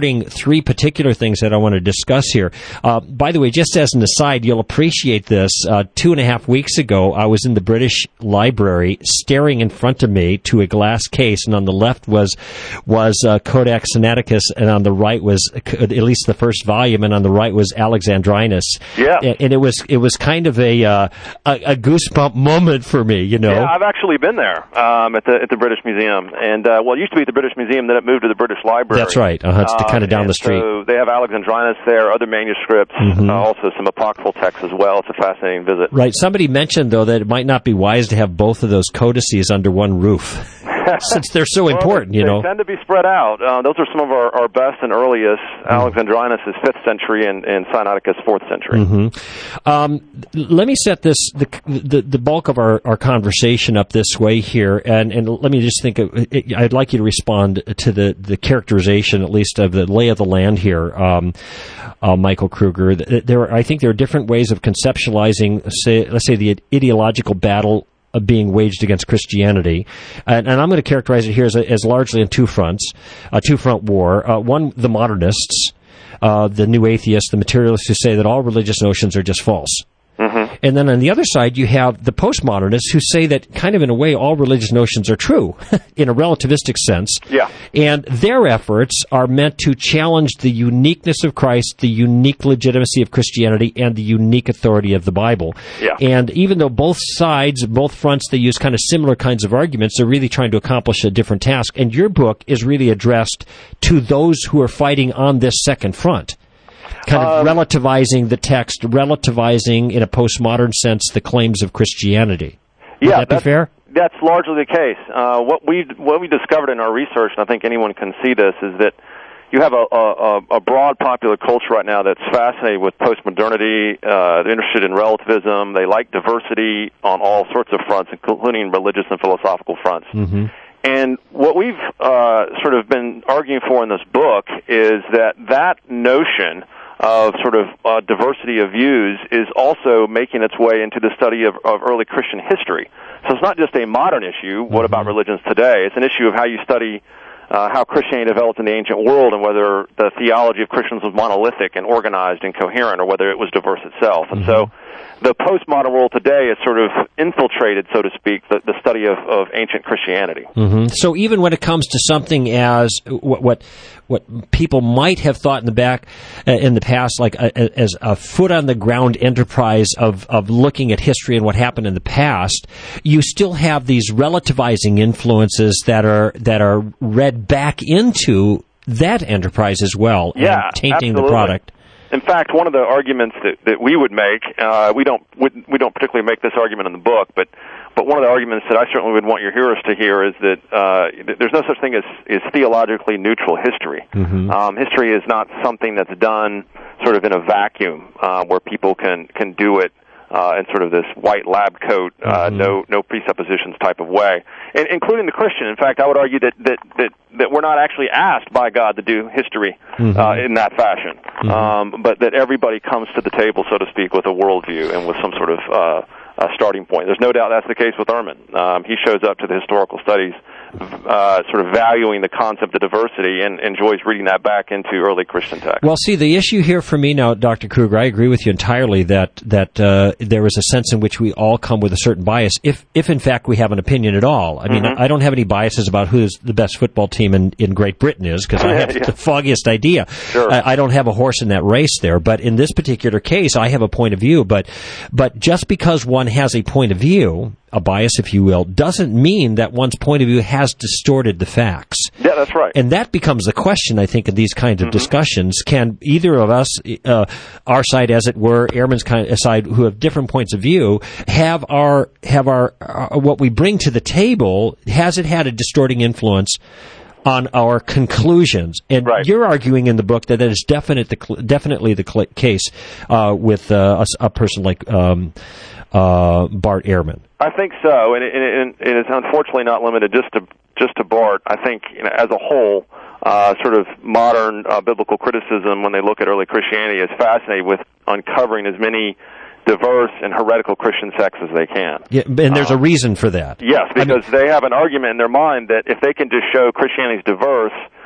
three particular things that I want to discuss here. Uh, by the way, just as an aside, you'll appreciate this. Uh, two and a half weeks ago, I was in the British Library, staring in front of me to a glass case, and on the left was was uh, Codex Sinaiticus, and on the right was at least the first volume, and on the right was Alexandrinus. Yeah, and, and it was it was kind of a, uh, a a goosebump moment for me, you know. Yeah, I've actually been there um, at the at the British Museum, and uh, well, it used to be at the British Museum, then it moved to the British Library. That's right. Uh-huh. It's um, kind of down the street. So they have Alexandrinus there, other manuscripts, mm-hmm. uh, also some apocryphal texts as well. It's a fascinating visit. Right. Somebody mentioned, though, that it might not be wise to have both of those codices under one roof. Since they're so well, important, they, you know. They tend to be spread out. Uh, those are some of our, our best and earliest. Mm-hmm. Alexandrinus is fifth century and, and Sinaiticus fourth century. Mm-hmm. Um, let me set this the, the the bulk of our, our conversation up this way here, and, and let me just think of, I'd like you to respond to the, the characterization, at least, of the lay of the land here, um, uh, Michael Kruger. There, are, I think there are different ways of conceptualizing, say, let's say, the ideological battle of being waged against Christianity, and, and I'm going to characterize it here as, a, as largely in two fronts, a two-front war. Uh, one, the modernists, uh, the new atheists, the materialists who say that all religious notions are just false. Mm-hmm. And then on the other side, you have the postmodernists who say that kind of in a way all religious notions are true in a relativistic sense. Yeah. And their efforts are meant to challenge the uniqueness of Christ, the unique legitimacy of Christianity, and the unique authority of the Bible. Yeah. And even though both sides, both fronts, they use kind of similar kinds of arguments, they're really trying to accomplish a different task. And your book is really addressed to those who are fighting on this second front. Kind of um, relativizing the text, relativizing in a postmodern sense the claims of Christianity. Would yeah, that be that's, fair? That's largely the case. Uh, what we what we discovered in our research, and I think anyone can see this, is that you have a, a, a broad popular culture right now that's fascinated with postmodernity, uh, they're interested in relativism, they like diversity on all sorts of fronts, including religious and philosophical fronts. Mm-hmm. And what we've uh, sort of been arguing for in this book is that that notion of sort of uh, diversity of views is also making its way into the study of, of early Christian history. So it's not just a modern issue, what about religions today? It's an issue of how you study uh, how Christianity developed in the ancient world and whether the theology of Christians was monolithic and organized and coherent or whether it was diverse itself. And so the postmodern world today has sort of infiltrated, so to speak, the, the study of, of ancient Christianity. Mm-hmm. So even when it comes to something as what what, what people might have thought in the back uh, in the past, like a, as a foot on the ground enterprise of of looking at history and what happened in the past, you still have these relativizing influences that are that are read back into that enterprise as well, yeah, and tainting absolutely. the product. In fact, one of the arguments that, that we would make, uh, we don't we, we don't particularly make this argument in the book, but but one of the arguments that I certainly would want your hearers to hear is that uh, there's no such thing as, as theologically neutral history. Mm-hmm. Um, history is not something that's done sort of in a vacuum uh, where people can can do it uh, in sort of this white lab coat, uh, mm-hmm. no no presuppositions type of way, and, including the Christian. In fact, I would argue that that that, that we're not actually asked by God to do history mm-hmm. uh, in that fashion, mm-hmm. um, but that everybody comes to the table, so to speak, with a worldview and with some sort of uh, uh, starting point. There's no doubt that's the case with Ehrman. Um, he shows up to the historical studies uh, sort of valuing the concept of diversity and enjoys reading that back into early Christian texts. Well, see, the issue here for me now, Doctor Kruger, I agree with you entirely that that uh, there is a sense in which we all come with a certain bias, if if in fact we have an opinion at all. I mean, mm-hmm. I don't have any biases about who the best football team in, in Great Britain is, because I have yeah. the foggiest idea. Sure. I, I don't have a horse in that race there, but in this particular case, I have a point of view. But but just because one has a point of view, a bias, if you will, doesn't mean that one's point of view has distorted the facts. Yeah, that's right. And that becomes the question, I think, in these kinds of mm-hmm. discussions. Can either of us, uh, our side, as it were, Ehrman's kind of side, who have different points of view, have our have our uh, what we bring to the table, has it had a distorting influence on our conclusions? And right. you're arguing in the book that that is definite, the, definitely the cl- case uh, with uh, a, a person like um, uh, Bart Ehrman. I think so, and it, and it is unfortunately not limited just to just to Bart. I think, you know, as a whole, uh, sort of modern uh, biblical criticism, when they look at early Christianity, is fascinated with uncovering as many diverse and heretical Christian sects as they can. Yeah, and there's uh, a reason for that. Yes, because I mean, they have an argument in their mind that if they can just show Christianity is diverse, they're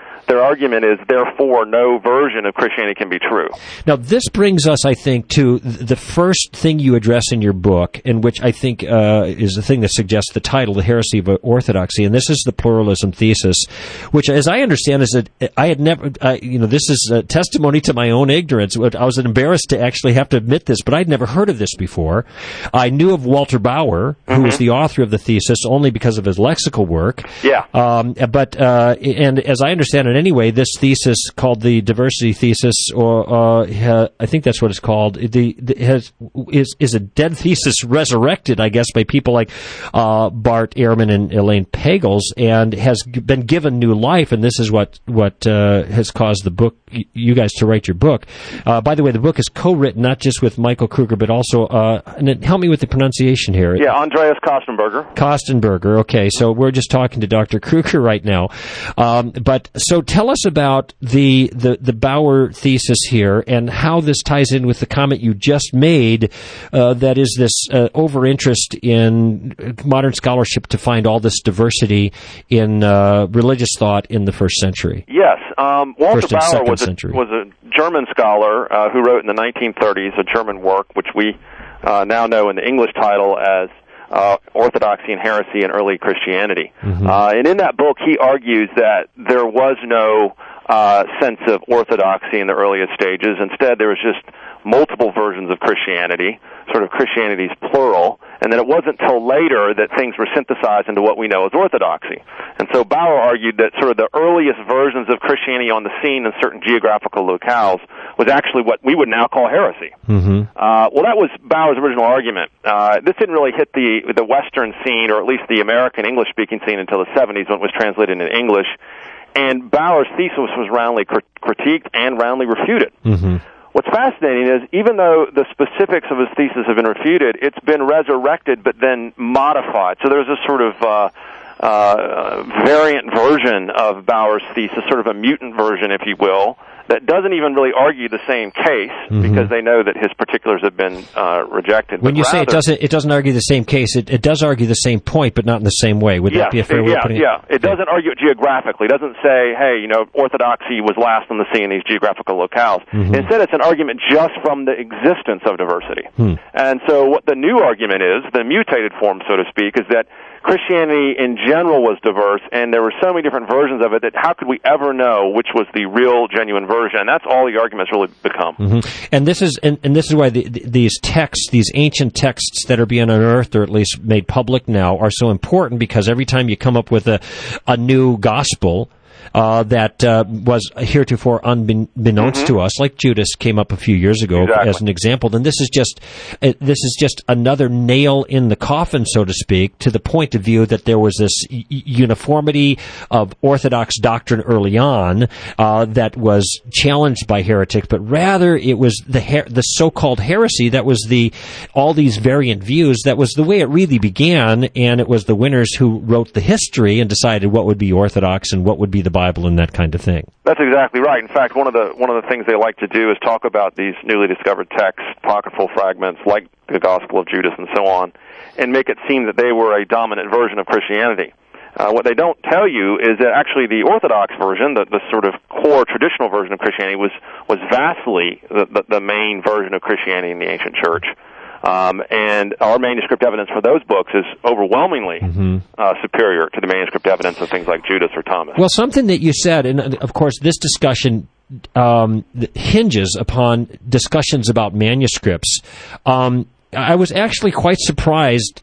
argument is, therefore, no version of Christianity can be true. Now, this brings us, I think, to the first thing you address in your book, and which I think uh, is the thing that suggests the title, The Heresy of Orthodoxy, and this is the pluralism thesis, which, as I understand, is that I had never, uh, you know, this is a testimony to my own ignorance. I was embarrassed to actually have to admit this, but I'd never heard of this before. I knew of Walter Bauer, who mm-hmm. was the author of the thesis, only because of his lexical work. Yeah. Um, but, uh, and as I understand it anyway, this thesis called the diversity thesis, or uh, ha, I think that's what it's called, the, the has, is, is a dead thesis resurrected, I guess, by people like uh, Bart Ehrman and Elaine Pagels, and has g- been given new life, and this is what, what uh, has caused the book, y- you guys to write your book. Uh, by the way, the book is co-written not just with Michael Kruger, but also, uh, and help me with the pronunciation here. Yeah, Andreas Kostenberger. Kostenberger, okay, so we're just talking to Doctor Kruger right now. Um, but so tell us about the, the, the Bauer thesis here and how this ties in with the comment you just made, uh, that is this uh, over-interest in modern scholarship to find all this diversity in uh, religious thought in the first century. Yes, um, Walter first and Bauer second was a, century. was a German scholar uh, who wrote in the nineteen thirties a German work, which we uh, now know in the English title as Uh, Orthodoxy and Heresy in Early Christianity. Mm-hmm. Uh, and in that book, he argues that there was no uh, sense of orthodoxy in the earliest stages. Instead, there was just multiple versions of Christianity, sort of Christianity's plural, and then it wasn't until later that things were synthesized into what we know as orthodoxy. And so Bauer argued that sort of the earliest versions of Christianity on the scene in certain geographical locales was actually what we would now call heresy. Mm-hmm. Uh, well, that was Bauer's original argument. Uh, this didn't really hit the the Western scene, or at least the American English-speaking scene, until the seventies when it was translated into English. And Bauer's thesis was roundly crit- critiqued and roundly refuted. Mm-hmm. What's fascinating is, even though the specifics of his thesis have been refuted, it's been resurrected but then modified. So there's this sort of uh, uh, variant version of Bauer's thesis, sort of a mutant version, if you will, that doesn't even really argue the same case, mm-hmm. because they know that his particulars have been uh, rejected. When but you rather, say it doesn't, it doesn't argue the same case, it, it does argue the same point, but not in the same way. Would yes, that be a fair it, way yeah, of putting it? Yeah, it doesn't argue it geographically. It doesn't say, hey, you know, orthodoxy was last on the scene in these geographical locales. Mm-hmm. Instead, it's an argument just from the existence of diversity. Hmm. And so what the new argument is, the mutated form, so to speak, is that Christianity in general was diverse, and there were so many different versions of it that how could we ever know which was the real, genuine version? And that's all the arguments really become. Mm-hmm. And this is and, and this is why the, the, these texts, these ancient texts that are being unearthed, or at least made public now, are so important, because every time you come up with a, a new gospel Uh, that uh, was heretofore unbeknownst mm-hmm. to us, like Judas came up a few years ago exactly. as an example. Then this is just uh, this is just another nail in the coffin, so to speak, to the point of view that there was this y- uniformity of Orthodox doctrine early on uh, that was challenged by heretics, but rather it was the her- the so-called heresy that was the all these variant views. That was the way it really began, and it was the winners who wrote the history and decided what would be Orthodox and what would be the Bible and that kind of thing. That's exactly right. In fact, one of the one of the things they like to do is talk about these newly discovered texts, apocryphal fragments like the Gospel of Judas and so on, and make it seem that they were a dominant version of Christianity. Uh, what they don't tell you is that actually the Orthodox version, the, the sort of core traditional version of Christianity, was was vastly the, the, the main version of Christianity in the ancient church. Um, and our manuscript evidence for those books is overwhelmingly mm-hmm. uh, superior to the manuscript evidence of things like Judas or Thomas. Well, something that you said, and of course this discussion um, hinges upon discussions about manuscripts. Um, I was actually quite surprised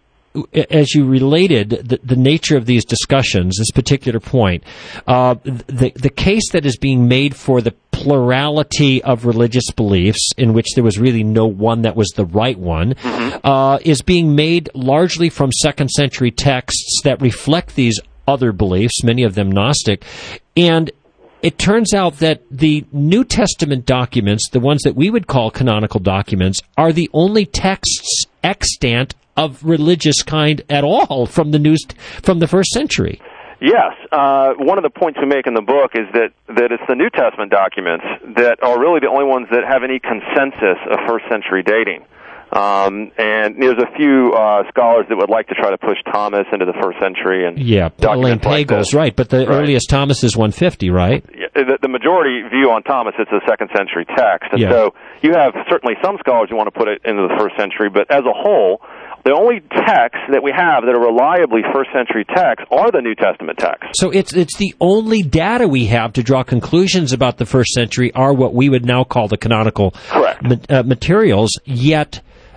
as you related the, the nature of these discussions, this particular point, uh, the the case that is being made for the plurality of religious beliefs, in which there was really no one that was the right one, mm-hmm. uh, is being made largely from second century texts that reflect these other beliefs, many of them Gnostic, and it turns out that the New Testament documents, the ones that we would call canonical documents, are the only texts extant of religious kind at all from the news from the first century. Yes. Uh, one of the points we make in the book is that, that it's the New Testament documents that are really the only ones that have any consensus of first century dating. Um, and there's a few uh, scholars that would like to try to push Thomas into the first century. And yeah, Elaine Pagels, right. But the right. earliest Thomas is one fifty, right? Yeah, the, the majority view on Thomas, it's a second century text. And yeah. so you have certainly some scholars who want to put it into the first century, but as a whole, the only texts that we have that are reliably first century texts are the New Testament texts. So it's it's the only data we have to draw conclusions about the first century are what we would now call the canonical ma- uh, materials, yet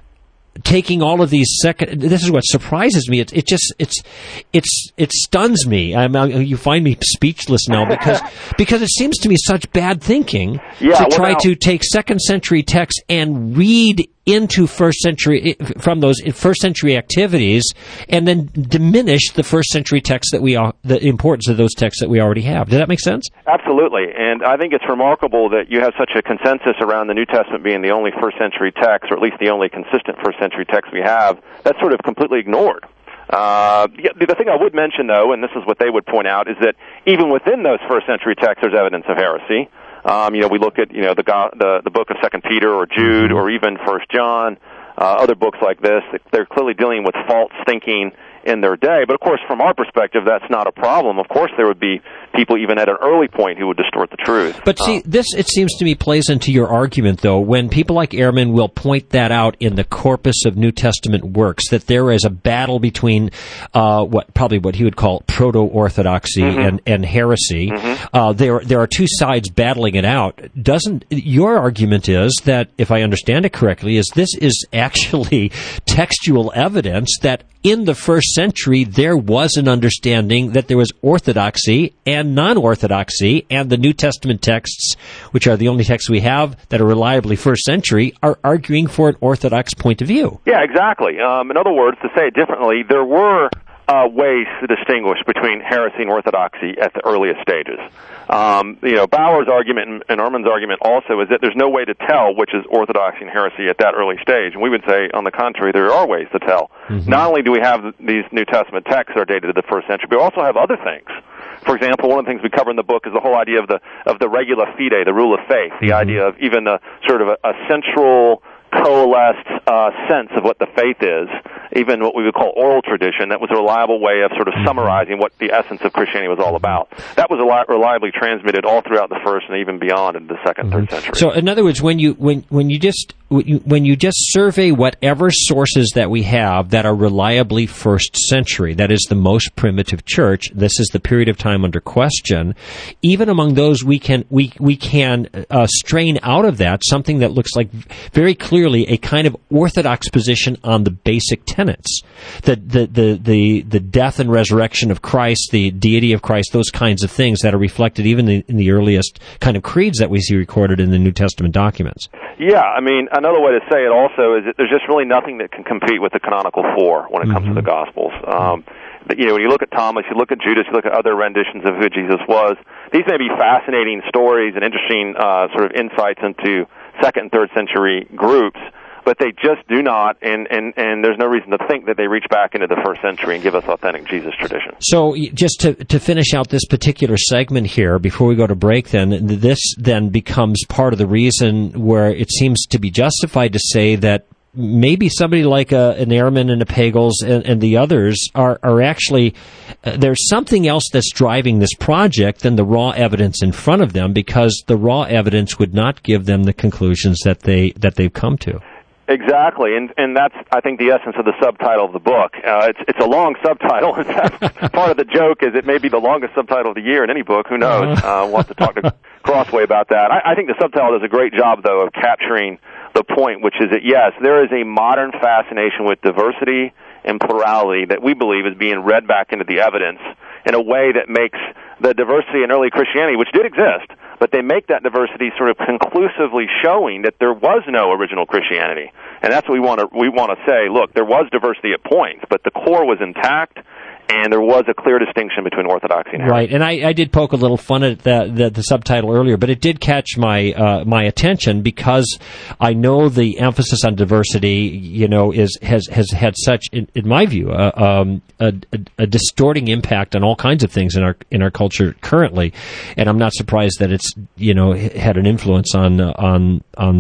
taking all of these second, this is what surprises me. It, it just, it's, it's, it stuns me. I'm, I, you find me speechless now because, because it seems to me such bad thinking yeah, to try well, now, to take second century texts and read into first century, from those first century activities, and then diminish the first century texts that we are, the importance of those texts that we already have. Does that make sense? Absolutely. And I think it's remarkable that you have such a consensus around the New Testament being the only first century text, or at least the only consistent first century text we have. That's sort of completely ignored. Uh, the, the thing I would mention, though, and this is what they would point out, is that even within those first century texts, there's evidence of heresy. Um, you know, we look at, you know, the the, the book of Second Peter or Jude or even First John, uh, other books like this. They're clearly dealing with false thinking in their day. But, of course, from our perspective, that's not a problem. Of course, there would be people even at an early point who would distort the truth. But see, um, this, it seems to me, plays into your argument, though, when people like Ehrman will point that out in the corpus of New Testament works, that there is a battle between uh, what probably what he would call proto-orthodoxy mm-hmm. and, and heresy. Mm-hmm. Uh, there, there are two sides battling it out. Doesn't your argument is that, if I understand it correctly, is this is actually textual evidence that in the first century, there was an understanding that there was orthodoxy and non-orthodoxy, and the New Testament texts, which are the only texts we have that are reliably first century, are arguing for an orthodox point of view. Yeah, exactly. Um, in other words, to say it differently, there were uh, ways to distinguish between heresy and orthodoxy at the earliest stages. Um, you know, Bauer's argument and, and Ehrman's argument also is that there's no way to tell which is orthodoxy and heresy at that early stage. And we would say, on the contrary, there are ways to tell. Mm-hmm. Not only do we have these New Testament texts that are dated to the first century, but we also have other things. For example, one of the things we cover in the book is the whole idea of the of the regula fide, the rule of faith, the mm-hmm. idea of even a sort of a, a central coalesced uh, sense of what the faith is, even what we would call oral tradition. That was a reliable way of sort of summarizing what the essence of Christianity was all about. That was reliably transmitted all throughout the first and even beyond into the second, mm-hmm. third century. So, in other words, when you when when you just when you just survey whatever sources that we have that are reliably first century, that is the most primitive church, this is the period of time under question. Even among those, we can we we can uh, strain out of that something that looks like very clearly a kind of orthodox position on the basic tenets, the the the the, the death and resurrection of Christ, the deity of Christ, those kinds of things that are reflected even in, in the earliest kind of creeds that we see recorded in the New Testament documents. Yeah, I mean, another way to say it also is that there's just really nothing that can compete with the canonical four when it comes mm-hmm. to the Gospels. Um, but, you know, when you look at Thomas, you look at Judas, you look at other renditions of who Jesus was, these may be fascinating stories and interesting uh, sort of insights into second and third century groups, but they just do not, and, and, and there's no reason to think that they reach back into the first century and give us authentic Jesus tradition. So just to, to finish out this particular segment here, before we go to break then, this then becomes part of the reason where it seems to be justified to say that maybe somebody like a, an Ehrman and a Pagels and, and the others are, are actually, uh, there's something else that's driving this project than the raw evidence in front of them, because the raw evidence would not give them the conclusions that they, that they've come to. Exactly, and and that's, I think, the essence of the subtitle of the book. Uh, it's it's a long subtitle. In fact, part of the joke is it may be the longest subtitle of the year in any book. Who knows? Uh, we'll have to talk to Crossway about that. I, I think the subtitle does a great job, though, of capturing the point, which is that, yes, there is a modern fascination with diversity and plurality that we believe is being read back into the evidence in a way that makes the diversity in early Christianity, which did exist, but they make that diversity sort of conclusively showing that there was no original Christianity. And that's what we want to we want to say. Look, there was diversity at points, but the core was intact, and there was a clear distinction between orthodoxy and heresy. Right, and I, I did poke a little fun at the, the, the subtitle earlier, but it did catch my uh, my attention because I know the emphasis on diversity, you know, is has has had such, in, in my view, uh, um, a, a, a distorting impact on all kinds of things in our in our culture currently, and I'm not surprised that it's, you know, had an influence on uh, on on.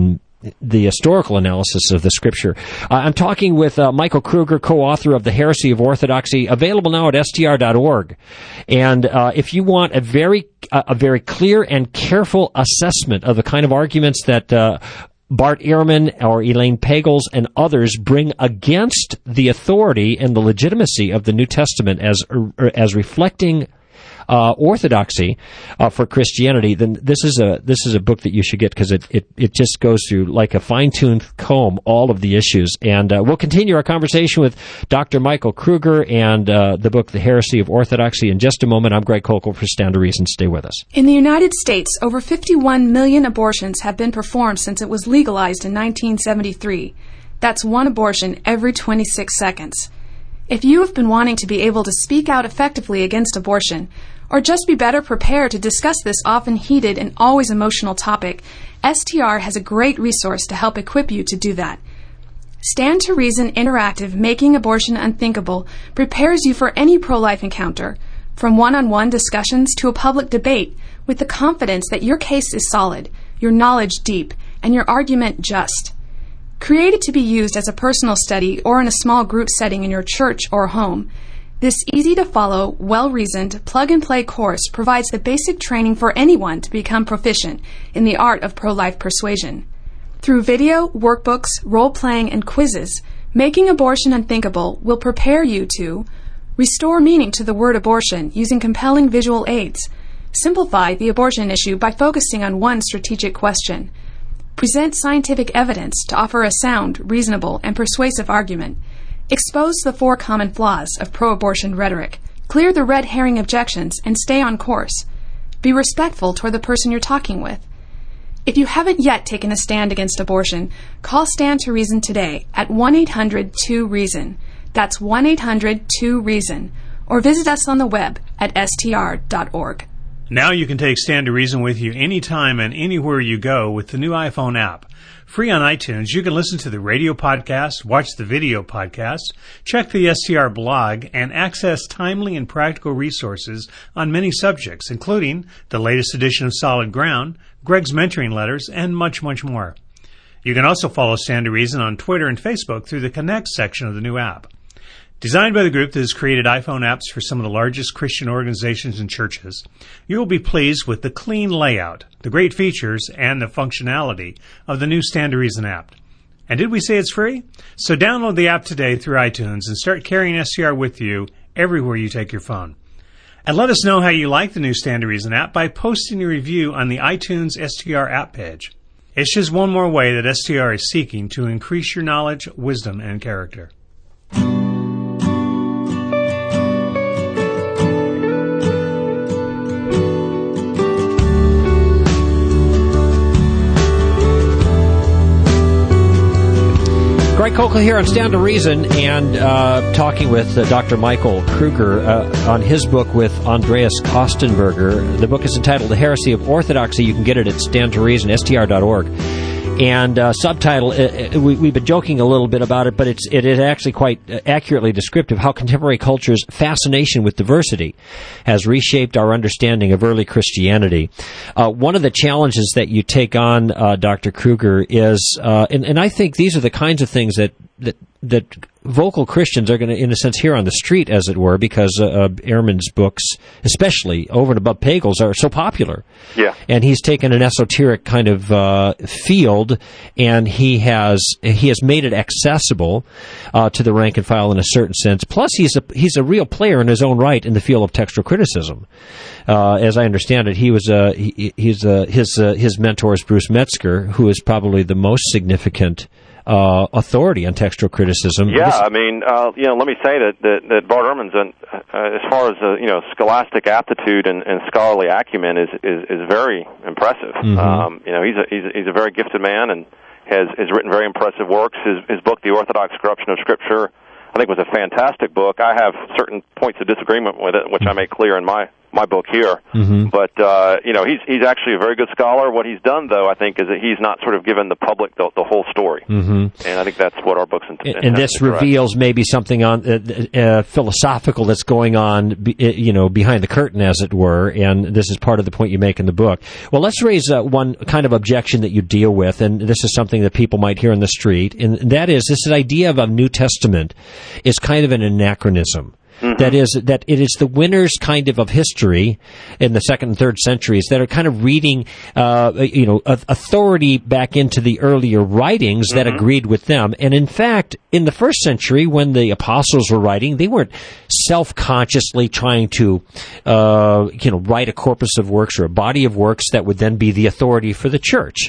the historical analysis of the Scripture. Uh, I'm talking with uh, Michael Kruger, co-author of The Heresy of Orthodoxy, available now at S T R dot org. And uh, if you want a very a very clear and careful assessment of the kind of arguments that uh, Bart Ehrman or Elaine Pagels and others bring against the authority and the legitimacy of the New Testament as as reflecting uh, orthodoxy uh, for Christianity, then this is a this is a book that you should get, because it, it, it just goes through like a fine-tuned comb all of the issues. And uh, we'll continue our conversation with Doctor Michael Kruger and uh, the book The Heresy of Orthodoxy in just a moment. I'm Greg Kokel for Stand to Reason. Stay with us. In the United States, over fifty-one million abortions have been performed since it was legalized in nineteen seventy-three. That's one abortion every twenty-six seconds. If you have been wanting to be able to speak out effectively against abortion, or just be better prepared to discuss this often heated and always emotional topic, S T R has a great resource to help equip you to do that. Stand to Reason Interactive Making Abortion Unthinkable prepares you for any pro-life encounter, from one-on-one discussions to a public debate, with the confidence that your case is solid, your knowledge deep, and your argument just. Created to be used as a personal study or in a small group setting in your church or home, this easy-to-follow, well-reasoned, plug-and-play course provides the basic training for anyone to become proficient in the art of pro-life persuasion. Through video, workbooks, role-playing, and quizzes, Making Abortion Unthinkable will prepare you to restore meaning to the word abortion using compelling visual aids, simplify the abortion issue by focusing on one strategic question, present scientific evidence to offer a sound, reasonable, and persuasive argument, expose the four common flaws of pro-abortion rhetoric, clear the red herring objections, and stay on course. Be respectful toward the person you're talking with. If you haven't yet taken a stand against abortion, call Stand to Reason today at one eight hundred two reason. That's one eight hundred two reason. Or visit us on the web at S T R dot org. Now you can take Stand to Reason with you anytime and anywhere you go with the new iPhone app. Free on iTunes, you can listen to the radio podcast, watch the video podcast, check the S T R blog, and access timely and practical resources on many subjects, including the latest edition of Solid Ground, Greg's mentoring letters, and much, much more. You can also follow Stand to Reason on Twitter and Facebook through the Connect section of the new app. Designed by the group that has created iPhone apps for some of the largest Christian organizations and churches, you will be pleased with the clean layout, the great features, and the functionality of the new Stand to Reason app. And did we say it's free? So download the app today through iTunes and start carrying S T R with you everywhere you take your phone. And let us know how you like the new Stand to Reason app by posting a review on the iTunes S T R app page. It's just one more way that S T R is seeking to increase your knowledge, wisdom, and character. Greg Kokel here on Stand to Reason, and uh, talking with uh, Doctor Michael Kruger uh, on his book with Andreas Kostenberger. The book is entitled The Heresy of Orthodoxy. You can get it at Stand to Reason, S T R dot org. And uh, subtitle, uh, we, we've been joking a little bit about it, but it's, it is actually quite accurately descriptive how contemporary culture's fascination with diversity has reshaped our understanding of early Christianity. Uh, one of the challenges that you take on, uh, Doctor Kruger, is, uh, and, and I think these are the kinds of things that, that, that vocal Christians are going to, in a sense, hear on the street, as it were, because uh, uh, Ehrman's books, especially over and above Pagels, are so popular. Yeah. And he's taken an esoteric kind of uh, field, and he has he has made it accessible uh, to the rank and file in a certain sense. Plus, he's a he's a real player in his own right in the field of textual criticism. Uh, as I understand it, he was uh, he, he's uh, his uh, his mentor is Bruce Metzger, who is probably the most significant Uh, authority on textual criticism. Yeah, This- I mean, uh, you know, let me say that that, that Bart Ehrman's, an, uh, as far as uh, you know, scholastic aptitude and, and scholarly acumen is, is is very impressive. Mm-hmm. Um, you know, he's a he's a, he's a very gifted man and has has written very impressive works. His his book, The Orthodox Corruption of Scripture, I think was a fantastic book. I have certain points of disagreement with it, which I make clear in my my book here. Mm-hmm. But, uh, you know, he's he's actually a very good scholar. What he's done, though, I think, is that he's not sort of given the public the, the whole story. Mm-hmm. And I think that's what our book's intended. And, and this reveals maybe something on uh, uh, philosophical that's going on, be, uh, you know, behind the curtain, as it were. And this is part of the point you make in the book. Well, let's raise uh, one kind of objection that you deal with, and this is something that people might hear in the street, and that is this idea of a New Testament is kind of an anachronism. Mm-hmm. That is, that it is the winners kind of of history in the second and third centuries that are kind of reading, uh, you know, authority back into the earlier writings that mm-hmm. agreed with them. And in fact, in the first century, when the apostles were writing, they weren't self-consciously trying to, uh, you know, write a corpus of works or a body of works that would then be the authority for the church.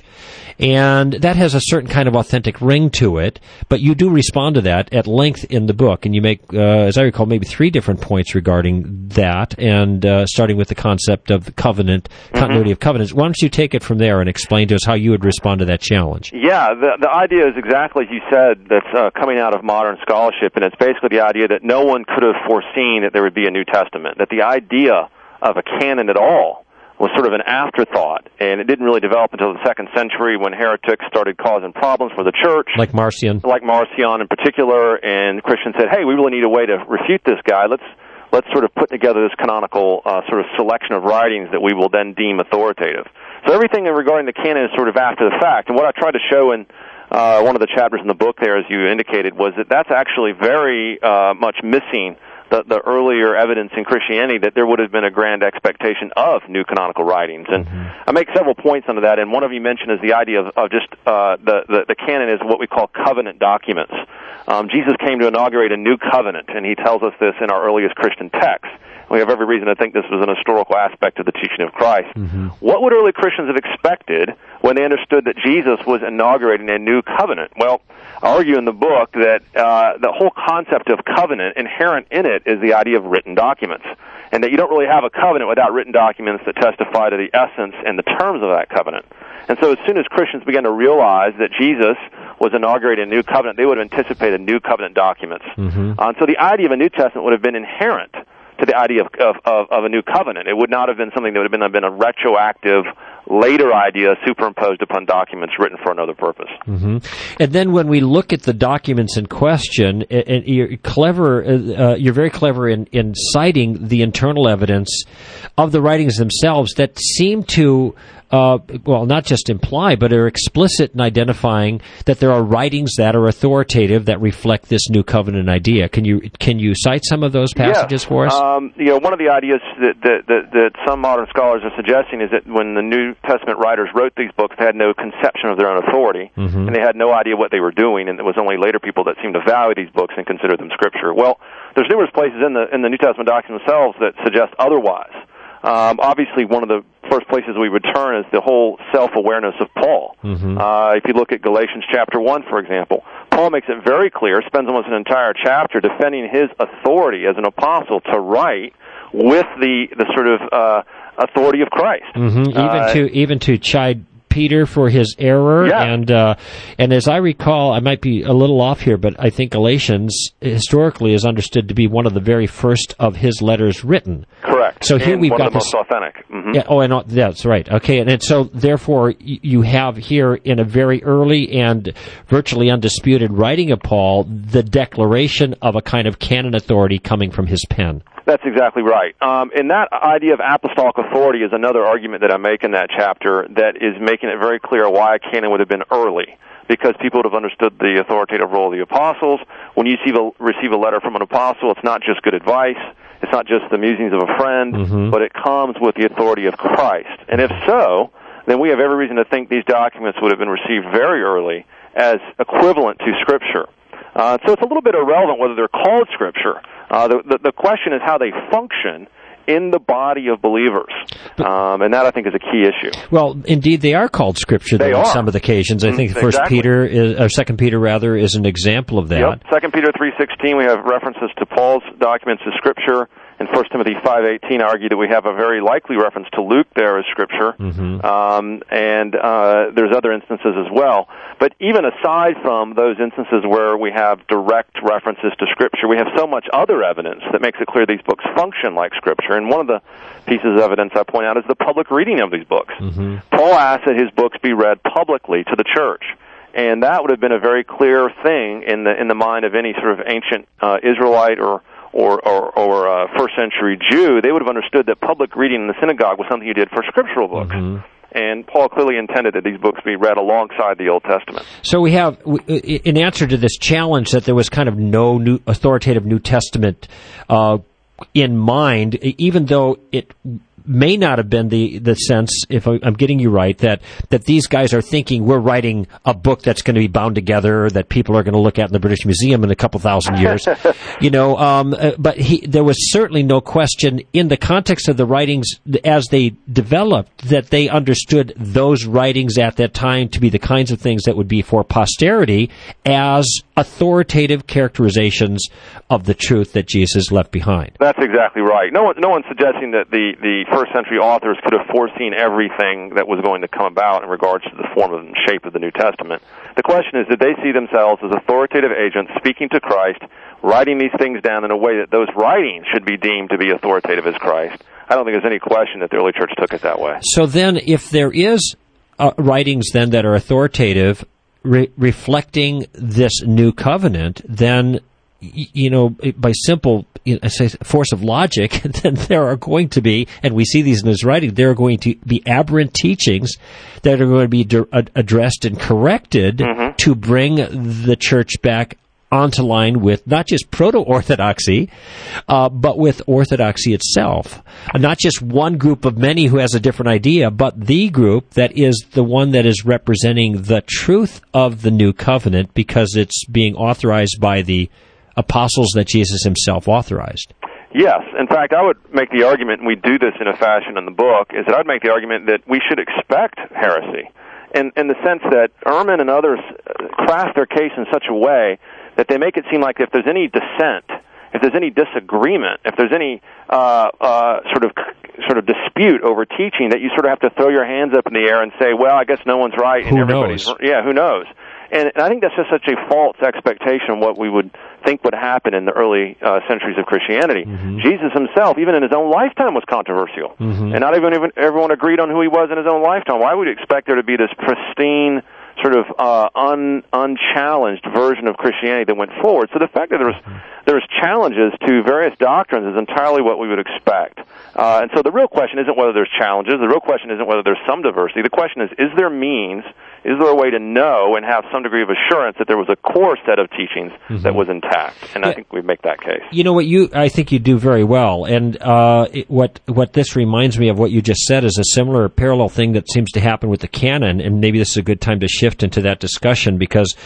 And that has a certain kind of authentic ring to it, but you do respond to that at length in the book, and you make, uh, as I recall, maybe three different points regarding that, and uh, starting with the concept of the covenant, mm-hmm. continuity of covenants. Why don't you take it from there and explain to us how you would respond to that challenge? Yeah, the, the idea is exactly as you said, that's uh, coming out of modern scholarship, and it's basically the idea that no one could have foreseen that there would be a New Testament, that the idea of a canon at all was sort of an afterthought, and it didn't really develop until the second century when heretics started causing problems for the church. Like Marcion. Like Marcion in particular, and Christians said, hey, we really need a way to refute this guy. Let's let's sort of put together this canonical uh, sort of selection of writings that we will then deem authoritative. So everything regarding the canon is sort of after the fact, and what I tried to show in uh, one of the chapters in the book there, as you indicated, was that that's actually very uh, much missing The, the earlier evidence in Christianity that there would have been a grand expectation of new canonical writings. And mm-hmm. I make several points under that, and one of you mentioned is the idea of, of just uh, the, the, the canon is what we call covenant documents. Um, Jesus came to inaugurate a new covenant, and he tells us this in our earliest Christian texts. We have every reason to think this was an historical aspect of the teaching of Christ. Mm-hmm. What would early Christians have expected when they understood that Jesus was inaugurating a new covenant? Well, I argue in the book that uh, the whole concept of covenant, inherent in it, is the idea of written documents, and that you don't really have a covenant without written documents that testify to the essence and the terms of that covenant. And so as soon as Christians began to realize that Jesus was inaugurating a new covenant, they would have anticipated new covenant documents. Mm-hmm. Uh, and so the idea of a New Testament would have been inherent to the idea of, of, of, of a new covenant. It would not have been something that would have been, have been a retroactive, later idea superimposed upon documents written for another purpose. Mm-hmm. And then when we look at the documents in question, and you're clever, uh, you're very clever in, in citing the internal evidence of the writings themselves that seem to Uh, well, not just imply, but are explicit in identifying that there are writings that are authoritative that reflect this new covenant idea. Can you can you cite some of those passages yeah. for us? Um, you know, one of the ideas that, that, that, that some modern scholars are suggesting is that when the New Testament writers wrote these books, they had no conception of their own authority, mm-hmm. and they had no idea what they were doing, and it was only later people that seemed to value these books and consider them Scripture. Well, there's numerous places in the in the New Testament documents themselves that suggest otherwise. Um, obviously, one of the first places we would turn is the whole self-awareness of Paul. Mm-hmm. Uh, if you look at Galatians chapter one, for example, Paul makes it very clear, spends almost an entire chapter defending his authority as an apostle to write with the, the sort of uh, authority of Christ. Mm-hmm. Even uh, to even to chide Peter for his error, yeah. and uh, and as I recall, I might be a little off here, but I think Galatians historically is understood to be one of the very first of his letters written. Correct. So here and we've one got of the this, most authentic. Mm-hmm. Yeah. Oh, and uh, that's right. Okay, and, and so therefore you have here in a very early and virtually undisputed writing of Paul the declaration of a kind of canon authority coming from his pen. That's exactly right. Um, and that idea of apostolic authority is another argument that I make in that chapter that is making it very clear why a canon would have been early, because people would have understood the authoritative role of the apostles. When you receive a, receive a letter from an apostle, it's not just good advice, it's not just the musings of a friend, mm-hmm. but it comes with the authority of Christ. And if so, then we have every reason to think these documents would have been received very early as equivalent to Scripture. Uh, so it's a little bit irrelevant whether they're called Scripture. Uh, the, the, the question is how they function in the body of believers, um, and that I think is a key issue. Well, indeed, they are called Scripture though, on some of the occasions. I think mm, First exactly. Peter, is, or Second Peter rather, is an example of that. Yep. Second Peter three sixteen, we have references to Paul's documents as Scripture, in First Timothy five eighteen, I argue that we have a very likely reference to Luke there as Scripture, Mm-hmm. um, and uh, there's other instances as well. But even aside from those instances where we have direct references to Scripture, we have so much other evidence that makes it clear these books function like Scripture. And one of the pieces of evidence I point out is the public reading of these books. Mm-hmm. Paul asked that his books be read publicly to the church. And that would have been a very clear thing in the in the mind of any sort of ancient uh, Israelite or or or, or uh, first century Jew. They would have understood that public reading in the synagogue was something you did for scriptural books. Mm-hmm. And Paul clearly intended that these books be read alongside the Old Testament. So we have, in answer to this challenge that there was kind of no new authoritative New Testament uh, in mind, even though it may not have been the, the sense, if I'm getting you right, that, that these guys are thinking we're writing a book that's going to be bound together, that people are going to look at in the British Museum in a couple thousand years. you know, um, but he, there was certainly no question in the context of the writings as they developed that they understood those writings at that time to be the kinds of things that would be for posterity as authoritative characterizations of the truth that Jesus left behind. That's exactly right. No one, no one's suggesting that the, the first century authors could have foreseen everything that was going to come about in regards to the form and shape of the New Testament. The question is, did they see themselves as authoritative agents speaking to Christ, writing these things down in a way that those writings should be deemed to be authoritative as Christ? I don't think there's any question that the early church took it that way. So then, if there is uh, writings then that are authoritative, re- reflecting this new covenant, then you know, by simple you know, say force of logic, then there are going to be, and we see these in his writing, there are going to be aberrant teachings that are going to be de- addressed and corrected mm-hmm. to bring the church back onto line with not just proto-orthodoxy, uh, but with orthodoxy itself. Uh, not just one group of many who has a different idea, but the group that is the one that is representing the truth of the new covenant because it's being authorized by the apostles that Jesus himself authorized. Yes. In fact, I would make the argument, and we do this in a fashion in the book, is that I'd make the argument that we should expect heresy in, in the sense that Ehrman and others craft their case in such a way that they make it seem like if there's any dissent, if there's any disagreement, if there's any uh, uh, sort of sort of dispute over teaching, that you sort of have to throw your hands up in the air and say, well, I guess no one's right. Who and everybody's knows? Yeah, who knows? And, and I think that's just such a false expectation of what we would think would happen in the early uh, centuries of Christianity. Mm-hmm. Jesus himself, even in his own lifetime, was controversial. Mm-hmm. And not even, even everyone agreed on who he was in his own lifetime. Why would you expect there to be this pristine, sort of uh, un, unchallenged version of Christianity that went forward? So the fact that there was, there was challenges to various doctrines is entirely what we would expect. Uh, and so the real question isn't whether there's challenges. The real question isn't whether there's some diversity. The question is, is there means, is there a way to know and have some degree of assurance that there was a core set of teachings mm-hmm. that was intact? And yeah. I think we make that case. You know what, you I think you do very well. And uh, it, what what this reminds me of what you just said is a similar parallel thing that seems to happen with the canon. And maybe this is a good time to shift into that discussion because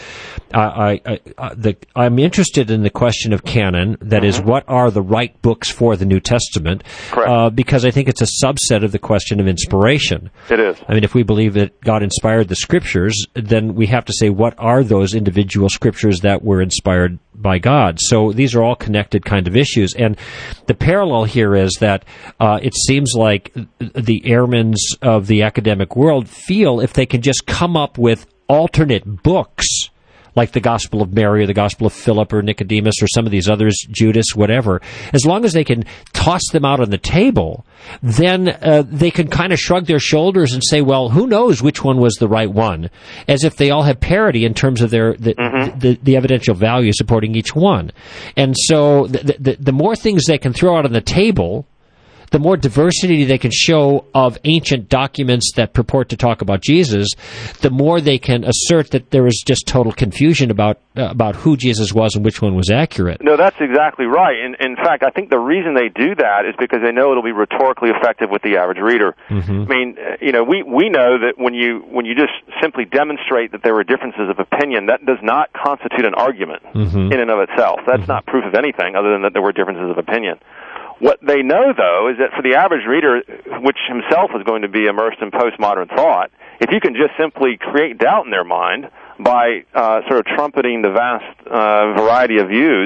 I, I, I, the, I'm interested in the question of canon. That mm-hmm. is, what are the right books for the New Testament? Correct. Uh, because I think it's a subset of the question of inspiration. It is. I mean, if we believe that God inspired the Scriptures, then we have to say, what are those individual Scriptures that were inspired by God? So these are all connected kind of issues. And the parallel here is that uh, it seems like the Ehrmans of the academic world feel if they can just come up with alternate books, like the Gospel of Mary or the Gospel of Philip or Nicodemus or some of these others, Judas, whatever, as long as they can toss them out on the table, then uh, they can kind of shrug their shoulders and say, well, who knows which one was the right one, as if they all have parity in terms of their the, mm-hmm. the, the, the evidential value supporting each one. And so the, the, the more things they can throw out on the table, the more diversity they can show of ancient documents that purport to talk about Jesus, the more they can assert that there is just total confusion about uh, about who Jesus was and which one was accurate. No, that's exactly right. In, in fact, I think the reason they do that is because they know it'll be rhetorically effective with the average reader. Mm-hmm. I mean, you know, we, we know that when you when you just simply demonstrate that there were differences of opinion, that does not constitute an argument mm-hmm. in and of itself. That's mm-hmm. not proof of anything other than that there were differences of opinion. What they know, though, is that for the average reader, which himself is going to be immersed in postmodern thought, if you can just simply create doubt in their mind by uh, sort of trumpeting the vast uh, variety of views,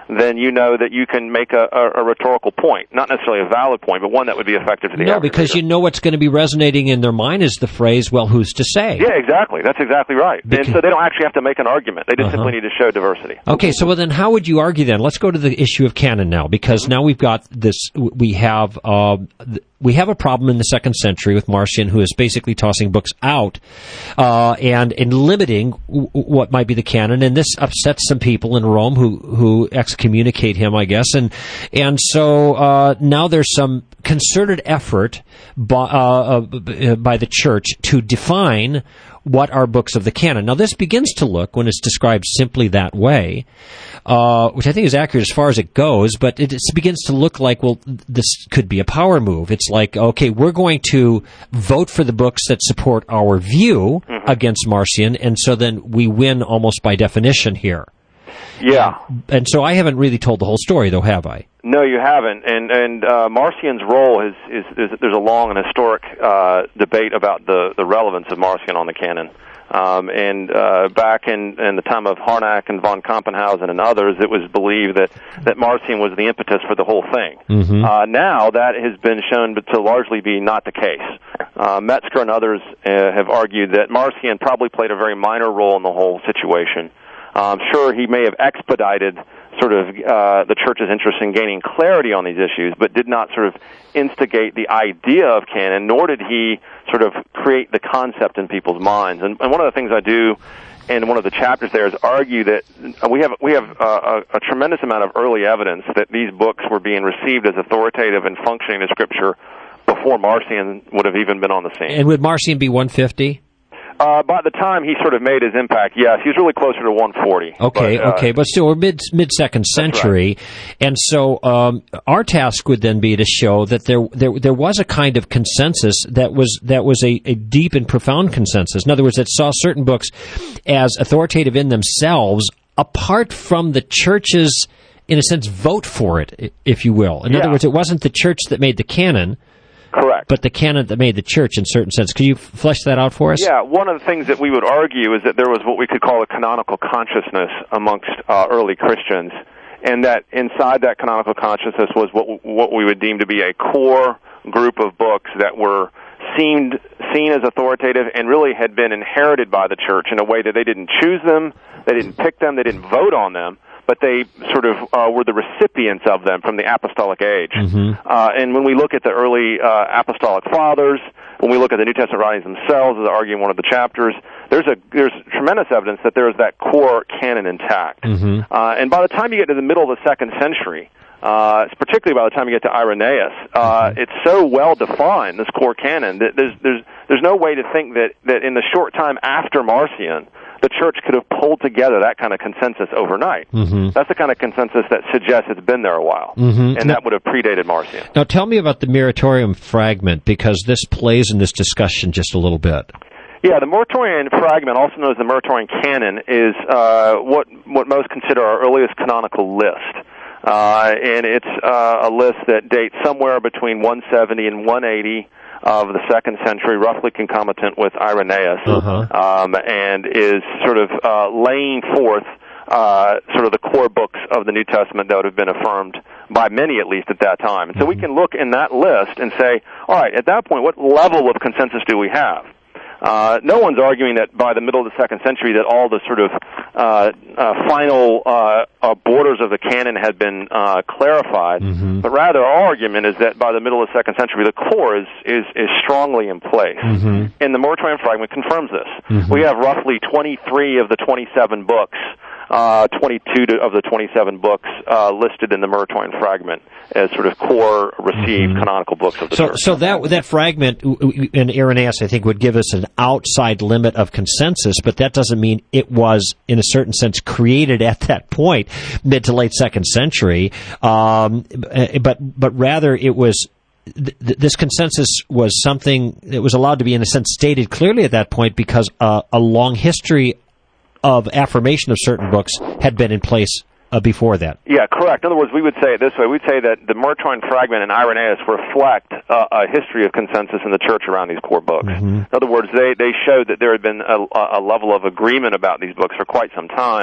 then you know that you can make a, a, a rhetorical point, not necessarily a valid point, but one that would be effective to the No, average because reader. you know what's going to be resonating in their mind is the phrase, well, who's to say? Yeah, exactly. That's exactly right. Because, and so they don't actually have to make an argument. They just uh-huh. simply need to show diversity. Okay, so well, then how would you argue then? Let's go to the issue of canon now, because mm-hmm. now we've got this, we have, uh, we have a problem in the second century with Marcion, who is basically tossing books out, uh, and, and limiting w- what might be the canon, and this upsets some people in Rome who, who excommunicate him, I guess, and, and so, uh, now there's some concerted effort by, uh, uh, by the church to define what are books of the canon. Now, this begins to look, when it's described simply that way, uh, which I think is accurate as far as it goes, but it, it begins to look like, well, this could be a power move. It's like, okay, we're going to vote for the books that support our view mm-hmm. against Marcion, and so then we win almost by definition here. Yeah. And so I haven't really told the whole story, though, have I? No, you haven't. And and uh, Marcion's role is, is, is there's a long and historic uh, debate about the, the relevance of Marcion on the canon. Um, and uh, back in, in the time of Harnack and von Kampenhausen and others, it was believed that, that Marcion was the impetus for the whole thing. Mm-hmm. Uh, now that has been shown to largely be not the case. Uh, Metzger and others uh, have argued that Marcion probably played a very minor role in the whole situation. Um, sure, he may have expedited sort of uh, the church's interest in gaining clarity on these issues, but did not sort of instigate the idea of canon, nor did he sort of create the concept in people's minds. And, and one of the things I do in one of the chapters there is argue that we have we have uh, a, a tremendous amount of early evidence that these books were being received as authoritative and functioning as Scripture before Marcion would have even been on the scene. And would Marcion be one fifty? Uh, by the time he sort of made his impact, yes, he was really closer to one forty. Okay, but, uh, okay, but still, we're mid mid second century, right. and so um, our task would then be to show that there there there was a kind of consensus that was that was a, a deep and profound consensus. In other words, that saw certain books as authoritative in themselves, apart from the church's, in a sense, vote for it, if you will. In yeah. other words, it wasn't the church that made the canon. Correct. But the canon that made the church, in certain sense. Could you flesh that out for us? Yeah, one of the things that we would argue is that there was what we could call a canonical consciousness amongst uh, early Christians, and that inside that canonical consciousness was what what we would deem to be a core group of books that were seemed seen as authoritative and really had been inherited by the church in a way that they didn't choose them, they didn't pick them, they didn't vote on them, but they sort of uh, were the recipients of them from the apostolic age. Mm-hmm. Uh, and when we look at the early uh, apostolic fathers, when we look at the New Testament writings themselves, as I argue in one of the chapters, there's a there's tremendous evidence that there is that core canon intact. Mm-hmm. Uh, and by the time you get to the middle of the second century, uh, particularly by the time you get to Irenaeus, uh, mm-hmm. it's so well defined, this core canon, that there's there's there's no way to think that that in the short time after Marcion, the church could have pulled together that kind of consensus overnight. Mm-hmm. That's the kind of consensus that suggests it's been there a while, mm-hmm. and now, that would have predated Marcion. Now, tell me about the Muratorian fragment, because this plays in this discussion just a little bit. Yeah, the Muratorian fragment, also known as the Muratorian canon, is uh, what what most consider our earliest canonical list. Uh, and it's uh, a list that dates somewhere between one seventy and one eighty of the second century, roughly concomitant with Irenaeus, uh-huh. um, and is sort of uh, laying forth uh, sort of the core books of the New Testament that would have been affirmed by many, at least at that time. And so we can look in that list and say, all right, at that point, what level of consensus do we have? Uh, no one's arguing that by the middle of the second century that all the sort of uh, uh, final uh, uh, borders of the canon had been uh, clarified, mm-hmm. but rather our argument is that by the middle of the second century the core is is, is strongly in place. Mm-hmm. And the Muratorian fragment confirms this. Mm-hmm. We have roughly twenty-three of the twenty-seven books, uh, twenty-two to, of the twenty-seven books uh, listed in the Muratorian fragment as sort of core received mm-hmm. canonical books of the so, church. So that that fragment in Irenaeus, I think, would give us an outside limit of consensus, but that doesn't mean it was, in a certain sense, created at that point, mid to late second century. Um, but but rather, it was. Th- this consensus was something that was allowed to be, in a sense, stated clearly at that point because uh, a long history of affirmation of certain books had been in place uh, before that. Yeah, correct. In other words, we would say it this way. We'd say that the Muratorian fragment and Irenaeus reflect uh, a history of consensus in the church around these core books. Mm-hmm. In other words, they, they showed that there had been a, a level of agreement about these books for quite some time,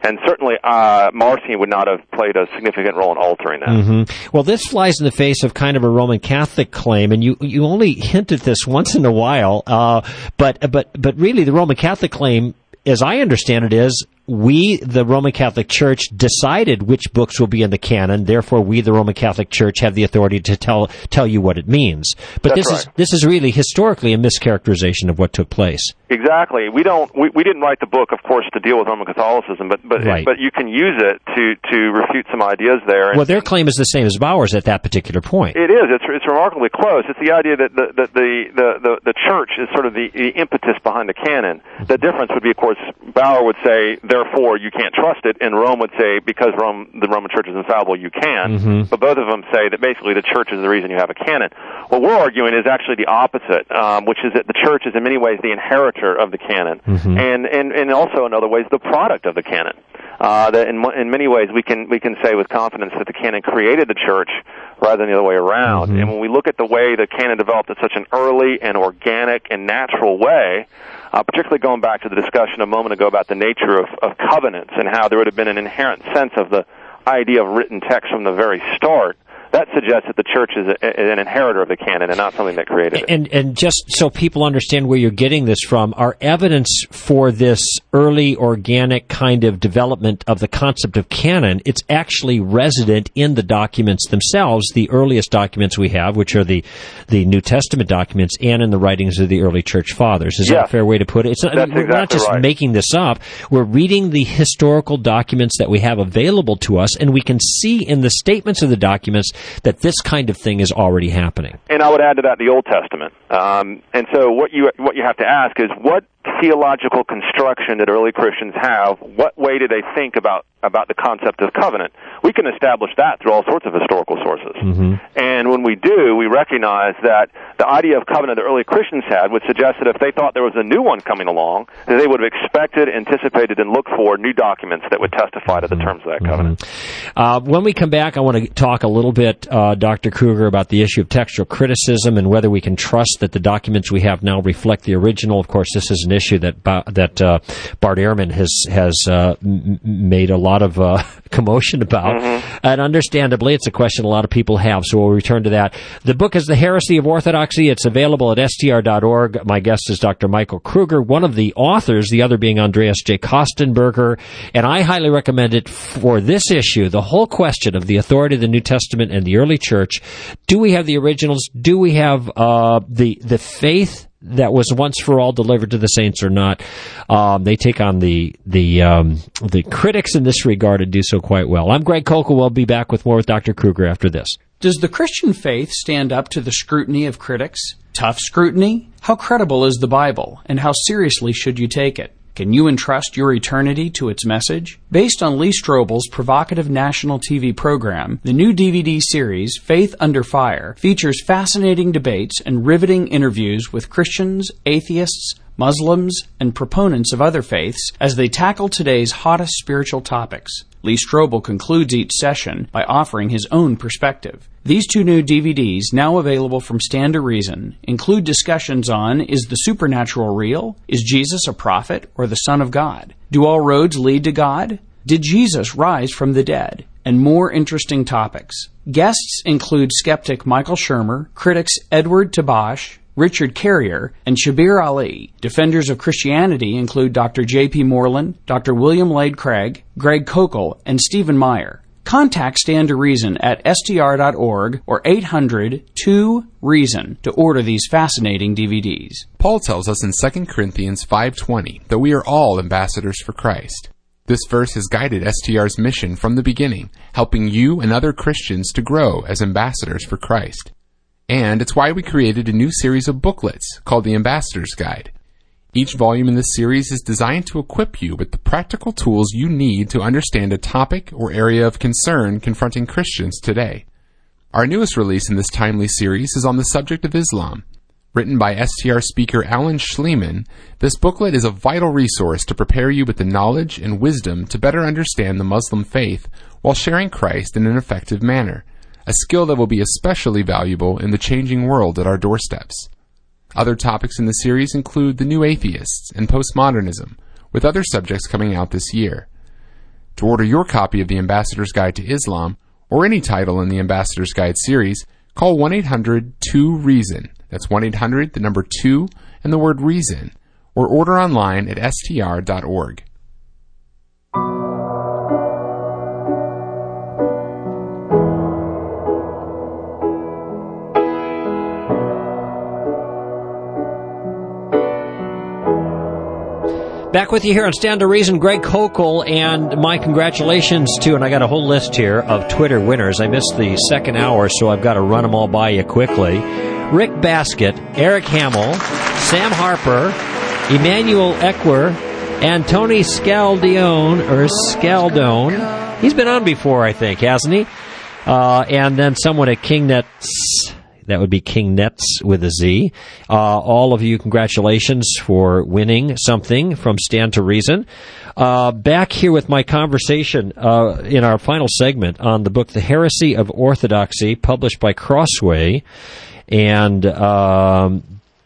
And certainly, uh, Marcion would not have played a significant role in altering that. Mm-hmm. Well, this flies in the face of kind of a Roman Catholic claim, and you you only hint at this once in a while, uh, but but but really, the Roman Catholic claim, as I understand it, is we, the Roman Catholic Church, decided which books will be in the canon. Therefore, we, the Roman Catholic Church, have the authority to tell tell you what it means. But That's this right. is this is really historically a mischaracterization of what took place. Exactly. We don't. We, we didn't write the book, of course, to deal with Roman Catholicism, but but Right. but you can use it to to refute some ideas there. And Well, their claim is the same as Bauer's at that particular point. It is. It's it's remarkably close. It's the idea that the the the the, the, the church is sort of the, the impetus behind the canon. The difference would be, of course, Bauer would say, therefore, you can't trust it, and Rome would say, because Rome, the Roman Church is infallible, you can. Mm-hmm. But both of them say that basically the church is the reason you have a canon. What we're arguing is actually the opposite, um, which is that the church is in many ways the inheritor of the canon, Mm-hmm. and, and and also in other ways the product of the canon. Uh, that in in many ways we can we can say with confidence that the canon created the church rather than the other way around. Mm-hmm. And when we look at the way the canon developed in such an early and organic and natural way, uh, particularly going back to the discussion a moment ago about the nature of, of covenants and how there would have been an inherent sense of the idea of written text from the very start, that suggests that the church is a, an inheritor of the canon and not something that created it. And and just so people understand where you're getting this from, our evidence for this early organic kind of development of the concept of canon, it's actually resident in the documents themselves, the earliest documents we have, which are the the New Testament documents, and in the writings of the early church fathers. Is Yes. that a fair way to put it? It's not, That's we're not exactly just right. making this up. We're reading the historical documents that we have available to us, and we can see in the statements of the documents that this kind of thing is already happening. And I would add to that the Old Testament. Um, and so what you what you have to ask is, what theological construction did early Christians have? What way did they think about about the concept of covenant? We can establish that through all sorts of historical sources. Mm-hmm. And when we do, we recognize that the idea of covenant that early Christians had would suggest that if they thought there was a new one coming along, that they would have expected, anticipated, and looked for new documents that would testify to the terms of that covenant. Mm-hmm. Uh, when we come back, I want to talk a little bit, uh, Doctor Kruger, about the issue of textual criticism and whether we can trust that the documents we have now reflect the original. Of course, this is an issue that ba- that uh, Bart Ehrman has has uh, m- made a lot of uh, commotion about, mm-hmm. and understandably, it's a question a lot of people have. So we'll return to that. The book is The Heresy of Orthodoxy. It's available at S T R dot org. My guest is Doctor Michael Kruger, one of the authors, the other being Andreas J. Kostenberger, and I highly recommend it for this issue, the whole question of the authority of the New Testament and the early church. Do we have the originals? Do we have uh, the the faith that was once for all delivered to the saints or not? Um, they take on the the um, the critics in this regard and do so quite well. I'm Greg Kokel. We'll be back with more with Doctor Kruger after this. Does the Christian faith stand up to the scrutiny of critics? Tough scrutiny? How credible is the Bible, and how seriously should you take it? Can you entrust your eternity to its message? Based on Lee Strobel's provocative national T V program, the new D V D series, Faith Under Fire, features fascinating debates and riveting interviews with Christians, atheists, Muslims, and proponents of other faiths as they tackle today's hottest spiritual topics. Lee Strobel concludes each session by offering his own perspective. These two new D V Ds, now available from Stand to Reason, include discussions on: is the supernatural real? Is Jesus a prophet or the Son of God? Do all roads lead to God? Did Jesus rise from the dead? And more interesting topics. Guests include skeptic Michael Shermer, critics Edward Tabash, Richard Carrier, and Shabir Ali. Defenders of Christianity include Doctor J P Moreland, Doctor William Lade Craig, Greg Kokel, and Stephen Meyer. Contact Stand to Reason at S T R dot org or eight hundred two reason to order these fascinating D V Ds. Paul tells us in Second Corinthians five twenty that we are all ambassadors for Christ. This verse has guided S T R's mission from the beginning, helping you and other Christians to grow as ambassadors for Christ. And it's why we created a new series of booklets called the Ambassador's Guide. Each volume in this series is designed to equip you with the practical tools you need to understand a topic or area of concern confronting Christians today. Our newest release in this timely series is on the subject of Islam. Written by S T R speaker Alan Schleman, this booklet is a vital resource to prepare you with the knowledge and wisdom to better understand the Muslim faith while sharing Christ in an effective manner, a skill that will be especially valuable in the changing world at our doorsteps. Other topics in the series include the new atheists and postmodernism, with other subjects coming out this year. To order your copy of the Ambassador's Guide to Islam, or any title in the Ambassador's Guide series, call one eight hundred two reason. That's one eight hundred, the number two, and the word reason. Or order online at S T R dot org. Back with you here on Stand to Reason, Greg Koukl, and my congratulations to, and I got a whole list here of Twitter winners. I missed the second hour, so I've got to run them all by you quickly. Rick Baskett, Eric Hamill, Sam Harper, Emmanuel Eckwer, and Tony Scaldione, or Scaldone. He's been on before, I think, hasn't he? Uh, and then someone at KingNets. That would be King Nets with a Z. Uh, all of you, congratulations for winning something from Stand to Reason. Uh, back here with my conversation uh, in our final segment on the book The Heresy of Orthodoxy, published by Crossway. And um,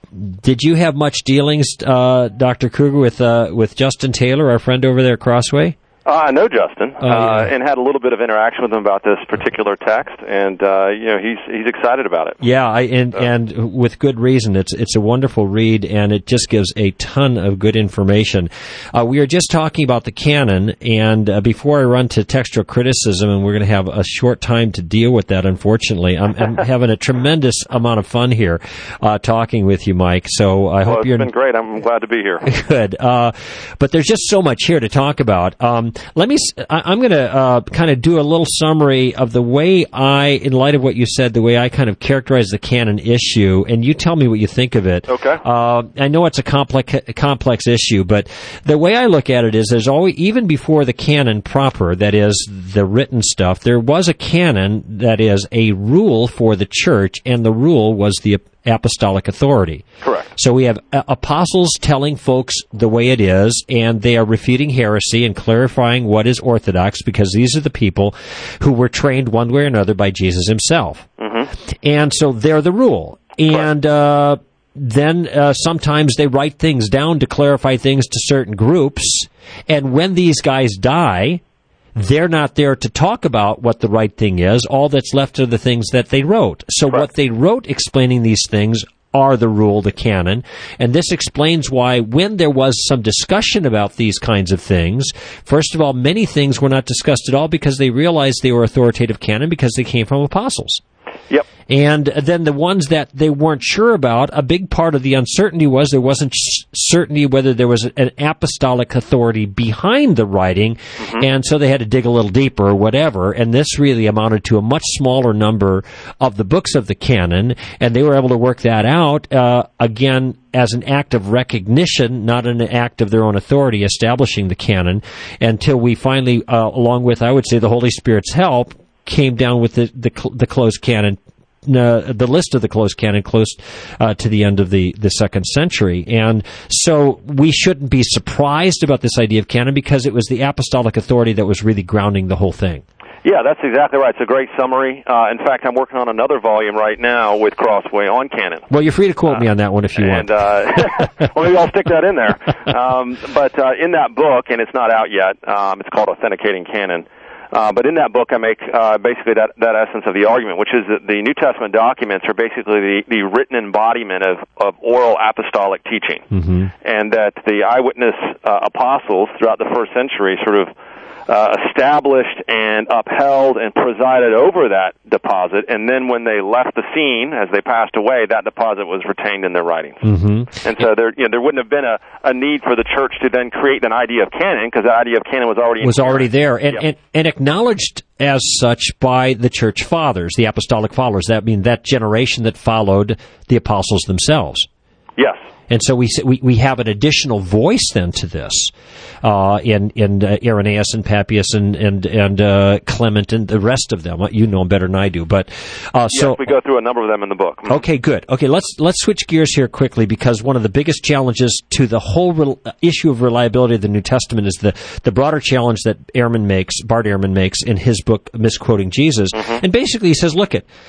did you have much dealings, uh, Doctor Kruger, with uh, with Justin Taylor, our friend over there at Crossway? Uh, I know Justin, oh, yeah. uh, and had a little bit of interaction with him about this particular text, and uh, you know he's he's excited about it. Yeah, I, and so. and with good reason. It's it's a wonderful read, and it just gives a ton of good information. Uh, we are just talking about the canon, and uh, before I run to textual criticism, and we're going to have a short time to deal with that. Unfortunately, I'm, I'm having a tremendous amount of fun here uh, talking with you, Mike. So I well, hope it's you're been great. I'm glad to be here. Good, uh, but there's just so much here to talk about. Um, Let me. I'm going to uh, kind of do a little summary of the way I, in light of what you said, the way I kind of characterize the canon issue, and you tell me what you think of it. Okay. Uh, I know it's a complex, complex issue, but the way I look at it is, there's always, even before the canon proper, that is the written stuff, there was a canon that is a rule for the church, and the rule was the apostolic authority. Correct. So we have apostles telling folks the way it is, and they are refuting heresy and clarifying what is orthodox, because these are the people who were trained one way or another by Jesus himself. Mm-hmm. And so they're the rule. And uh, then uh, sometimes they write things down to clarify things to certain groups, and when these guys die, they're not there to talk about what the right thing is. All that's left are the things that they wrote. So Correct. What they wrote explaining these things are the rule, the canon. And this explains why, when there was some discussion about these kinds of things, first of all, many things were not discussed at all because they realized they were authoritative canon because they came from apostles. Yep. And then the ones that they weren't sure about, a big part of the uncertainty was there wasn't certainty whether there was an apostolic authority behind the writing, mm-hmm. and so they had to dig a little deeper or whatever, and this really amounted to a much smaller number of the books of the canon, and they were able to work that out, uh, again, as an act of recognition, not an act of their own authority, establishing the canon, until we finally, uh, along with, I would say, the Holy Spirit's help, came down with the the, the closed canon, uh, the list of the closed canon, close uh, to the end of the, the second century. And so we shouldn't be surprised about this idea of canon, because it was the apostolic authority that was really grounding the whole thing. Yeah, that's exactly right. It's a great summary. Uh, in fact, I'm working on another volume right now with Crossway on canon. Well, you're free to quote uh, me on that one if you and, want. Uh, well, maybe I'll stick that in there. Um, but uh, in that book, and it's not out yet, um, it's called Authenticating Canon. Uh, but in that book, I make uh, basically that, that essence of the argument, which is that the New Testament documents are basically the, the written embodiment of, of oral apostolic teaching, mm-hmm. and that the eyewitness uh, apostles throughout the first century sort of uh, established and upheld and presided over that deposit, and then when they left the scene, as they passed away, that deposit was retained in their writings. Mm-hmm. And so there, you know, there wouldn't have been a, a need for the church to then create an idea of canon, because the idea of canon was already was already there, and, yep. and and acknowledged as such by the church fathers, the apostolic followers. That mean that generation that followed the apostles themselves. Yes. And so we we we have an additional voice then to this, uh, in in uh, Irenaeus and Papias and and and uh, Clement and the rest of them. You know them better than I do, but uh, so yes, we go through a number of them in the book. Mm-hmm. Okay, good. Okay, let's let's switch gears here quickly, because one of the biggest challenges to the whole re- issue of reliability of the New Testament is the the broader challenge that Ehrman makes, Bart Ehrman makes in his book Misquoting Jesus, mm-hmm. and basically he says, look it.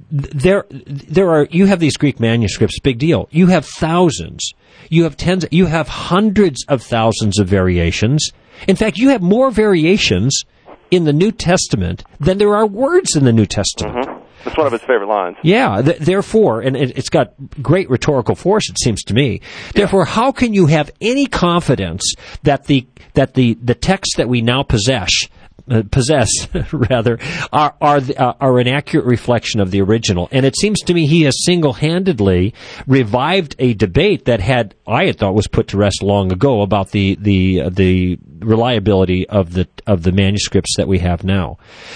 there, there are. You have these Greek manuscripts. Big deal. You have thousands. You have tens. You have hundreds of thousands of variations. In fact, you have more variations in the New Testament than there are words in the New Testament. Mm-hmm. That's one of his favorite lines. Yeah, th- therefore, and it, it's got great rhetorical force, it seems to me. Therefore, yeah. How can you have any confidence that the that the, the texts that we now possess uh, possess rather are are, the, uh, are an accurate reflection of the original? And it seems to me he has single-handedly revived a debate that had I had thought was put to rest long ago about the the uh, the reliability of the of the manuscripts that we have now.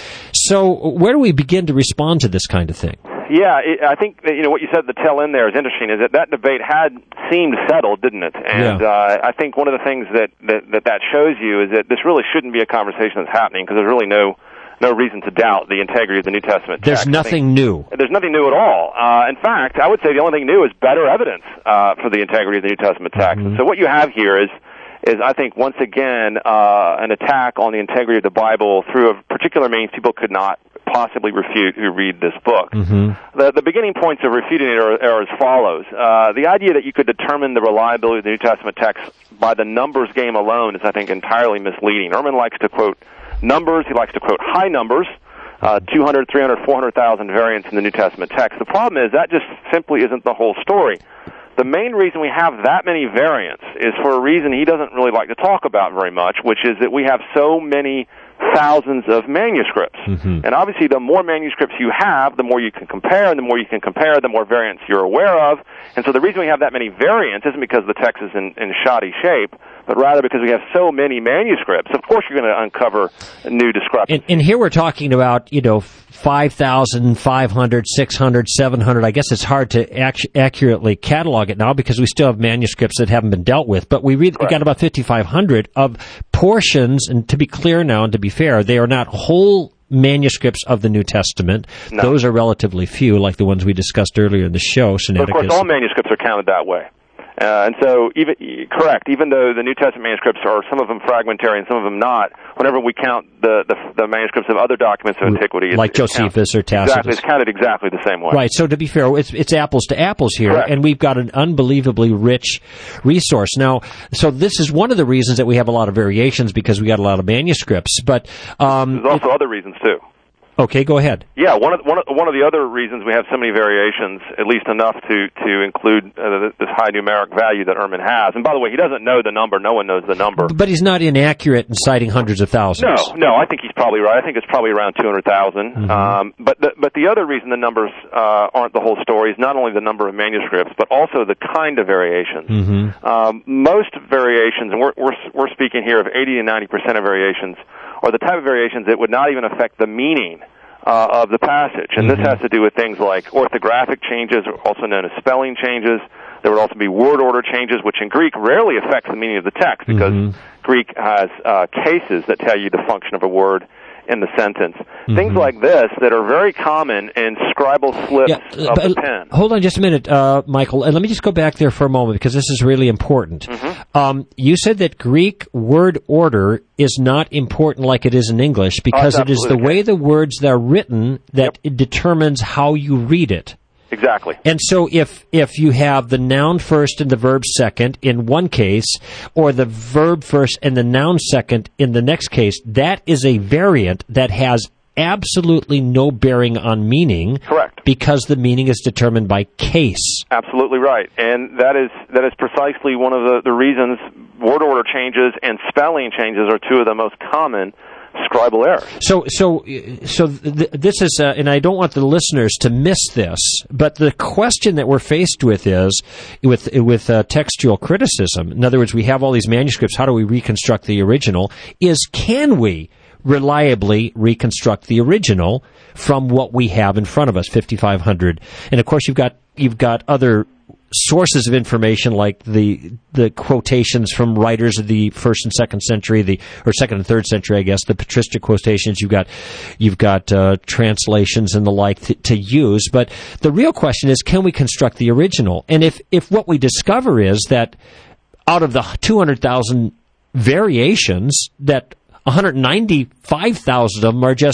So, where do we begin to respond to this kind of thing? Yeah, it, I think that, you know what you said at the tail end there is interesting. Is that that debate had seemed settled, didn't it? And yeah. uh, I think one of the things that, that that that shows you is that this really shouldn't be a conversation that's happening because there's really no no reason to doubt the integrity of the New Testament text. There's nothing new. There's nothing new at all. Uh, in fact, I would say the only thing new is better evidence uh, for the integrity of the New Testament text. Mm-hmm. So what you have here is. is I think once again uh, an attack on the integrity of the Bible through a particular means people could not possibly refute who read this book. Mm-hmm. The, the beginning points of refuting it are, are as follows. Uh, the idea that you could determine the reliability of the New Testament text by the numbers game alone is, I think, entirely misleading. Ehrman likes to quote numbers. He likes to quote high numbers, uh, two hundred, three hundred, four hundred thousand variants in the New Testament text. The problem is that just simply isn't the whole story. The main reason we have that many variants is for a reason he doesn't really like to talk about very much, which is that we have so many thousands of manuscripts. Mm-hmm. And obviously, the more manuscripts you have, the more you can compare, and the more you can compare, the more variants you're aware of. And so the reason we have that many variants isn't because the text is in, in shoddy shape, but rather because we have so many manuscripts. Of course, you're going to uncover new discrepancies. And, and here we're talking about, you know, five thousand, five hundred, six hundred, seven hundred. I guess it's hard to ac- accurately catalog it now because we still have manuscripts that haven't been dealt with. But we, read, we got about fifty-five hundred of portions, and to be clear now and to be fair, they are not whole manuscripts of the New Testament. No. Those are relatively few, like the ones we discussed earlier in the show. But of course, all manuscripts are counted that way. Uh, and so, even correct, even though the New Testament manuscripts are some of them fragmentary and some of them not, whenever we count the, the, the manuscripts of other documents of antiquity, it's, like it's Josephus counted, or Tacitus, exactly, it's counted exactly the same way. Right. So to be fair, it's, it's apples to apples here, correct. And we've got an unbelievably rich resource now. So this is one of the reasons that we have a lot of variations because we got a lot of manuscripts. But um, there's also it, other reasons too. Okay, go ahead. Yeah, one of one of one of the other reasons we have so many variations, at least enough to to include uh, this high numeric value that Ehrman has. And by the way, he doesn't know the number. No one knows the number. But he's not inaccurate in citing hundreds of thousands. No, no, I think he's probably right. I think it's probably around two hundred thousand. Mm-hmm. Um, but the, but the other reason the numbers uh, aren't the whole story is not only the number of manuscripts, but also the kind of variations. Mm-hmm. Um, most variations, and we're we're we're speaking here of eighty to ninety percent of variations, are the type of variations that would not even affect the meaning Uh, of the passage. And mm-hmm. this has to do with things like orthographic changes, also known as spelling changes. There would also be word order changes, which in Greek rarely affects the meaning of the text because mm-hmm. Greek has uh, cases that tell you the function of a word in the sentence. Mm-hmm. Things like this that are very common in scribal slips yeah, of but, the pen. Hold on just a minute, uh, Michael. And let me just go back there for a moment because this is really important. Mm-hmm. Um, you said that Greek word order is not important like it is in English because oh, it is the way the words are written that yep. it determines how you read it. Exactly. And so if if you have the noun first and the verb second in one case, or the verb first and the noun second in the next case, that is a variant that has absolutely no bearing on meaning. Correct. Because the meaning is determined by case. Absolutely right. And that is that is precisely one of the, the reasons word order changes and spelling changes are two of the most common scribal errors. So, so, so th- this is, uh, and I don't want the listeners to miss this, but the question that we're faced with is, with with uh, textual criticism. In other words, we have all these manuscripts. How do we reconstruct the original? Is can we reliably reconstruct the original from what we have in front of us, fifty-five hundred? And of course, you've got you've got other sources of information like the the quotations from writers of the first and second century, the or second and third century, I guess, the patristic quotations. You've got you've got uh, translations and the like to, to use. But the real question is, can we construct the original? And if if what we discover is that out of the two hundred thousand variations, that one hundred ninety-five thousand of them are just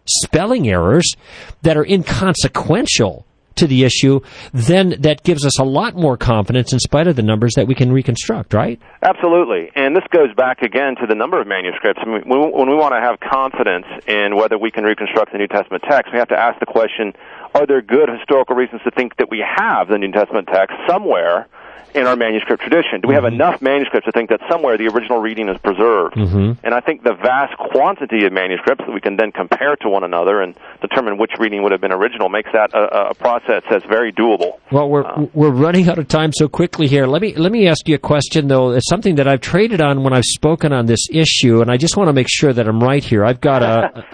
spelling errors that are inconsequential to the issue, then that gives us a lot more confidence in spite of the numbers that we can reconstruct, right? Absolutely. And this goes back again to the number of manuscripts. I mean, when we want to have confidence in whether we can reconstruct the New Testament text, we have to ask the question, are there good historical reasons to think that we have the New Testament text somewhere in our manuscript tradition? Do we have mm-hmm. enough manuscripts to think that somewhere the original reading is preserved? Mm-hmm. And I think the vast quantity of manuscripts that we can then compare to one another and determine which reading would have been original makes that a, a process that's very doable. Well, we're uh, we're running out of time so quickly here. Let me let me ask you a question, though. It's something that I've traded on when I've spoken on this issue, and I just want to make sure that I'm right here. I've got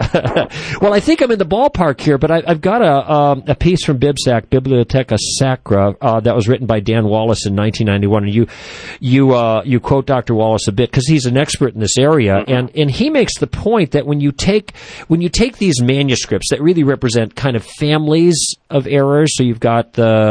a well, I think I'm in the ballpark here, but I, I've got a um, a piece from BibSac, Bibliotheca Sacra, uh, that was written by Dan Wallace in nineteen ninety-one, and you you uh, you quote Doctor Wallace a bit because he's an expert in this area, mm-hmm. and and he makes the point that when you take when you take these manuscripts that really represent kind of families of errors, so you've got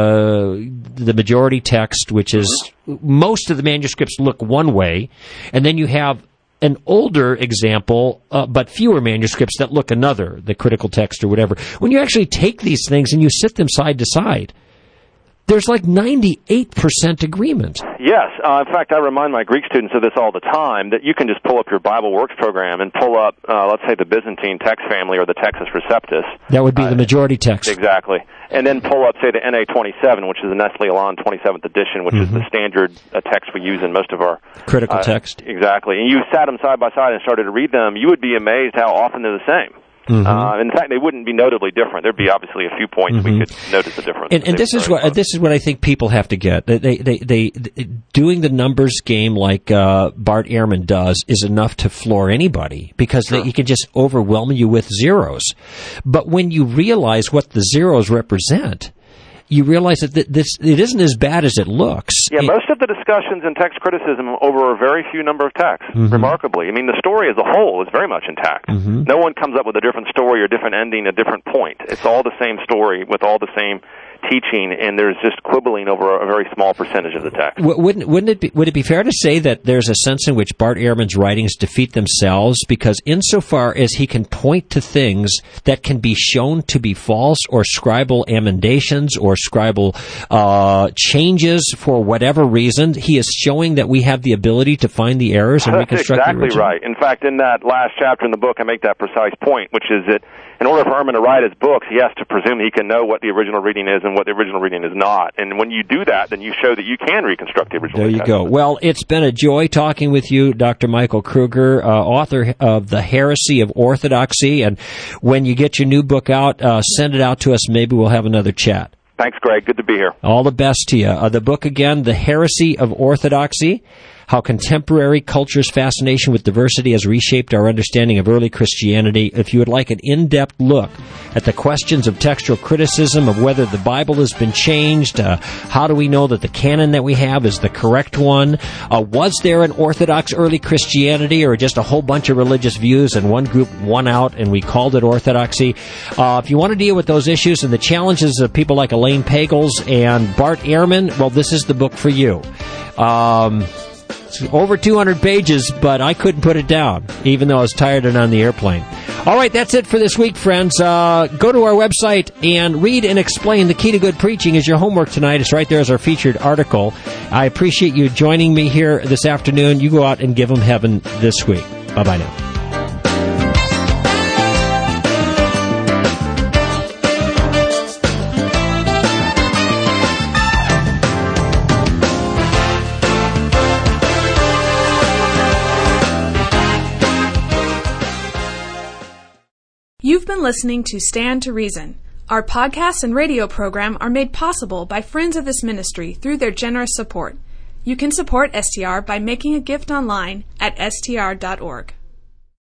the the majority text, which is most of the manuscripts look one way, and then you have an older example, uh, but fewer manuscripts that look another, the critical text or whatever. When you actually take these things and you sit them side to side, there's like ninety-eight percent agreement. Yes. Uh, in fact, I remind my Greek students of this all the time, that you can just pull up your Bible Works program and pull up, uh, let's say, the Byzantine text family or the Textus Receptus. That would be uh, the majority text. Exactly. And then pull up, say, the N A twenty-seven, which is the Nestle Aland twenty-seventh edition, which mm-hmm. is the standard uh, text we use in most of our... Critical uh, text. Exactly. And you sat them side by side and started to read them, you would be amazed how often they're the same. Mm-hmm. Uh, in fact, they wouldn't be notably different. There'd be obviously a few points mm-hmm. we could notice a difference. And, and this is what this is what I think people have to get. They, they, they, they doing the numbers game like uh, Bart Ehrman does is enough to floor anybody because sure. they, he can just overwhelm you with zeros. But when you realize what the zeros represent, you realize that this it isn't as bad as it looks. Yeah, most of the discussions in text criticism over a very few number of texts, mm-hmm. remarkably. I mean, the story as a whole is very much intact. Mm-hmm. No one comes up with a different story or different ending, a different point. It's all the same story with all the same teaching, and there's just quibbling over a very small percentage of the text. Wouldn't, wouldn't it be, would it be fair to say that there's a sense in which Bart Ehrman's writings defeat themselves because insofar as he can point to things that can be shown to be false or scribal emendations or scribal uh, changes for whatever reason, he is showing that we have the ability to find the errors and That's reconstruct exactly the original. Right. In fact, in that last chapter in the book, I make that precise point, which is that in order for Ehrman to write his books, he has to presume he can know what the original reading is and what the original reading is not. And when you do that, then you show that you can reconstruct the original. There you text. go. Well, it's been a joy talking with you, Doctor Michael Kruger, uh, author of The Heresy of Orthodoxy. And when you get your new book out, uh, send it out to us. Maybe we'll have another chat. Thanks, Greg. Good to be here. All the best to you. Uh, the book again, The Heresy of Orthodoxy. How contemporary culture's fascination with diversity has reshaped our understanding of early Christianity. If you would like an in-depth look at the questions of textual criticism, of whether the Bible has been changed, uh, how do we know that the canon that we have is the correct one, uh, was there an orthodox early Christianity or just a whole bunch of religious views and one group won out and we called it orthodoxy? Uh, if you want to deal with those issues and the challenges of people like Elaine Pagels and Bart Ehrman, well, this is the book for you. Um... Over two hundred pages, but I couldn't put it down, even though I was tired and on the airplane. All right, that's it for this week, friends. Uh, go to our website and read and explain. The Key to Good Preaching is your homework tonight. It's right there as our featured article. I appreciate you joining me here this afternoon. You go out and give them heaven this week. Bye-bye now. You've been listening to Stand to Reason. Our podcast and radio program are made possible by friends of this ministry through their generous support. You can support S T R by making a gift online at S T R dot org.